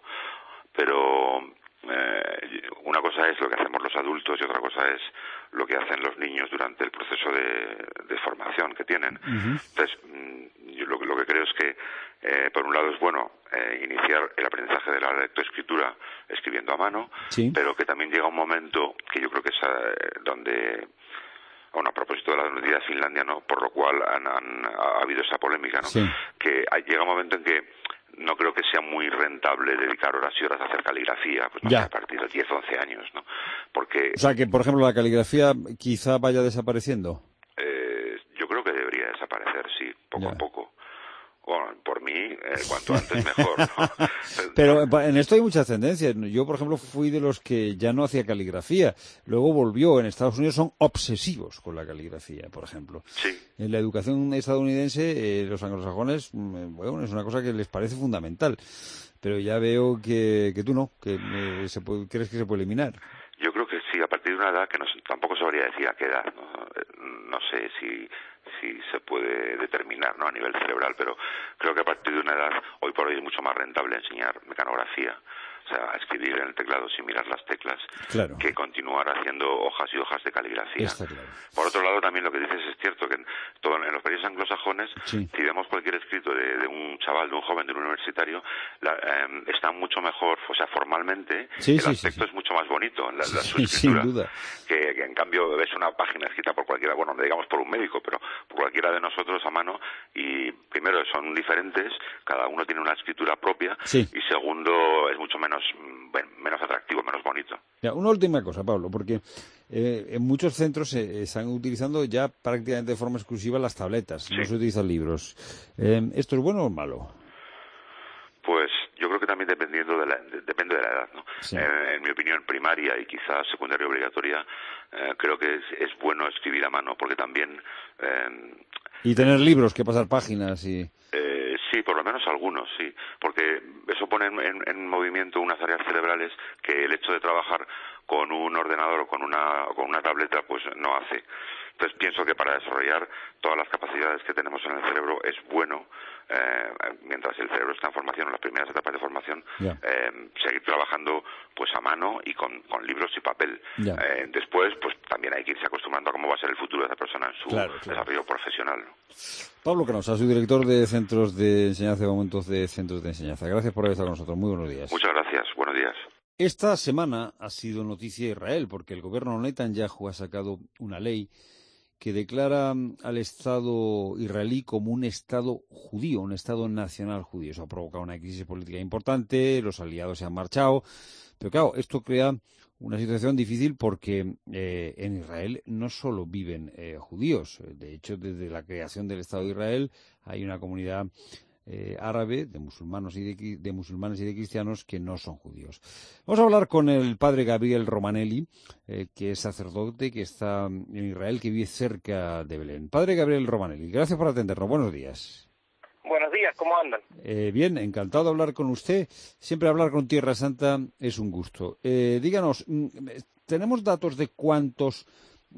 Pero eh, una cosa es lo que hacemos los adultos y otra cosa es lo que hacen los niños durante el proceso de, de formación que tienen. Uh-huh. Entonces, yo lo, lo que creo es que, eh, por un lado es bueno eh, iniciar el aprendizaje de la lectoescritura escribiendo a mano, sí. pero que también llega un momento que yo creo que es eh, donde... Bueno, a propósito de la noticia de Finlandia, ¿no? Por lo cual han, han, ha habido esa polémica, ¿no? Sí. Que llega un momento en que no creo que sea muy rentable dedicar horas y horas a hacer caligrafía, pues no sé, a partir de diez, once años, ¿no? Porque... O sea, que, por ejemplo, la caligrafía quizá vaya desapareciendo. Eh, yo creo que debería desaparecer, sí, poco ya. a poco. Bueno, por mí, eh, cuanto antes mejor, ¿no? Pero en esto hay muchas tendencias. Yo, por ejemplo, fui de los que ya no hacía caligrafía. Luego volvió. En Estados Unidos son obsesivos con la caligrafía, por ejemplo. Sí. En la educación estadounidense, eh, los anglosajones, bueno, es una cosa que les parece fundamental. Pero ya veo que, que tú no, que eh, se puede, crees que se puede eliminar. Yo creo que sí, a partir de una edad que no, tampoco sabría decir a qué edad. No, no sé si... si se puede determinar, ¿no? A nivel cerebral, pero creo que a partir de una edad, hoy por hoy es mucho más rentable enseñar mecanografía, o sea, escribir en el teclado sin mirar las teclas, claro, que continuar haciendo hojas y hojas de caligrafía. Está claro. Por otro lado, también lo que dices es cierto, que en, todo, en los países anglosajones, sí, si vemos cualquier escrito de, de un chaval, de un joven, de un universitario, la, eh, está mucho mejor, o sea, formalmente, sí, el sí, aspecto sí, es mucho más bonito, la, la, su sí, escritura, sin duda, que, que en cambio ves una página escrita por cualquiera, bueno, no digamos por un médico, pero por cualquiera de nosotros a mano, y primero son diferentes, cada uno tiene una escritura propia, sí, y segundo es mucho menos, bueno, menos atractivo, menos bonito. Ya, una última cosa, Pablo, porque eh, en muchos centros se eh, están utilizando ya prácticamente de forma exclusiva las tabletas, sí, no se utilizan libros. Eh, ¿Esto es bueno o malo? Pues yo creo que también dependiendo de la, de, depende de la edad, ¿no? Sí. Eh, en mi opinión, primaria y quizás secundaria obligatoria, eh, creo que es, es bueno escribir a mano, porque también... Eh, y tener libros que pasar páginas y... Eh, sí, por lo menos algunos, sí, porque eso pone en, en, en movimiento unas áreas cerebrales que el hecho de trabajar con un ordenador o con una, con una tableta pues no hace. Entonces pienso que para desarrollar todas las capacidades que tenemos en el cerebro es bueno, eh, mientras el cerebro está en formación, en las primeras etapas de formación, eh, seguir trabajando pues a mano y con, con libros y papel. Eh, después, pues también hay que irse acostumbrando a cómo va a ser el futuro de esa persona en su claro, claro. desarrollo profesional. Pablo Canosa, su director de centros de enseñanza y momentos de centros de enseñanza. Gracias por haber estado con nosotros. Muy buenos días. Muchas gracias. Buenos días. Esta semana ha sido noticia Israel, porque el gobierno Netanyahu ha sacado una ley que declara al Estado israelí como un Estado judío, un Estado nacional judío. Eso ha provocado una crisis política importante, los aliados se han marchado, pero claro, esto crea una situación difícil porque eh, en Israel no solo viven eh, judíos, de hecho desde la creación del Estado de Israel hay una comunidad Eh, árabe, de musulmanes, y de, de musulmanes y de cristianos que no son judíos. Vamos a hablar con el padre Gabriel Romanelli, eh, que es sacerdote, que está en Israel, que vive cerca de Belén. Padre Gabriel Romanelli, gracias por atendernos. Buenos días. Buenos días, ¿cómo andan? Eh, bien, encantado de hablar con usted. Siempre hablar con Tierra Santa es un gusto. Eh, díganos, ¿tenemos datos de cuántos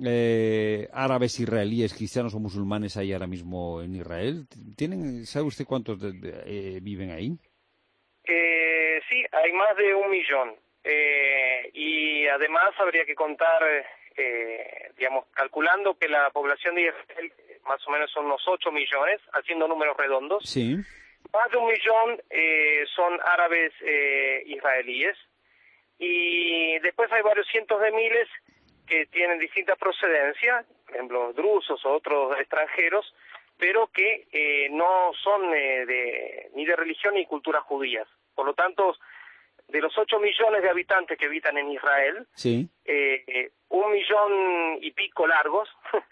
Eh, árabes israelíes, cristianos o musulmanes hay ahora mismo en Israel? ¿Tienen, ¿Sabe usted cuántos de, de, eh, viven ahí? Eh, sí, hay más de un millón. Eh, y además habría que contar, eh, digamos, calculando que la población de Israel más o menos son unos ocho millones, haciendo números redondos. Sí. Más de un millón eh, son árabes eh, israelíes. Y después hay varios cientos de miles que tienen distinta procedencia, por ejemplo, drusos o otros extranjeros, pero que eh, no son eh, de, ni de religión ni cultura judías. Por lo tanto, de los ocho millones de habitantes que habitan en Israel, sí. eh, eh, un millón y pico largos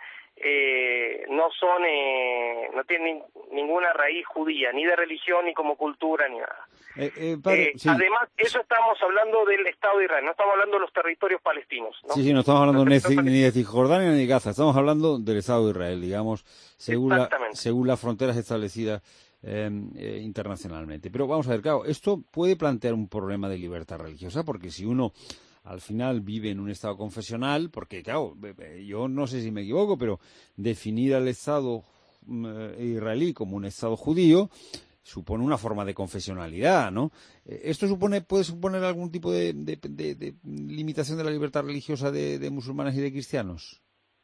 eh, no son, eh, no tienen ninguna raíz judía, ni de religión, ni como cultura, ni nada. Eh, eh, padre, eh, sí. Además, eso estamos hablando del Estado de Israel, no estamos hablando de los territorios palestinos, ¿no? Sí, sí, no estamos hablando ni, ni de Cisjordania ni de Gaza, estamos hablando del Estado de Israel, digamos, según, la, según las fronteras establecidas eh, eh, internacionalmente. Pero vamos a ver, claro, esto puede plantear un problema de libertad religiosa, porque si uno al final vive en un Estado confesional, porque claro, yo no sé si me equivoco, pero definir al Estado eh, israelí como un Estado judío supone una forma de confesionalidad, ¿no? ¿Esto supone puede suponer algún tipo de, de, de, de limitación de la libertad religiosa de, de musulmanes y de cristianos?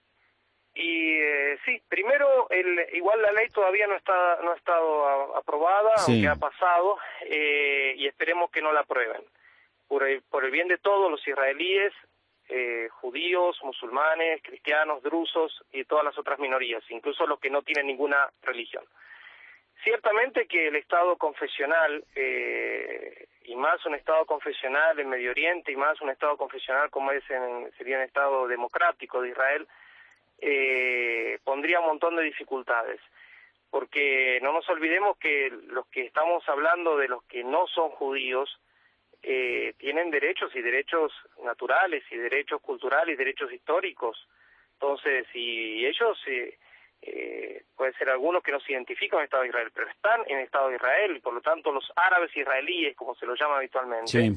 Y eh, sí, primero, el, igual la ley todavía no está no ha estado a, aprobada, sí. aunque ha pasado, eh, y esperemos que no la aprueben. Por el, por el bien de todos los israelíes, eh, judíos, musulmanes, cristianos, drusos y todas las otras minorías, incluso los que no tienen ninguna religión. Ciertamente que el Estado confesional, eh, y más un Estado confesional en Medio Oriente, y más un Estado confesional como es en, sería un Estado democrático de Israel, eh, pondría un montón de dificultades. Porque no nos olvidemos que los que estamos hablando de los que no son judíos, eh, tienen derechos y derechos naturales, y derechos culturales, y derechos históricos. Entonces, y ellos... Eh, Eh, puede ser algunos que no se identifican en el Estado de Israel, pero están en el Estado de Israel, y por lo tanto los árabes israelíes, como se los llama habitualmente, sí.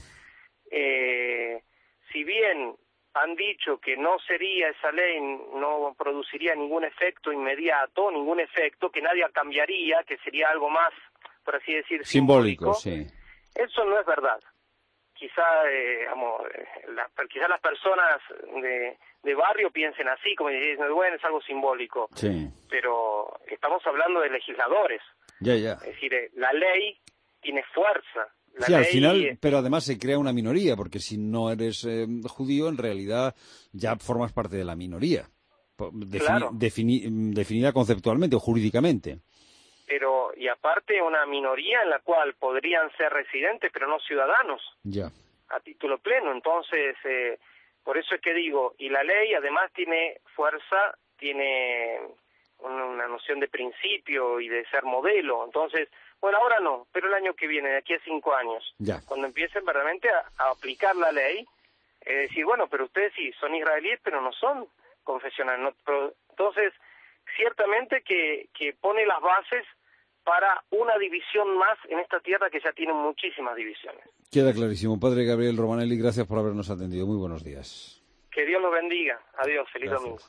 eh, si bien han dicho que no sería esa ley, no produciría ningún efecto inmediato, ningún efecto, que nadie cambiaría, que sería algo más, por así decir, simbólico, simbólico, sí. Eso no es verdad. quizá, eh, vamos, la, quizá las personas de, de barrio piensen así, como dicen, bueno, es algo simbólico. Sí. Pero estamos hablando de legisladores. Ya, ya. Es decir, eh, la ley tiene fuerza. La sí, ley, al final, pero además se crea una minoría, porque si no eres eh, judío, en realidad ya formas parte de la minoría, defini claro. defini definida conceptualmente o jurídicamente. Pero, y aparte, una minoría en la cual podrían ser residentes, pero no ciudadanos. Ya. A título pleno. Entonces, eh, por eso es que digo, y la ley además tiene fuerza, tiene una, una noción de principio y de ser modelo. Entonces, bueno, ahora no, pero el año que viene, de aquí a cinco años, ya. cuando empiecen verdaderamente a, a aplicar la ley, es decir, bueno, pero ustedes sí son israelíes, pero no son confesionales. No, pero, entonces, ciertamente que, que pone las bases para una división más en esta tierra que ya tiene muchísimas divisiones. Queda clarísimo. Padre Gabriel Romanelli, gracias por habernos atendido. Muy buenos días. Que Dios los bendiga. Adiós. Feliz gracias. domingo.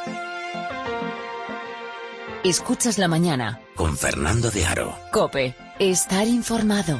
Escuchas la mañana con Fernando de Aro. COPE. Estar informado.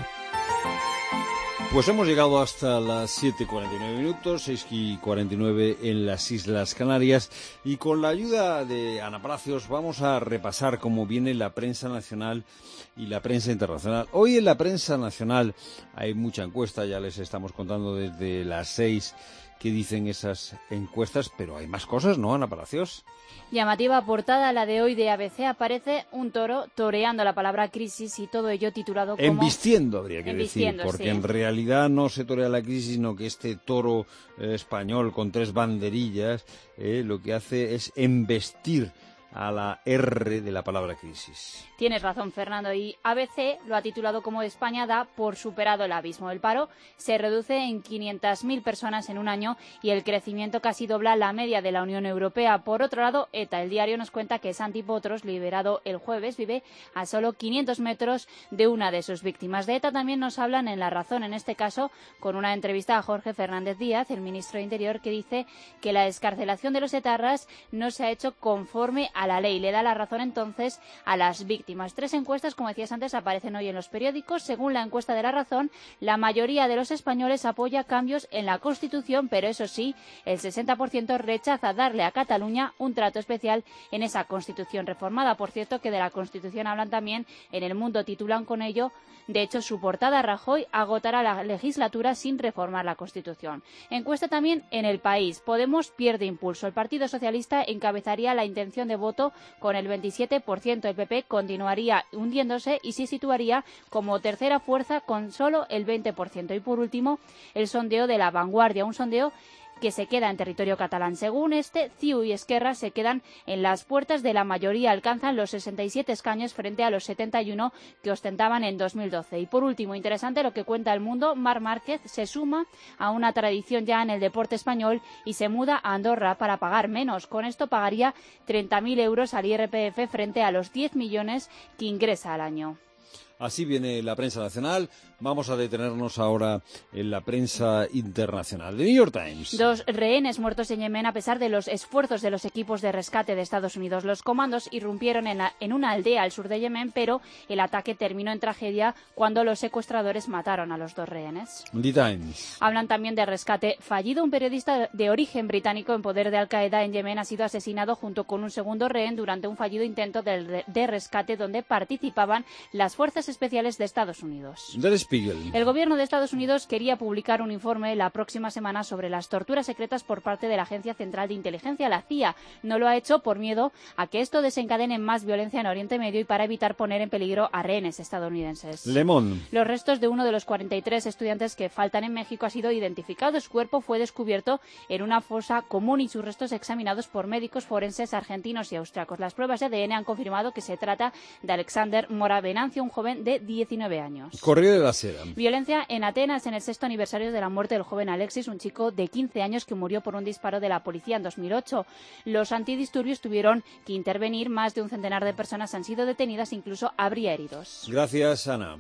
Pues hemos llegado hasta las siete y cuarenta y nueve minutos, seis y cuarenta y nueve en las Islas Canarias, y con la ayuda de Ana Palacios vamos a repasar cómo viene la prensa nacional y la prensa internacional. Hoy en la prensa nacional hay mucha encuesta, ya les estamos contando desde las seis qué dicen esas encuestas, pero hay más cosas, ¿no, Ana Palacios? Llamativa portada, la de hoy de A B C, aparece un toro toreando la palabra crisis y todo ello titulado como... Embistiendo, habría que Embistiendo, decir, porque sí. en realidad no se torea la crisis, sino que este toro eh, español con tres banderillas eh, lo que hace es embestir a la R de la palabra crisis. Tienes razón, Fernando, y A B C lo ha titulado como España da por superado el abismo. El paro se reduce en quinientas mil personas en un año y el crecimiento casi dobla la media de la Unión Europea. Por otro lado, ETA, el diario, nos cuenta que Santi Potros, liberado el jueves, vive a solo quinientos metros de una de sus víctimas. De ETA también nos hablan en La Razón, en este caso con una entrevista a Jorge Fernández Díaz, el ministro de Interior, que dice que la excarcelación de los etarras no se ha hecho conforme a la ley. Le da la razón entonces a las víctimas. Tres encuestas, como decías antes, aparecen hoy en los periódicos. Según la encuesta de La Razón, la mayoría de los españoles apoya cambios en la Constitución, pero eso sí, el sesenta por ciento rechaza darle a Cataluña un trato especial en esa Constitución reformada. Por cierto, que de la Constitución hablan también en El Mundo, titulan con ello, de hecho, su portada: Rajoy agotará la legislatura sin reformar la Constitución. Encuesta también en El País. Podemos pierde impulso. El Partido Socialista encabezaría la intención de voto con el veintisiete por ciento. El P P continuaría hundiéndose y se situaría como tercera fuerza con solo el veinte por ciento. Y por último, el sondeo de La Vanguardia, un sondeo que se queda en territorio catalán. Según este, C I U y Esquerra se quedan en las puertas de la mayoría, alcanzan los sesenta y siete escaños frente a los setenta y uno que ostentaban en dos mil doce. Y por último, interesante lo que cuenta El Mundo: Marc Márquez se suma a una tradición ya en el deporte español y se muda a Andorra para pagar menos. Con esto pagaría treinta mil euros al I R P F frente a los diez millones que ingresa al año. Así viene la prensa nacional. Vamos a detenernos ahora en la prensa internacional. The New York Times. Dos rehenes muertos en Yemen a pesar de los esfuerzos de los equipos de rescate de Estados Unidos. Los comandos irrumpieron en, la, en una aldea al sur de Yemen, pero el ataque terminó en tragedia cuando los secuestradores mataron a los dos rehenes. The Times. Hablan también de rescate fallido. Un periodista de origen británico en poder de Al-Qaeda en Yemen ha sido asesinado junto con un segundo rehén durante un fallido intento de, de rescate donde participaban las fuerzas especiales de Estados Unidos. Der Spiegel. El gobierno de Estados Unidos quería publicar un informe la próxima semana sobre las torturas secretas por parte de la Agencia Central de Inteligencia, la C I A. No lo ha hecho por miedo a que esto desencadene más violencia en Oriente Medio y para evitar poner en peligro a rehenes estadounidenses. Le Monde. Los restos de uno de los cuarenta y tres estudiantes que faltan en México ha sido identificado. Su cuerpo fue descubierto en una fosa común y sus restos examinados por médicos forenses argentinos y austriacos. Las pruebas de A D N han confirmado que se trata de Alexander Mora Venancio, un joven de diecinueve años. Correo de la Sera. Violencia en Atenas en el sexto aniversario de la muerte del joven Alexis, un chico de quince años que murió por un disparo de la policía en dos mil ocho. Los antidisturbios tuvieron que intervenir. Más de un centenar de personas han sido detenidas, incluso habría heridos. Gracias, Ana.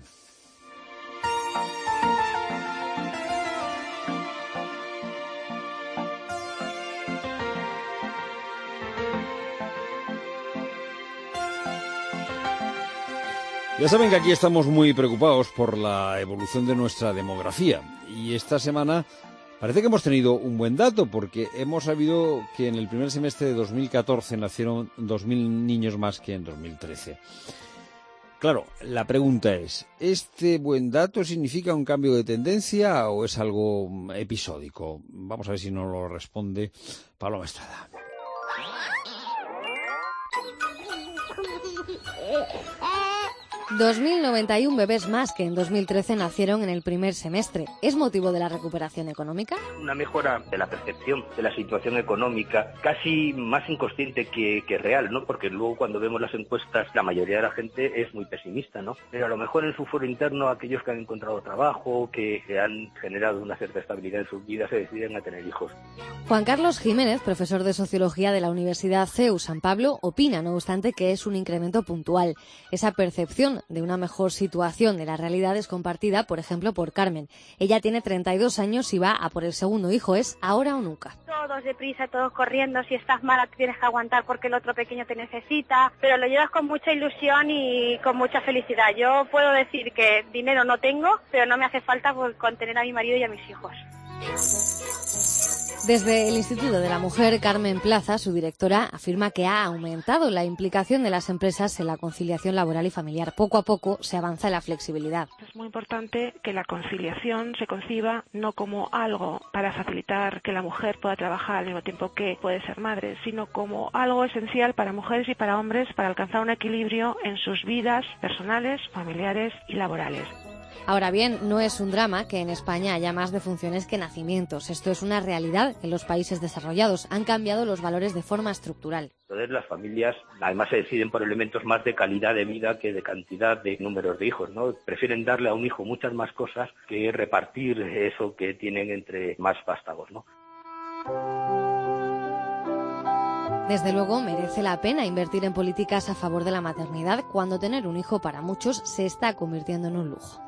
Ya saben que aquí estamos muy preocupados por la evolución de nuestra demografía y esta semana parece que hemos tenido un buen dato porque hemos sabido que en el primer semestre de dos mil catorce nacieron dos mil niños más que en dos mil trece. Claro, la pregunta es, ¿este buen dato significa un cambio de tendencia o es algo episódico? Vamos a ver si nos lo responde Paloma Estrada. dos mil noventa y uno bebés más que en dos mil trece nacieron en el primer semestre. ¿Es motivo de la recuperación económica? Una mejora de la percepción de la situación económica, casi más inconsciente que, que real, ¿no? Porque luego cuando vemos las encuestas, la mayoría de la gente es muy pesimista, ¿no? Pero a lo mejor en su foro interno, aquellos que han encontrado trabajo, que han generado una cierta estabilidad en sus vidas, se deciden a tener hijos. Juan Carlos Jiménez, profesor de Sociología de la Universidad C E U San Pablo, opina, no obstante, que es un incremento puntual. Esa percepción de una mejor situación de la realidad es compartida, por ejemplo, por Carmen. Ella tiene treinta y dos años y va a por el segundo hijo. Es ahora o nunca. Todos deprisa, todos corriendo. Si estás mala tienes que aguantar porque el otro pequeño te necesita. Pero lo llevas con mucha ilusión y con mucha felicidad. Yo puedo decir que dinero no tengo, pero no me hace falta por contener a mi marido y a mis hijos. Desde el Instituto de la Mujer, Carmen Plaza, su directora, afirma que ha aumentado la implicación de las empresas en la conciliación laboral y familiar. Poco a poco se avanza en la flexibilidad. Es muy importante que la conciliación se conciba no como algo para facilitar que la mujer pueda trabajar al mismo tiempo que puede ser madre, sino como algo esencial para mujeres y para hombres para alcanzar un equilibrio en sus vidas personales, familiares y laborales. Ahora bien, no es un drama que en España haya más defunciones que nacimientos. Esto es una realidad en los países desarrollados. Han cambiado los valores de forma estructural. Entonces las familias además se deciden por elementos más de calidad de vida que de cantidad de números de hijos, ¿no? Prefieren darle a un hijo muchas más cosas que repartir eso que tienen entre más vástagos, ¿no? Desde luego, merece la pena invertir en políticas a favor de la maternidad cuando tener un hijo para muchos se está convirtiendo en un lujo.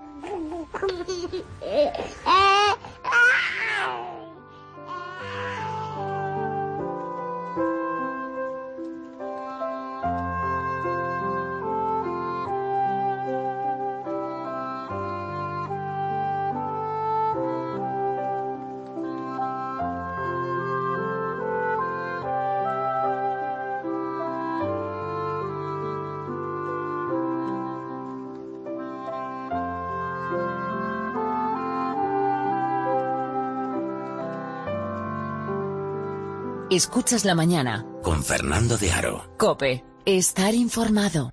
Escuchas la mañana con Fernando de Aro. COPE. Estar informado.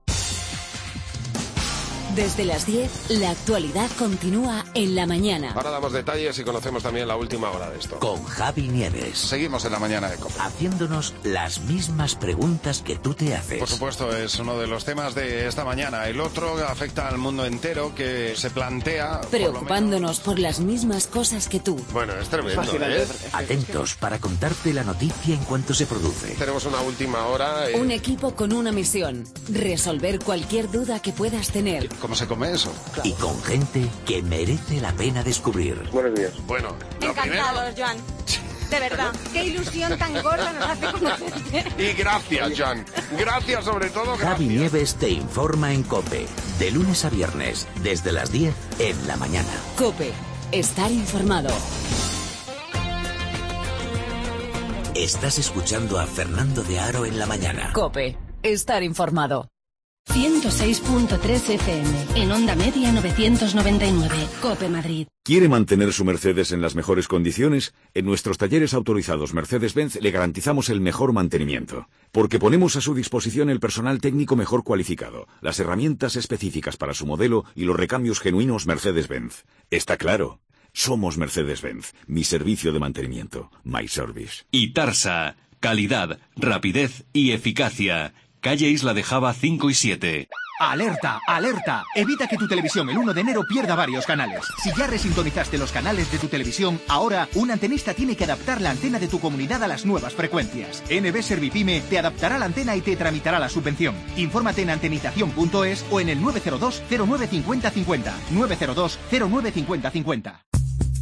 Desde las diez, la actualidad continúa en la mañana. Ahora damos detalles y conocemos también la última hora de esto. Con Javi Nieves. Seguimos en la mañana de COPE. Haciéndonos las mismas preguntas que tú te haces. Por supuesto, es uno de los temas de esta mañana. El otro afecta al mundo entero, que se plantea... Preocupándonos por, por las mismas cosas que tú. Bueno, es tremendo, ¿eh? Atentos para contarte la noticia en cuanto se produce. Tenemos una última hora. Eh... Un equipo con una misión. Resolver cualquier duda que puedas tener. ¿Cómo se come eso? Claro. Y con gente que merece la pena descubrir. Buenos días. Bueno, encantados, Joan. De verdad, qué ilusión tan gorda nos hace conocerte. Y gracias, Joan. Gracias sobre todo. Gracias. Javi Nieves te informa en COPE. De lunes a viernes, desde las diez en la mañana. COPE. Estar informado. Estás escuchando a Fernando de Aro en la mañana. COPE. Estar informado. ciento seis punto tres F M, en Onda Media novecientos noventa y nueve, COPE Madrid. ¿Quiere mantener su Mercedes en las mejores condiciones? En nuestros talleres autorizados Mercedes-Benz le garantizamos el mejor mantenimiento, porque ponemos a su disposición el personal técnico mejor cualificado, las herramientas específicas para su modelo y los recambios genuinos Mercedes-Benz. ¿Está claro? Somos Mercedes-Benz, mi servicio de mantenimiento, My Service. Y Tarsa, calidad, rapidez y eficacia. Calle Isla de Java cinco y siete. ¡Alerta! ¡Alerta! Evita que tu televisión el uno de enero pierda varios canales. Si ya resintonizaste los canales de tu televisión, ahora un antenista tiene que adaptar la antena de tu comunidad a las nuevas frecuencias. N B Servipyme te adaptará la antena y te tramitará la subvención. Infórmate en antenización punto es o en el nueve cero dos cero nueve cincuenta cincuenta. nueve cero dos cero nueve cincuenta cincuenta.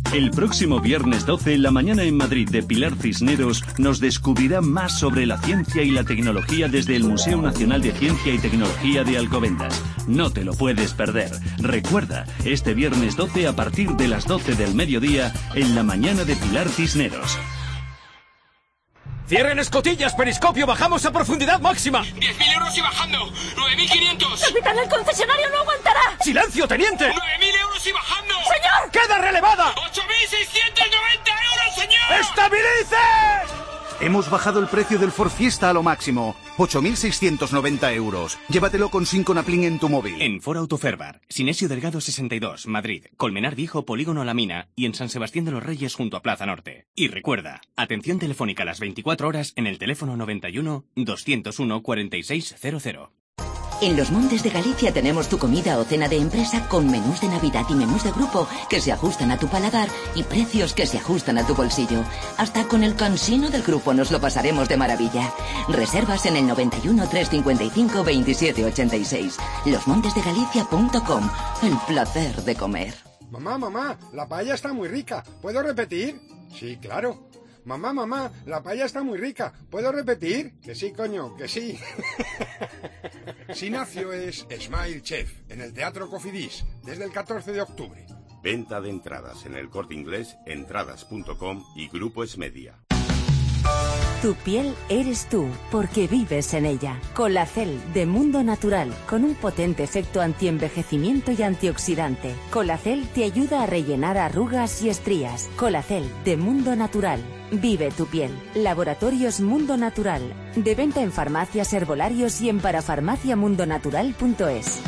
El próximo viernes doce, La mañana en Madrid de Pilar Cisneros nos descubrirá más sobre la ciencia y la tecnología desde el Museo Nacional de Ciencia y Tecnología de Alcobendas. No te lo puedes perder. Recuerda, este viernes doce a partir de las doce del mediodía en La mañana de Pilar Cisneros. ¡Cierren escotillas, periscopio! ¡Bajamos a profundidad máxima! diez mil euros y bajando. nueve mil quinientos. Capitán, el concesionario no aguantará. ¡Silencio, teniente! nueve mil euros y bajando. ¡Señor! ¡Queda relevada! ocho mil seiscientos noventa euros, señor. ¡Estabilice! Hemos bajado el precio del Ford Fiesta a lo máximo. ocho mil seiscientos noventa euros. Llévatelo con Synconaplin en tu móvil. En Ford Autoferbar, Sinesio Delgado sesenta y dos, Madrid, Colmenar Viejo, Polígono La Mina y en San Sebastián de los Reyes junto a Plaza Norte. Y recuerda, atención telefónica a las veinticuatro horas en el teléfono noventa y uno, doscientos uno, cuarenta y seis cero cero. En Los Montes de Galicia tenemos tu comida o cena de empresa con menús de Navidad y menús de grupo que se ajustan a tu paladar y precios que se ajustan a tu bolsillo. Hasta con el cansino del grupo nos lo pasaremos de maravilla. Reservas en el noventa y uno, trescientos cincuenta y cinco, veintisiete ochenta y seis. los montes de galicia punto com. El placer de comer. Mamá, mamá, la paella está muy rica. ¿Puedo repetir? Sí, claro. Mamá, mamá, la paella está muy rica. ¿Puedo repetir? Que sí, coño, que sí. Sinacio es Smile Chef en el Teatro Cofidis desde el catorce de octubre. Venta de entradas en el Corte Inglés, entradas punto com y Grupo Esmedia. Tu piel eres tú, porque vives en ella. Colacel de Mundo Natural, con un potente efecto antienvejecimiento y antioxidante. Colacel te ayuda a rellenar arrugas y estrías. Colacel de Mundo Natural. Vive tu piel. Laboratorios Mundo Natural. De venta en farmacias, herbolarios y en parafarmacia mundo natural punto es.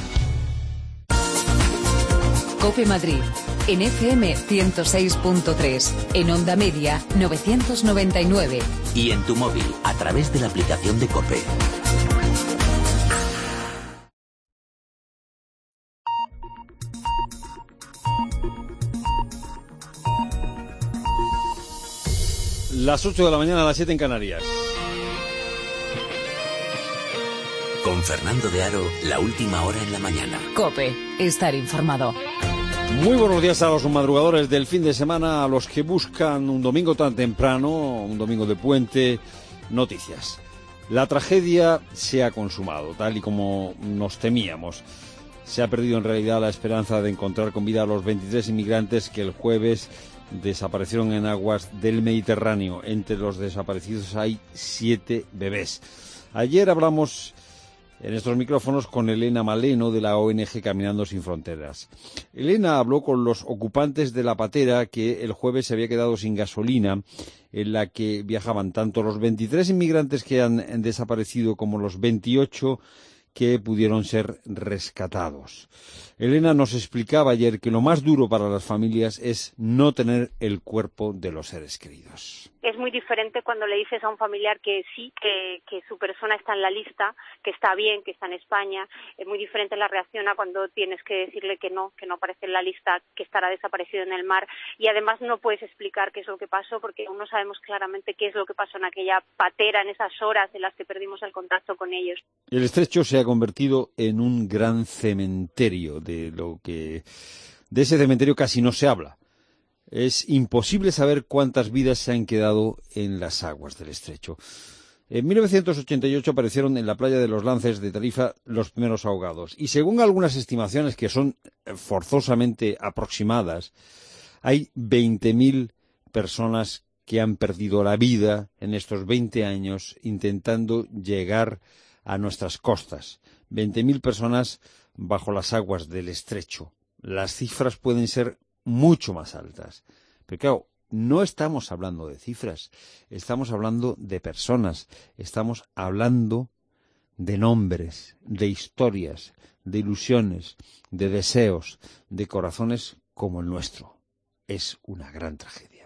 COPE Madrid. En F M ciento seis punto tres, en Onda Media novecientos noventa y nueve. Y en tu móvil, a través de la aplicación de COPE. Las ocho de la mañana, a las siete en Canarias. Con Fernando de Aro, la última hora en la mañana. COPE, estar informado. Muy buenos días a los madrugadores del fin de semana, a los que buscan un domingo tan temprano, un domingo de puente, noticias. La tragedia se ha consumado, tal y como nos temíamos. Se ha perdido en realidad la esperanza de encontrar con vida a los veintitrés inmigrantes que el jueves desaparecieron en aguas del Mediterráneo. Entre los desaparecidos hay siete bebés. Ayer hablamos en estos micrófonos con Elena Maleno de la O N G Caminando Sin Fronteras. Elena habló con los ocupantes de la patera que el jueves se había quedado sin gasolina, en la que viajaban tanto los veintitrés inmigrantes que han desaparecido como los veintiocho que pudieron ser rescatados. Elena nos explicaba ayer que lo más duro para las familias es no tener el cuerpo de los seres queridos. Es muy diferente cuando le dices a un familiar que sí, que, que su persona está en la lista, que está bien, que está en España. Es muy diferente la reacción a cuando tienes que decirle que no, que no aparece en la lista, que estará desaparecido en el mar. Y además no puedes explicar qué es lo que pasó, porque aún no sabemos claramente qué es lo que pasó en aquella patera, en esas horas en las que perdimos el contacto con ellos. El estrecho se ha convertido en un gran cementerio, de lo que de ese cementerio casi no se habla. Es imposible saber cuántas vidas se han quedado en las aguas del estrecho. En mil novecientos ochenta y ocho aparecieron en la playa de los Lances de Tarifa los primeros ahogados. Y según algunas estimaciones que son forzosamente aproximadas, hay veinte mil personas que han perdido la vida en estos veinte años intentando llegar a nuestras costas. veinte mil personas bajo las aguas del estrecho. Las cifras pueden ser mucho más altas. Pero claro, no estamos hablando de cifras, estamos hablando de personas, estamos hablando de nombres, de historias, de ilusiones, de deseos, de corazones como el nuestro. Es una gran tragedia.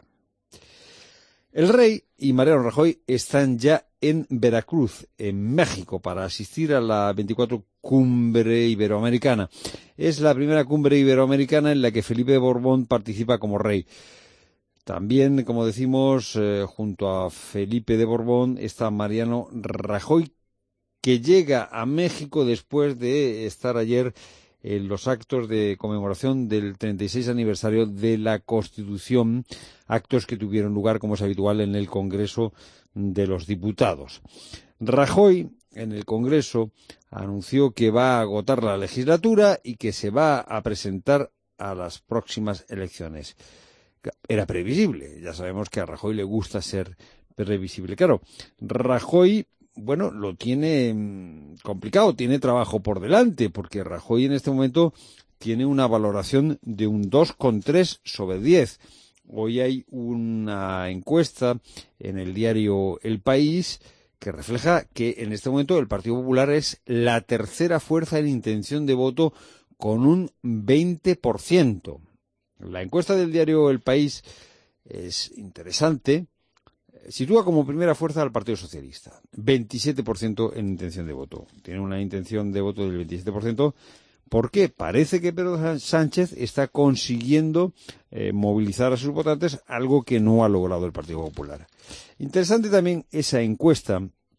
El rey y Mariano Rajoy están ya en Veracruz, en México, para asistir a la veinticuatro Cumbre Iberoamericana. Es la primera cumbre iberoamericana en la que Felipe de Borbón participa como rey. También, como decimos, eh, junto a Felipe de Borbón está Mariano Rajoy, que llega a México después de estar ayer en los actos de conmemoración del treinta y seis aniversario de la Constitución, actos que tuvieron lugar, como es habitual, en el Congreso de los Diputados. Rajoy, en el Congreso, anunció que va a agotar la legislatura y que se va a presentar a las próximas elecciones. Era previsible, ya sabemos que a Rajoy le gusta ser previsible. Claro, Rajoy, bueno, lo tiene complicado, tiene trabajo por delante, porque Rajoy en este momento tiene una valoración de un dos coma tres sobre diez. Hoy hay una encuesta en el diario El País que refleja que en este momento el Partido Popular es la tercera fuerza en intención de voto con un veinte por ciento. La encuesta del diario El País es interesante. Sitúa como primera fuerza al Partido Socialista, veintisiete por ciento en intención de voto. Tiene una intención de voto del veintisiete por ciento. ¿Por qué? Parece que Pedro Sánchez está consiguiendo eh, movilizar a sus votantes, algo que no ha logrado el Partido Popular. Interesante también esa encuesta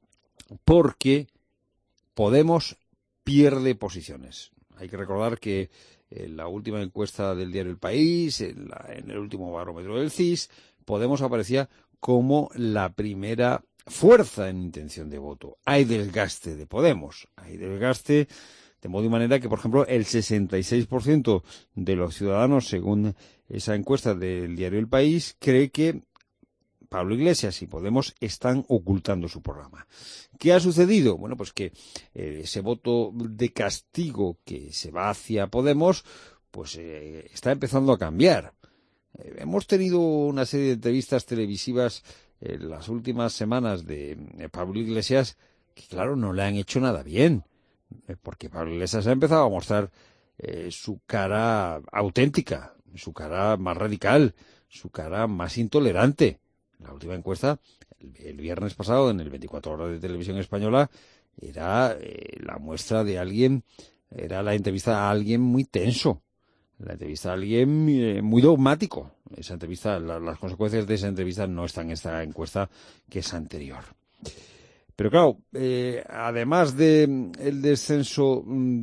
porque Podemos pierde posiciones. Hay que recordar que en la última encuesta del diario El País, en, la, en el último barómetro del C I S, Podemos aparecía como la primera fuerza en intención de voto. Hay desgaste de Podemos, hay desgaste de modo y manera que, por ejemplo, el sesenta y seis por ciento de los ciudadanos, según esa encuesta del diario El País, cree que Pablo Iglesias y Podemos están ocultando su programa. ¿Qué ha sucedido? Bueno, pues que eh, ese voto de castigo que se va hacia Podemos, pues eh, está empezando a cambiar. Eh, hemos tenido una serie de entrevistas televisivas en las últimas semanas de, de Pablo Iglesias que, claro, no le han hecho nada bien, eh, porque Pablo Iglesias ha empezado a mostrar eh, su cara auténtica, su cara más radical, su cara más intolerante. La última encuesta, el, el viernes pasado, en el veinticuatro horas de televisión española, era eh, la muestra de alguien, era la entrevista a alguien muy tenso, la entrevista a alguien eh, muy dogmático. Esa entrevista, la, las consecuencias de esa entrevista no están en esta encuesta, que es anterior. Pero claro, eh, además de el descenso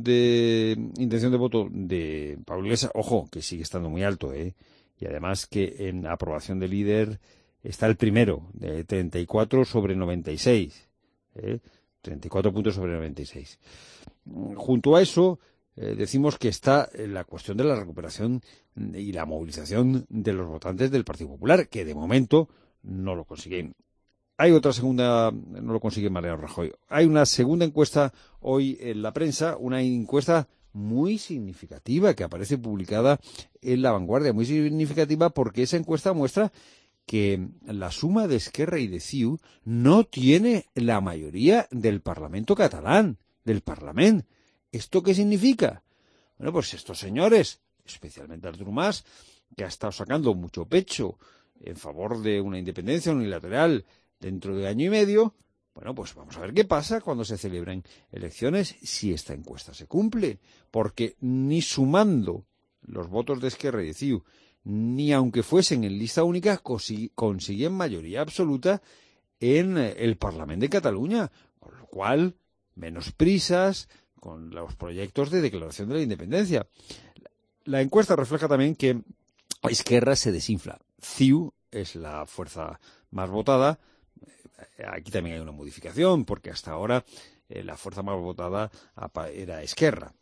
de intención de voto de Pablo Iglesias, ojo, que sigue estando muy alto, eh, y además que en aprobación de líder está el primero, de treinta y cuatro sobre noventa y seis. ¿eh? treinta y cuatro puntos sobre noventa y seis. Junto a eso, eh, decimos que está la cuestión de la recuperación y la movilización de los votantes del Partido Popular, que de momento no lo consiguen. Hay otra segunda, no lo consigue Mariano Rajoy. Hay una segunda encuesta hoy en la prensa, una encuesta muy significativa que aparece publicada en La Vanguardia, muy significativa porque esa encuesta muestra que la suma de Esquerra y de C I U no tiene la mayoría del Parlamento catalán, del Parlament. ¿Esto qué significa? Bueno, pues estos señores, especialmente Artur Mas, que ha estado sacando mucho pecho en favor de una independencia unilateral dentro de año y medio, bueno, pues vamos a ver qué pasa cuando se celebren elecciones, si esta encuesta se cumple, porque ni sumando los votos de Esquerra y de C I U, ni aunque fuesen en lista única, consiguen mayoría absoluta en el Parlamento de Cataluña, con lo cual, menos prisas con los proyectos de declaración de la independencia. La encuesta refleja también que Esquerra se desinfla. C I U es la fuerza más votada. Aquí también hay una modificación, porque hasta ahora eh, la fuerza más votada era Esquerra.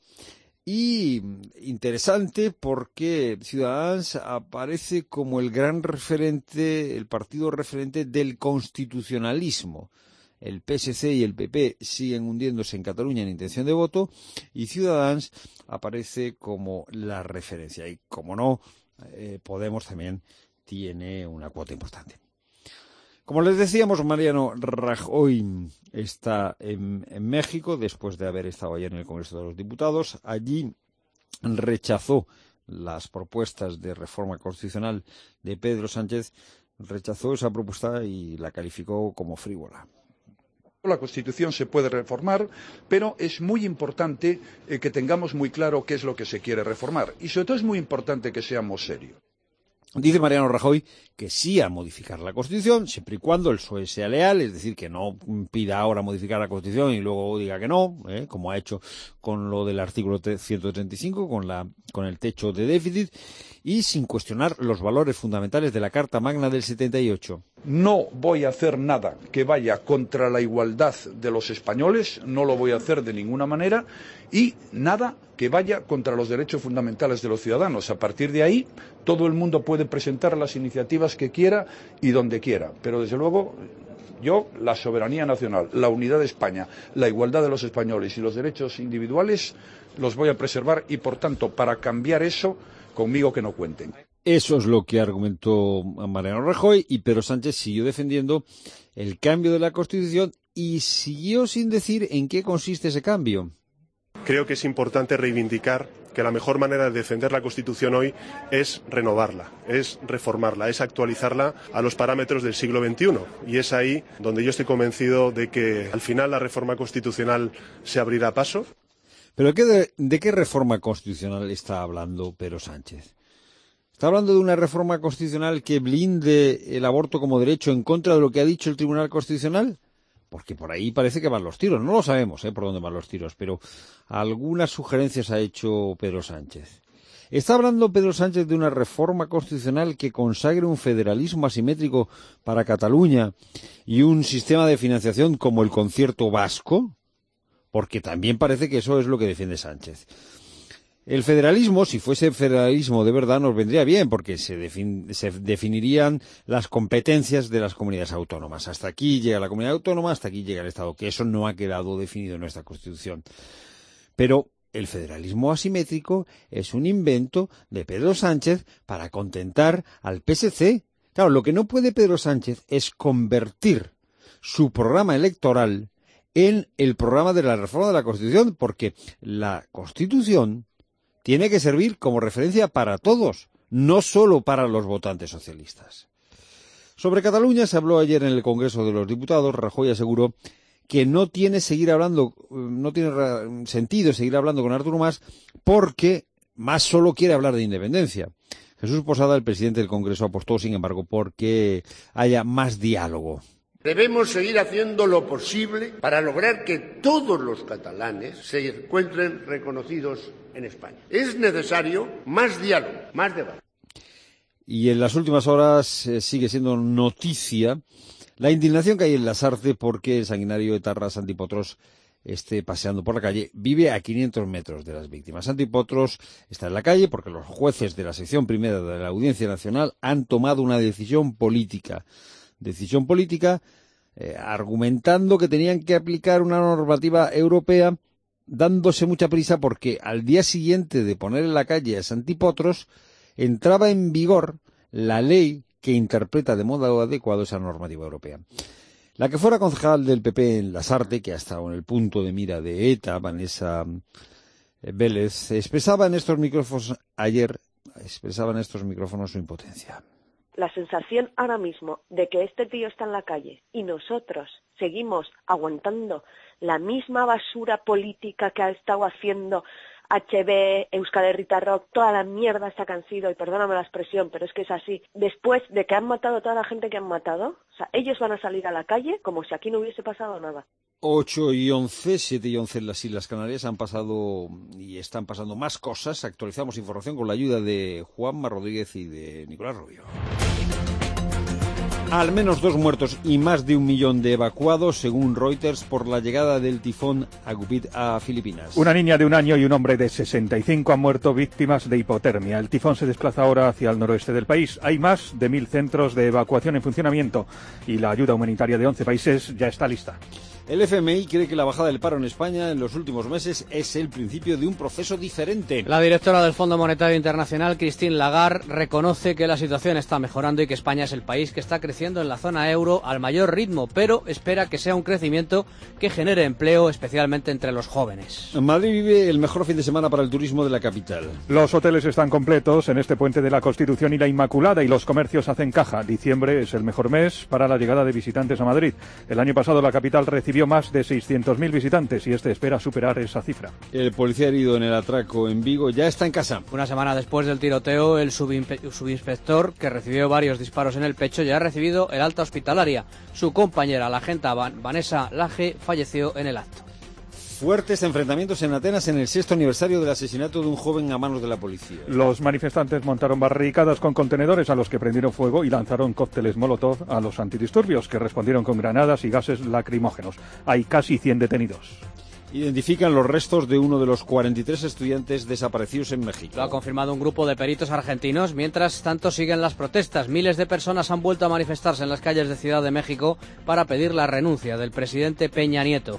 Y interesante porque Ciudadanos aparece como el gran referente, el partido referente del constitucionalismo. El P S C y el P P siguen hundiéndose en Cataluña en intención de voto y Ciudadanos aparece como la referencia. Y como no, eh, Podemos también tiene una cuota importante. Como les decíamos, Mariano Rajoy está en, en México después de haber estado ayer en el Congreso de los Diputados. Allí rechazó las propuestas de reforma constitucional de Pedro Sánchez, rechazó esa propuesta y la calificó como frívola. La Constitución se puede reformar, pero es muy importante eh, que tengamos muy claro qué es lo que se quiere reformar. Y sobre todo es muy importante que seamos serios. Dice Mariano Rajoy que sí a modificar la Constitución, siempre y cuando el P S O E sea leal, es decir, que no pida ahora modificar la Constitución y luego diga que no, ¿eh? como ha hecho con lo del artículo ciento treinta y cinco, con, la, con el techo de déficit, y sin cuestionar los valores fundamentales de la Carta Magna del setenta y ocho. No voy a hacer nada que vaya contra la igualdad de los españoles, no lo voy a hacer de ninguna manera, y nada que vaya contra los derechos fundamentales de los ciudadanos. A partir de ahí, todo el mundo puede presentar las iniciativas que quiera y donde quiera, pero desde luego yo, la soberanía nacional, la unidad de España, la igualdad de los españoles y los derechos individuales los voy a preservar y, por tanto, para cambiar eso, conmigo que no cuenten. Eso es lo que argumentó Mariano Rajoy, y Pedro Sánchez siguió defendiendo el cambio de la Constitución y siguió sin decir en qué consiste ese cambio. Creo que es importante reivindicar que la mejor manera de defender la Constitución hoy es renovarla, es reformarla, es actualizarla a los parámetros del siglo veintiuno. Y es ahí donde yo estoy convencido de que al final la reforma constitucional se abrirá paso. ¿Pero qué de, de qué reforma constitucional está hablando Pedro Sánchez? ¿Está hablando de una reforma constitucional que blinde el aborto como derecho en contra de lo que ha dicho el Tribunal Constitucional? Porque por ahí parece que van los tiros. No lo sabemos, ¿eh? por dónde van los tiros, pero algunas sugerencias ha hecho Pedro Sánchez. ¿Está hablando Pedro Sánchez de una reforma constitucional que consagre un federalismo asimétrico para Cataluña y un sistema de financiación como el concierto vasco? Porque también parece que eso es lo que defiende Sánchez. El federalismo, si fuese federalismo de verdad, nos vendría bien, porque se, defin- se definirían las competencias de las comunidades autónomas. Hasta aquí llega la comunidad autónoma, hasta aquí llega el Estado, que eso no ha quedado definido en nuestra Constitución. Pero el federalismo asimétrico es un invento de Pedro Sánchez para contentar al P S C. Claro, lo que no puede Pedro Sánchez es convertir su programa electoral en el programa de la reforma de la Constitución, porque la Constitución tiene que servir como referencia para todos, no solo para los votantes socialistas. Sobre Cataluña se habló ayer en el Congreso de los Diputados. Rajoy aseguró que no tiene seguir hablando, no tiene sentido seguir hablando con Artur Mas porque Mas solo quiere hablar de independencia. Jesús Posada, el presidente del Congreso, apostó, sin embargo, por que haya más diálogo. Debemos seguir haciendo lo posible para lograr que todos los catalanes se encuentren reconocidos en España. Es necesario más diálogo, más debate. Y en las últimas horas eh, sigue siendo noticia la indignación que hay en Lasarte porque el sanguinario etarra Santi Potros esté paseando por la calle. Vive a quinientos metros de las víctimas. Santi Potros está en la calle porque los jueces de la sección primera de la Audiencia Nacional han tomado una decisión política. Decisión política eh, argumentando que tenían que aplicar una normativa europea, dándose mucha prisa porque al día siguiente de poner en la calle a Santi Potros entraba en vigor la ley que interpreta de modo adecuado esa normativa europea. La que fuera concejal del P P en Lasarte, que ha estado en el punto de mira de ETA, Vanessa Vélez, expresaba en estos micrófonos ayer, expresaba en estos micrófonos su impotencia. La sensación ahora mismo de que este tío está en la calle y nosotros seguimos aguantando la misma basura política que ha estado haciendo H B, Euskal Herritarrok, toda la mierda esta que han sido, y perdóname la expresión, pero es que es así, después de que han matado a toda la gente que han matado, o sea, ellos van a salir a la calle como si aquí no hubiese pasado nada. ocho y once, siete y once en las Islas Canarias han pasado y están pasando más cosas. Actualizamos información con la ayuda de Juanma Rodríguez y de Nicolás Rubio. Al menos dos muertos y más de un millón de evacuados, según Reuters, por la llegada del tifón Agupit a Filipinas. Una niña de un año y un hombre de sesenta y cinco han muerto víctimas de hipotermia. El tifón se desplaza ahora hacia el noroeste del país. Hay más de mil centros de evacuación en funcionamiento y la ayuda humanitaria de once países ya está lista. El F M I cree que la bajada del paro en España en los últimos meses es el principio de un proceso diferente. La directora del Fondo Monetario Internacional, Christine Lagarde, reconoce que la situación está mejorando y que España es el país que está está creciendo en la zona euro al mayor ritmo, pero espera que sea un crecimiento que genere empleo, especialmente entre los jóvenes. Madrid vive el mejor fin de semana para el turismo de la capital. Los hoteles están completos en este puente de la Constitución y la Inmaculada y los comercios hacen caja. Diciembre es el mejor mes para la llegada de visitantes a Madrid. El año pasado la capital recibió más de seiscientos mil visitantes y este espera superar esa cifra. El policía herido en el atraco en Vigo ya está en casa. Una semana después del tiroteo, el subimpe- subinspector, que recibió varios disparos en el pecho, ya ha recibido el alta hospitalaria. Su compañera, la agente Vanessa Laje, falleció en el acto. Fuertes enfrentamientos en Atenas en el sexto aniversario del asesinato de un joven a manos de la policía. Los manifestantes montaron barricadas con contenedores a los que prendieron fuego y lanzaron cócteles Molotov a los antidisturbios, que respondieron con granadas y gases lacrimógenos. Hay casi cien detenidos. Identifican los restos de uno de los cuarenta y tres estudiantes desaparecidos en México. Lo ha confirmado un grupo de peritos argentinos. Mientras tanto siguen las protestas. Miles de personas han vuelto a manifestarse en las calles de Ciudad de México para pedir la renuncia del presidente Peña Nieto.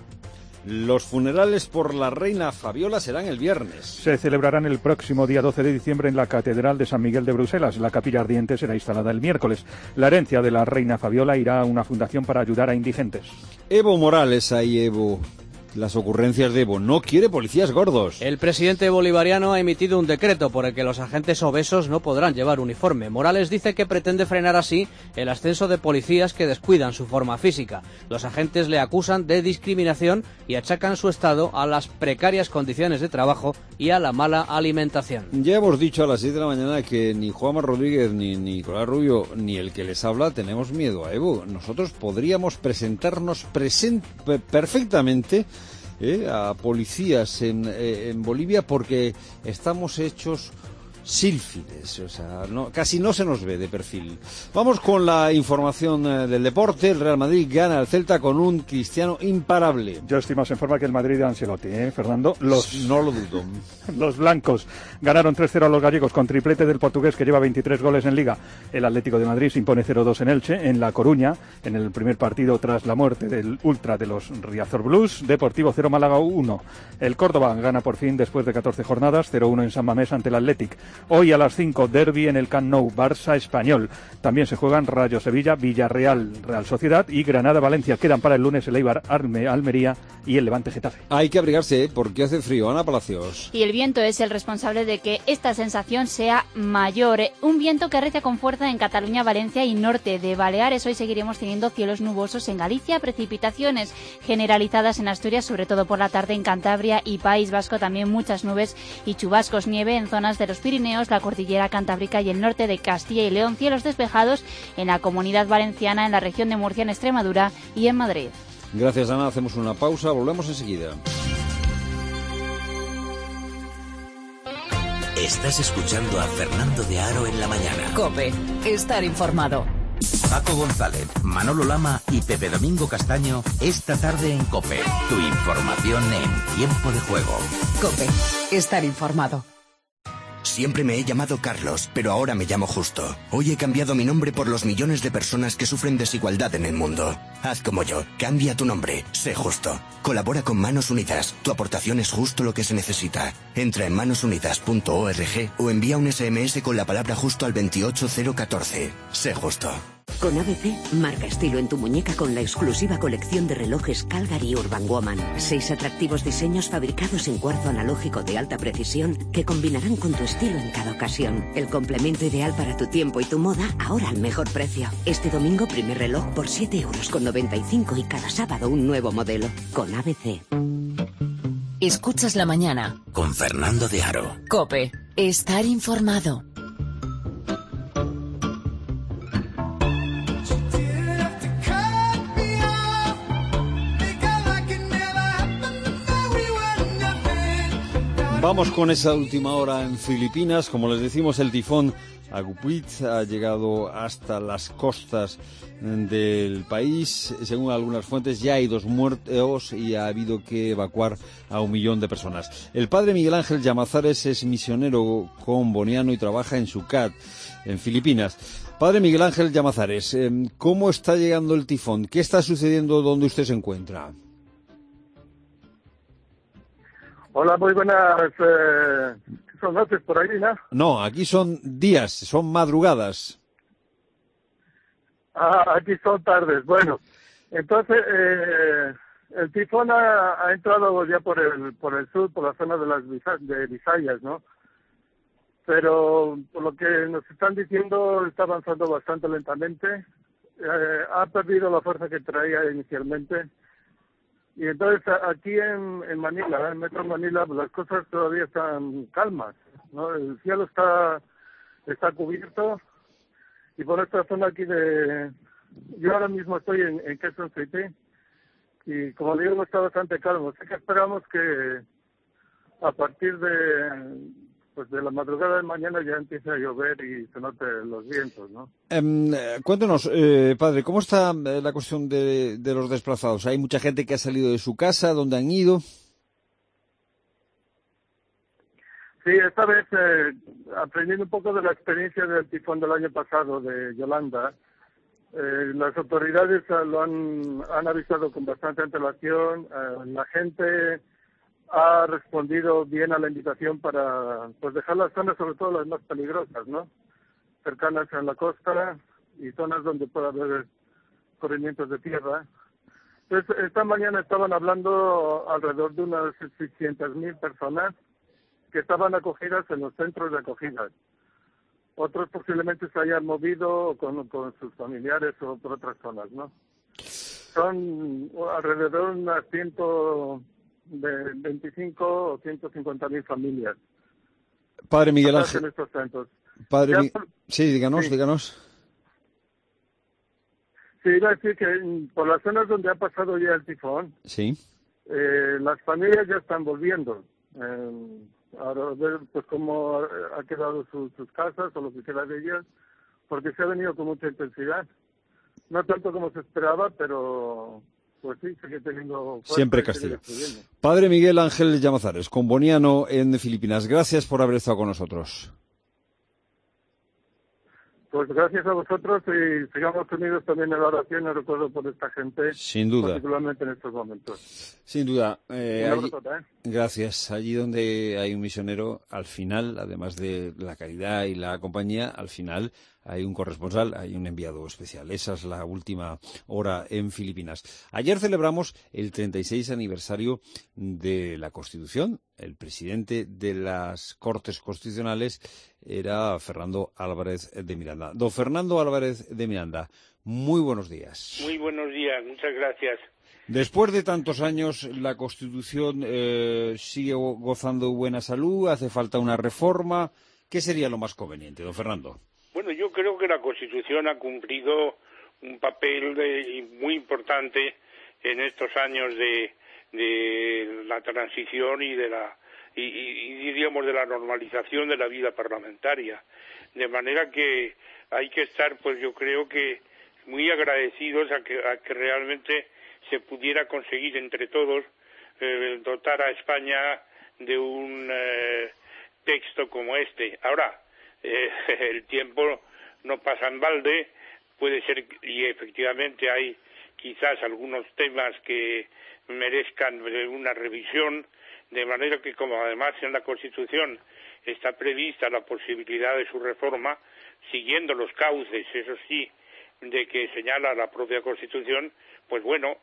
Los funerales por la reina Fabiola serán el viernes. Se celebrarán el próximo día doce de diciembre en la Catedral de San Miguel de Bruselas. La capilla ardiente será instalada el miércoles. La herencia de la reina Fabiola irá a una fundación para ayudar a indigentes. Evo Morales, ahí Evo. Las ocurrencias de Evo. No quiere policías gordos. El presidente bolivariano ha emitido un decreto por el que los agentes obesos no podrán llevar uniforme. Morales dice que pretende frenar así el ascenso de policías que descuidan su forma física. Los agentes le acusan de discriminación y achacan su estado a las precarias condiciones de trabajo y a la mala alimentación. Ya hemos dicho a las seis de la mañana que ni Juanma Rodríguez, ni Nicolás Rubio, ni el que les habla tenemos miedo a Evo. Nosotros podríamos presentarnos present- perfectamente Eh, a policías en, eh, en Bolivia porque estamos hechos sílfides, o sea, no, casi no se nos ve de perfil. Vamos con la información eh, del deporte. El Real Madrid gana al Celta con un Cristiano imparable. Yo estoy más en forma que el Madrid de Ancelotti, ¿eh, Fernando? Los, no lo dudo. Los blancos ganaron tres cero a los gallegos con triplete del portugués que lleva veintitrés goles en Liga. El Atlético de Madrid se impone cero dos en Elche, en La Coruña, en el primer partido tras la muerte del ultra de los Riazor Blues. Deportivo cero Málaga uno. El Córdoba gana por fin después de catorce jornadas, cero uno en San Mamés ante el Athletic. Hoy a las cinco, derbi en el Camp Nou, Barça Español. También se juegan Rayo Sevilla, Villarreal, Real Sociedad y Granada Valencia. Quedan para el lunes el Eibar, Arme, Almería y el Levante Getafe. Hay que abrigarse, ¿eh? Porque hace frío. Ana Palacios. Y el viento es el responsable de que esta sensación sea mayor. Un viento que arrecia con fuerza en Cataluña, Valencia y norte de Baleares. Hoy seguiremos teniendo cielos nubosos en Galicia, precipitaciones generalizadas en Asturias, sobre todo por la tarde en Cantabria y País Vasco. También muchas nubes y chubascos, nieve en zonas de los Pirineos, la cordillera cantábrica y el norte de Castilla y León. Cielos despejados en la Comunidad Valenciana, en la región de Murcia, en Extremadura y en Madrid. Gracias, Ana. Hacemos una pausa. Volvemos enseguida. Estás escuchando a Fernando de Aro en la mañana. COPE. Estar informado. Paco González, Manolo Lama y Pepe Domingo Castaño esta tarde en COPE. Tu información en tiempo de juego. COPE. Estar informado. Siempre me he llamado Carlos, pero ahora me llamo Justo. Hoy he cambiado mi nombre por los millones de personas que sufren desigualdad en el mundo. Haz como yo, cambia tu nombre, sé Justo. Colabora con Manos Unidas, tu aportación es justo lo que se necesita. Entra en manos unidas punto org o envía un ese eme ese con la palabra justo al veintiocho cero catorce. Sé Justo. Con A B C, marca estilo en tu muñeca con la exclusiva colección de relojes Calgary Urban Woman. Seis atractivos diseños fabricados en cuarzo analógico de alta precisión que combinarán con tu estilo en cada ocasión. El complemento ideal para tu tiempo y tu moda, ahora al mejor precio. Este domingo, primer reloj por siete euros con noventa y cinco y cada sábado un nuevo modelo. Con A B C. Escuchas la mañana. Con Fernando de Aro. COPE. Estar informado. Vamos con esa última hora en Filipinas. Como les decimos, el tifón Agupit ha llegado hasta las costas del país. Según algunas fuentes, ya hay dos muertos y ha habido que evacuar a un millón de personas. El padre Miguel Ángel Llamazares es misionero comboniano y trabaja en Sucat, en Filipinas. Padre Miguel Ángel Llamazares, ¿cómo está llegando el tifón? ¿Qué está sucediendo donde usted se encuentra? Hola, muy buenas eh, son noches por ahí, ¿no? No, aquí son días, son madrugadas. Ah, aquí son tardes. Bueno, entonces eh, el tifón ha, ha entrado ya por el por el sur, por la zona de las Visa- de Visayas, ¿no? Pero por lo que nos están diciendo está avanzando bastante lentamente. Eh, ha perdido la fuerza que traía inicialmente. Y entonces a- aquí en, en Manila, en Metro Manila, las cosas todavía están calmas, ¿no? El cielo está está cubierto. Y por esta zona aquí de... Yo ahora mismo estoy en, en Quezon City y como digo está bastante calmo. Así que esperamos que a partir de pues de la madrugada de mañana ya empiece a llover y se note los vientos, ¿no? Um, cuéntanos, eh, padre, ¿cómo está eh, la cuestión de, de los desplazados? ¿Hay mucha gente que ha salido de su casa? ¿Dónde han ido? Sí, esta vez, eh, aprendiendo un poco de la experiencia del tifón del año pasado, de Yolanda, eh, las autoridades eh, lo han, han avisado con bastante antelación. Eh, la gente ha respondido bien a la invitación para pues dejar las zonas, sobre todo las más peligrosas, ¿no? Cercanas a la costa y zonas donde pueda haber corrimientos de tierra. Entonces, esta mañana estaban hablando alrededor de unas seiscientas mil personas que estaban acogidas en los centros de acogida. Otros posiblemente se hayan movido con, con sus familiares o por otras zonas, ¿no? Son alrededor de unas ciento veinticinco o ciento cincuenta mil familias. Padre Miguel Ángel. En estos centros. Padre Ya Mi... por- Sí, díganos, sí. díganos. Sí, iba a decir que mm, por las zonas donde ha pasado ya el tifón, Sí. eh, las familias ya están volviendo. Eh, ahora ver pues cómo ha ha quedado su- sus casas o lo que queda de ellas, porque se ha venido con mucha intensidad. No tanto como se esperaba, pero pues sí, sigue teniendo fuerza Siempre y sigue Castilla. destruyendo. Padre Miguel Ángel Llamazares, comboniano en Filipinas. Gracias por haber estado con nosotros. Pues gracias a vosotros y sigamos unidos también en la oración y recuerdo por esta gente, Sin duda. particularmente en estos momentos. Sin duda. Eh, Un allí- abrazo, ¿eh? Gracias. Allí donde hay un misionero, al final, además de la caridad y la compañía, al final hay un corresponsal, hay un enviado especial. Esa es la última hora en Filipinas. Ayer celebramos el treinta y seis aniversario de la Constitución. El presidente de las Cortes Constitucionales era Fernando Álvarez de Miranda. Don Fernando Álvarez de Miranda, muy buenos días. Muy buenos días, muchas gracias. Después de tantos años, la Constitución eh, sigue go- gozando de buena salud, hace falta una reforma. ¿Qué sería lo más conveniente, don Fernando? Bueno, yo creo que la Constitución ha cumplido un papel de- muy importante en estos años de, de la transición y de la y, y- y diríamos de la normalización de la vida parlamentaria, de manera que hay que estar, pues yo creo que muy agradecidos a que, a que realmente se pudiera conseguir entre todos eh, dotar a España de un eh, texto como este. Ahora, eh, el tiempo no pasa en balde, puede ser, y efectivamente hay quizás algunos temas que merezcan una revisión, de manera que como además en la Constitución está prevista la posibilidad de su reforma, siguiendo los cauces, eso sí, de que señala la propia Constitución, pues bueno,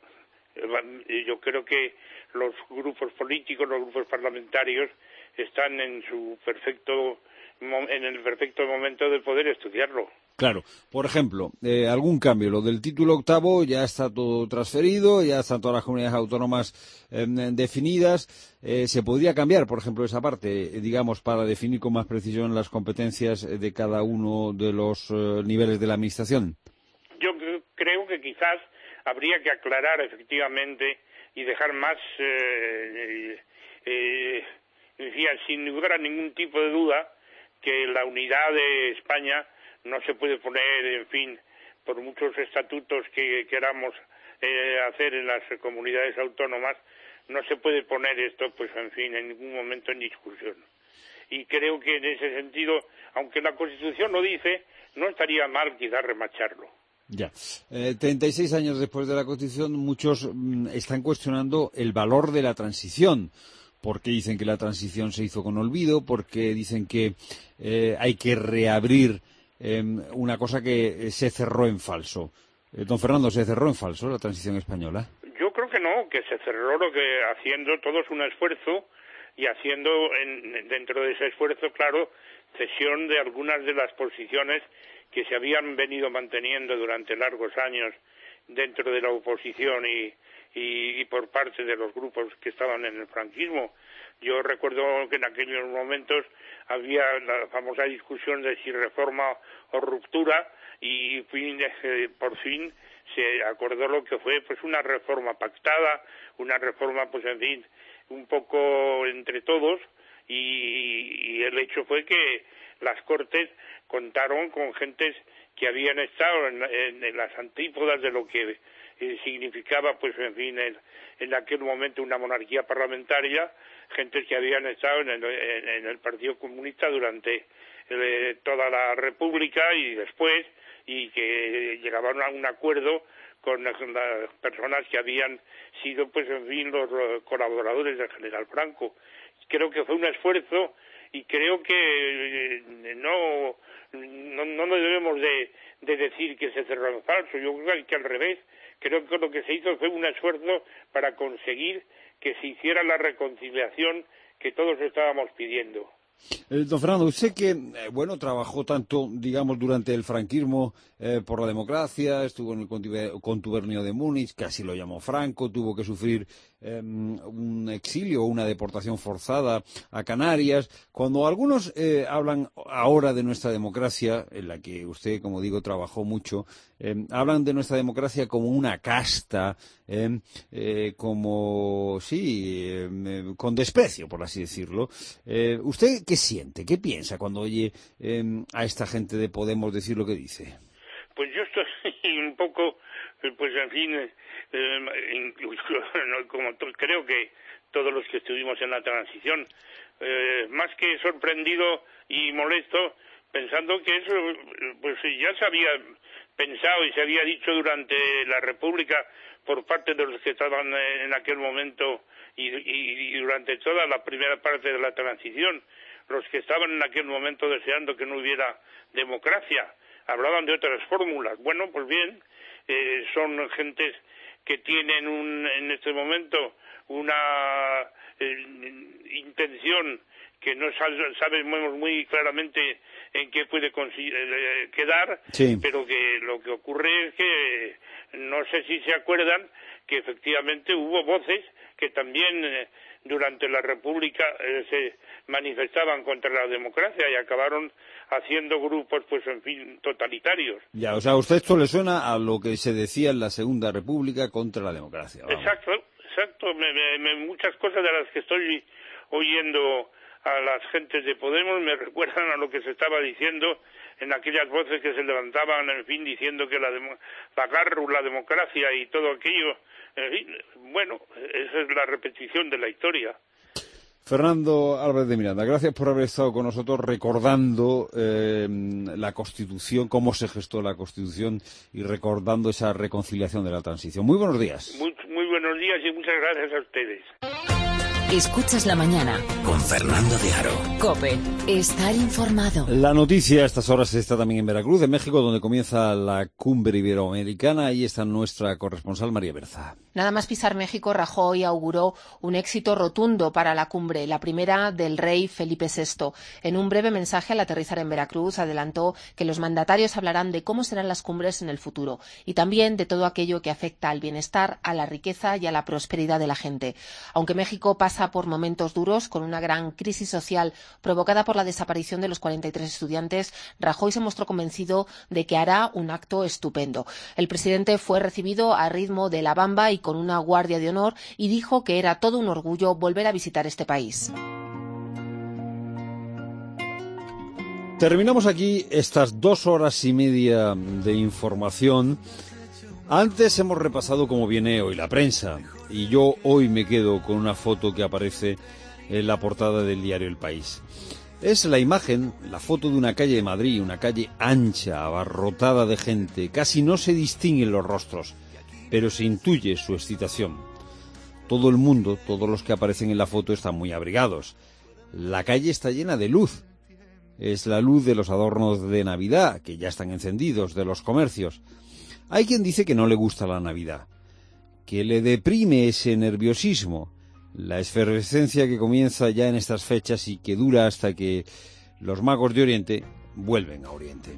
eh, yo creo que los grupos políticos, los grupos parlamentarios están en su perfecto mo- en el perfecto momento de poder estudiarlo. Claro, por ejemplo, eh, algún cambio. Lo del título octavo ya está todo transferido, ya están todas las comunidades autónomas eh, definidas. Eh, se podría cambiar, por ejemplo, esa parte, eh, digamos, para definir con más precisión las competencias eh, de cada uno de los eh, niveles de la administración. Yo cre- creo que quizás habría que aclarar efectivamente y dejar más, eh, eh, decía, sin lugar a ningún tipo de duda, que la unidad de España no se puede poner, en fin, por muchos estatutos que queramos eh, hacer en las comunidades autónomas, no se puede poner esto, pues, en fin, en ningún momento en discusión. Y creo que en ese sentido, aunque la Constitución lo dice, no estaría mal quizás remacharlo. Ya. Eh, treinta y seis años después de la Constitución, muchos mm, están cuestionando el valor de la transición. Porque dicen que la transición se hizo con olvido, porque dicen que eh, hay que reabrir eh, una cosa que se cerró en falso. Eh, don Fernando, ¿se cerró en falso la transición española? Yo creo que no, que se cerró lo que haciendo todos un esfuerzo y haciendo en, dentro de ese esfuerzo, claro, cesión de algunas de las posiciones que se habían venido manteniendo durante largos años dentro de la oposición y, y, y por parte de los grupos que estaban en el franquismo. Yo recuerdo que en aquellos momentos había la famosa discusión de si reforma o ruptura y fin, eh, por fin se acordó lo que fue pues una reforma pactada, una reforma pues en fin un poco entre todos y, y el hecho fue que las Cortes contaron con gentes que habían estado en, en, en las antípodas de lo que eh, significaba pues en fin el, en aquel momento una monarquía parlamentaria, gentes que habían estado en el, en, en el Partido Comunista durante eh, toda la República y después, y que llegaban a un acuerdo con las personas que habían sido, pues en fin, los colaboradores del general Franco. Creo que fue un esfuerzo y creo que no no, no debemos de, de decir que se cerró en falso. Yo creo que al revés, creo que lo que se hizo fue un esfuerzo para conseguir que se hiciera la reconciliación que todos estábamos pidiendo. Eh, don Fernando, usted que, eh, bueno, trabajó tanto, digamos, durante el franquismo eh, por la democracia, estuvo en el contubernio de Múnich, casi lo llamó Franco, tuvo que sufrir eh, un exilio, una deportación forzada a Canarias. Cuando algunos eh, hablan ahora de nuestra democracia, en la que usted, como digo, trabajó mucho, eh, hablan de nuestra democracia como una casta, eh, eh, como, sí, eh, con desprecio, por así decirlo. Eh, ¿Usted qué siente, qué piensa cuando oye eh, a esta gente de Podemos decir lo que dice? Pues yo estoy un poco, pues en fin, eh, incluso, como to, creo que todos los que estuvimos en la transición, eh, más que sorprendido y molesto, pensando que eso pues ya se había pensado y se había dicho durante la República por parte de los que estaban en aquel momento y, y, y durante toda la primera parte de la transición, los que estaban en aquel momento deseando que no hubiera democracia, hablaban de otras fórmulas. Bueno, pues bien, eh, son gentes que tienen un, en este momento una eh, intención que no sabemos muy claramente en qué puede eh, quedar, sí. Pero que lo que ocurre es que no sé si se acuerdan que efectivamente hubo voces que también eh, durante la República eh, se manifestaban contra la democracia y acabaron haciendo grupos, pues en fin, totalitarios. Ya, o sea, a usted esto le suena a lo que se decía en la Segunda República contra la democracia. Vamos. Exacto, exacto. Me, me, me, muchas cosas de las que estoy oyendo a las gentes de Podemos me recuerdan a lo que se estaba diciendo en aquellas voces que se levantaban, en fin, diciendo que la, demo, la GARRU, la democracia y todo aquello, en fin, bueno, esa es la repetición de la historia. Fernando Álvarez de Miranda, gracias por haber estado con nosotros recordando eh, la Constitución, cómo se gestó la Constitución y recordando esa reconciliación de la transición. Muy buenos días. Muy, muy buenos días y muchas gracias a ustedes. Escuchas la mañana con Fernando de Aro. COPE. Estar informado. La noticia a estas horas está también en Veracruz, en México, donde comienza la cumbre iberoamericana. Ahí está nuestra corresponsal María Berza. Nada más pisar México, Rajoy auguró un éxito rotundo para la cumbre, la primera del rey Felipe sexto. En un breve mensaje al aterrizar en Veracruz, adelantó que los mandatarios hablarán de cómo serán las cumbres en el futuro y también de todo aquello que afecta al bienestar, a la riqueza y a la prosperidad de la gente. Aunque México pasa por momentos duros, con una gran crisis social provocada por la desaparición de los cuarenta y tres estudiantes, Rajoy se mostró convencido de que hará un acto estupendo. El presidente fue recibido a ritmo de la bamba y con una guardia de honor y dijo que era todo un orgullo volver a visitar este país. Terminamos aquí estas dos horas y media de información. Antes hemos repasado cómo viene hoy la prensa y yo hoy me quedo con una foto que aparece en la portada del diario El País. Es la imagen, la foto de una calle de Madrid, una calle ancha, abarrotada de gente. Casi no se distinguen los rostros, pero se intuye su excitación. Todo el mundo, todos los que aparecen en la foto están muy abrigados. La calle está llena de luz. es la luz de los adornos de Navidad, que ya están encendidos, de los comercios. Hay quien dice que no le gusta la Navidad, que le deprime ese nerviosismo, la efervescencia que comienza ya en estas fechas y que dura hasta que los magos de Oriente vuelven a Oriente.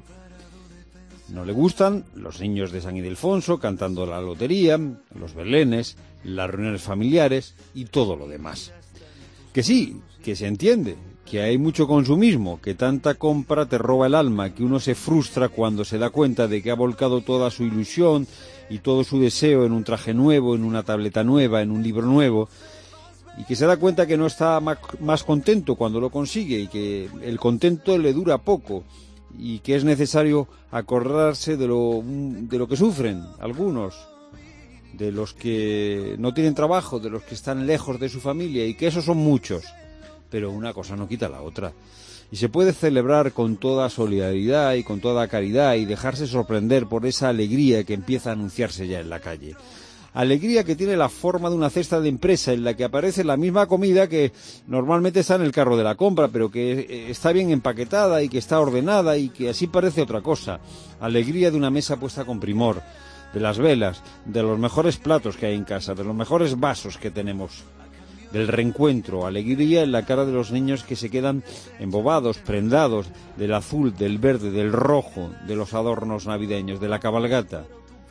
No le gustan los niños de San Ildefonso cantando la lotería, los belenes, las reuniones familiares y todo lo demás. Que sí, que se entiende, que hay mucho consumismo, que tanta compra te roba el alma, que uno se frustra cuando se da cuenta de que ha volcado toda su ilusión y todo su deseo en un traje nuevo, en una tableta nueva, en un libro nuevo, y que se da cuenta que no está más contento cuando lo consigue y que el contento le dura poco y que es necesario acordarse de lo, de lo que sufren algunos, de los que no tienen trabajo, de los que están lejos de su familia, y que esos son muchos, pero una cosa no quita la otra. Y se puede celebrar con toda solidaridad y con toda caridad y dejarse sorprender por esa alegría que empieza a anunciarse ya en la calle. Alegría que tiene la forma de una cesta de empresa en la que aparece la misma comida que normalmente está en el carro de la compra, pero que está bien empaquetada y que está ordenada y que así parece otra cosa. Alegría de una mesa puesta con primor, de las velas, de los mejores platos que hay en casa, de los mejores vasos que tenemos, del reencuentro, alegría en la cara de los niños que se quedan embobados, prendados, del azul, del verde, del rojo, de los adornos navideños, de la cabalgata.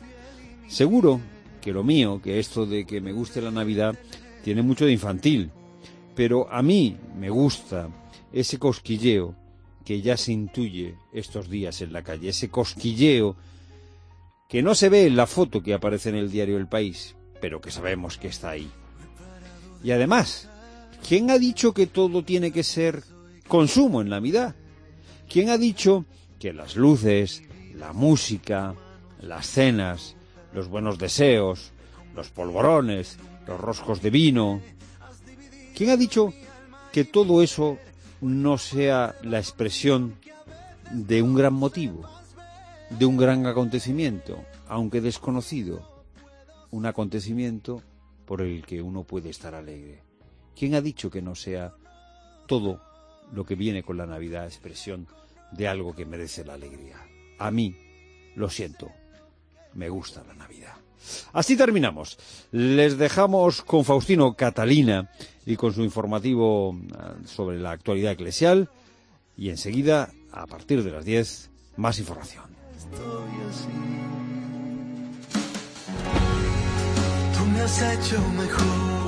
Seguro que lo mío, que esto de que me guste la Navidad, tiene mucho de infantil, pero a mí me gusta ese cosquilleo que ya se intuye estos días en la calle, ese cosquilleo que no se ve en la foto que aparece en el diario El País, pero que sabemos que está ahí. Y además, ¿quién ha dicho que todo tiene que ser consumo en Navidad? ¿Quién ha dicho que las luces, la música, las cenas, los buenos deseos, los polvorones, los roscos de vino? ¿Quién ha dicho que todo eso no sea la expresión de un gran motivo, de un gran acontecimiento, aunque desconocido, un acontecimiento por el que uno puede estar alegre? ¿Quién ha dicho que no sea todo lo que viene con la Navidad expresión de algo que merece la alegría? A mí, lo siento, me gusta la Navidad. Así terminamos. Les dejamos con Faustino Catalina y con su informativo sobre la actualidad eclesial, y enseguida, a partir de las diez, más información. Tú me has hecho mejor.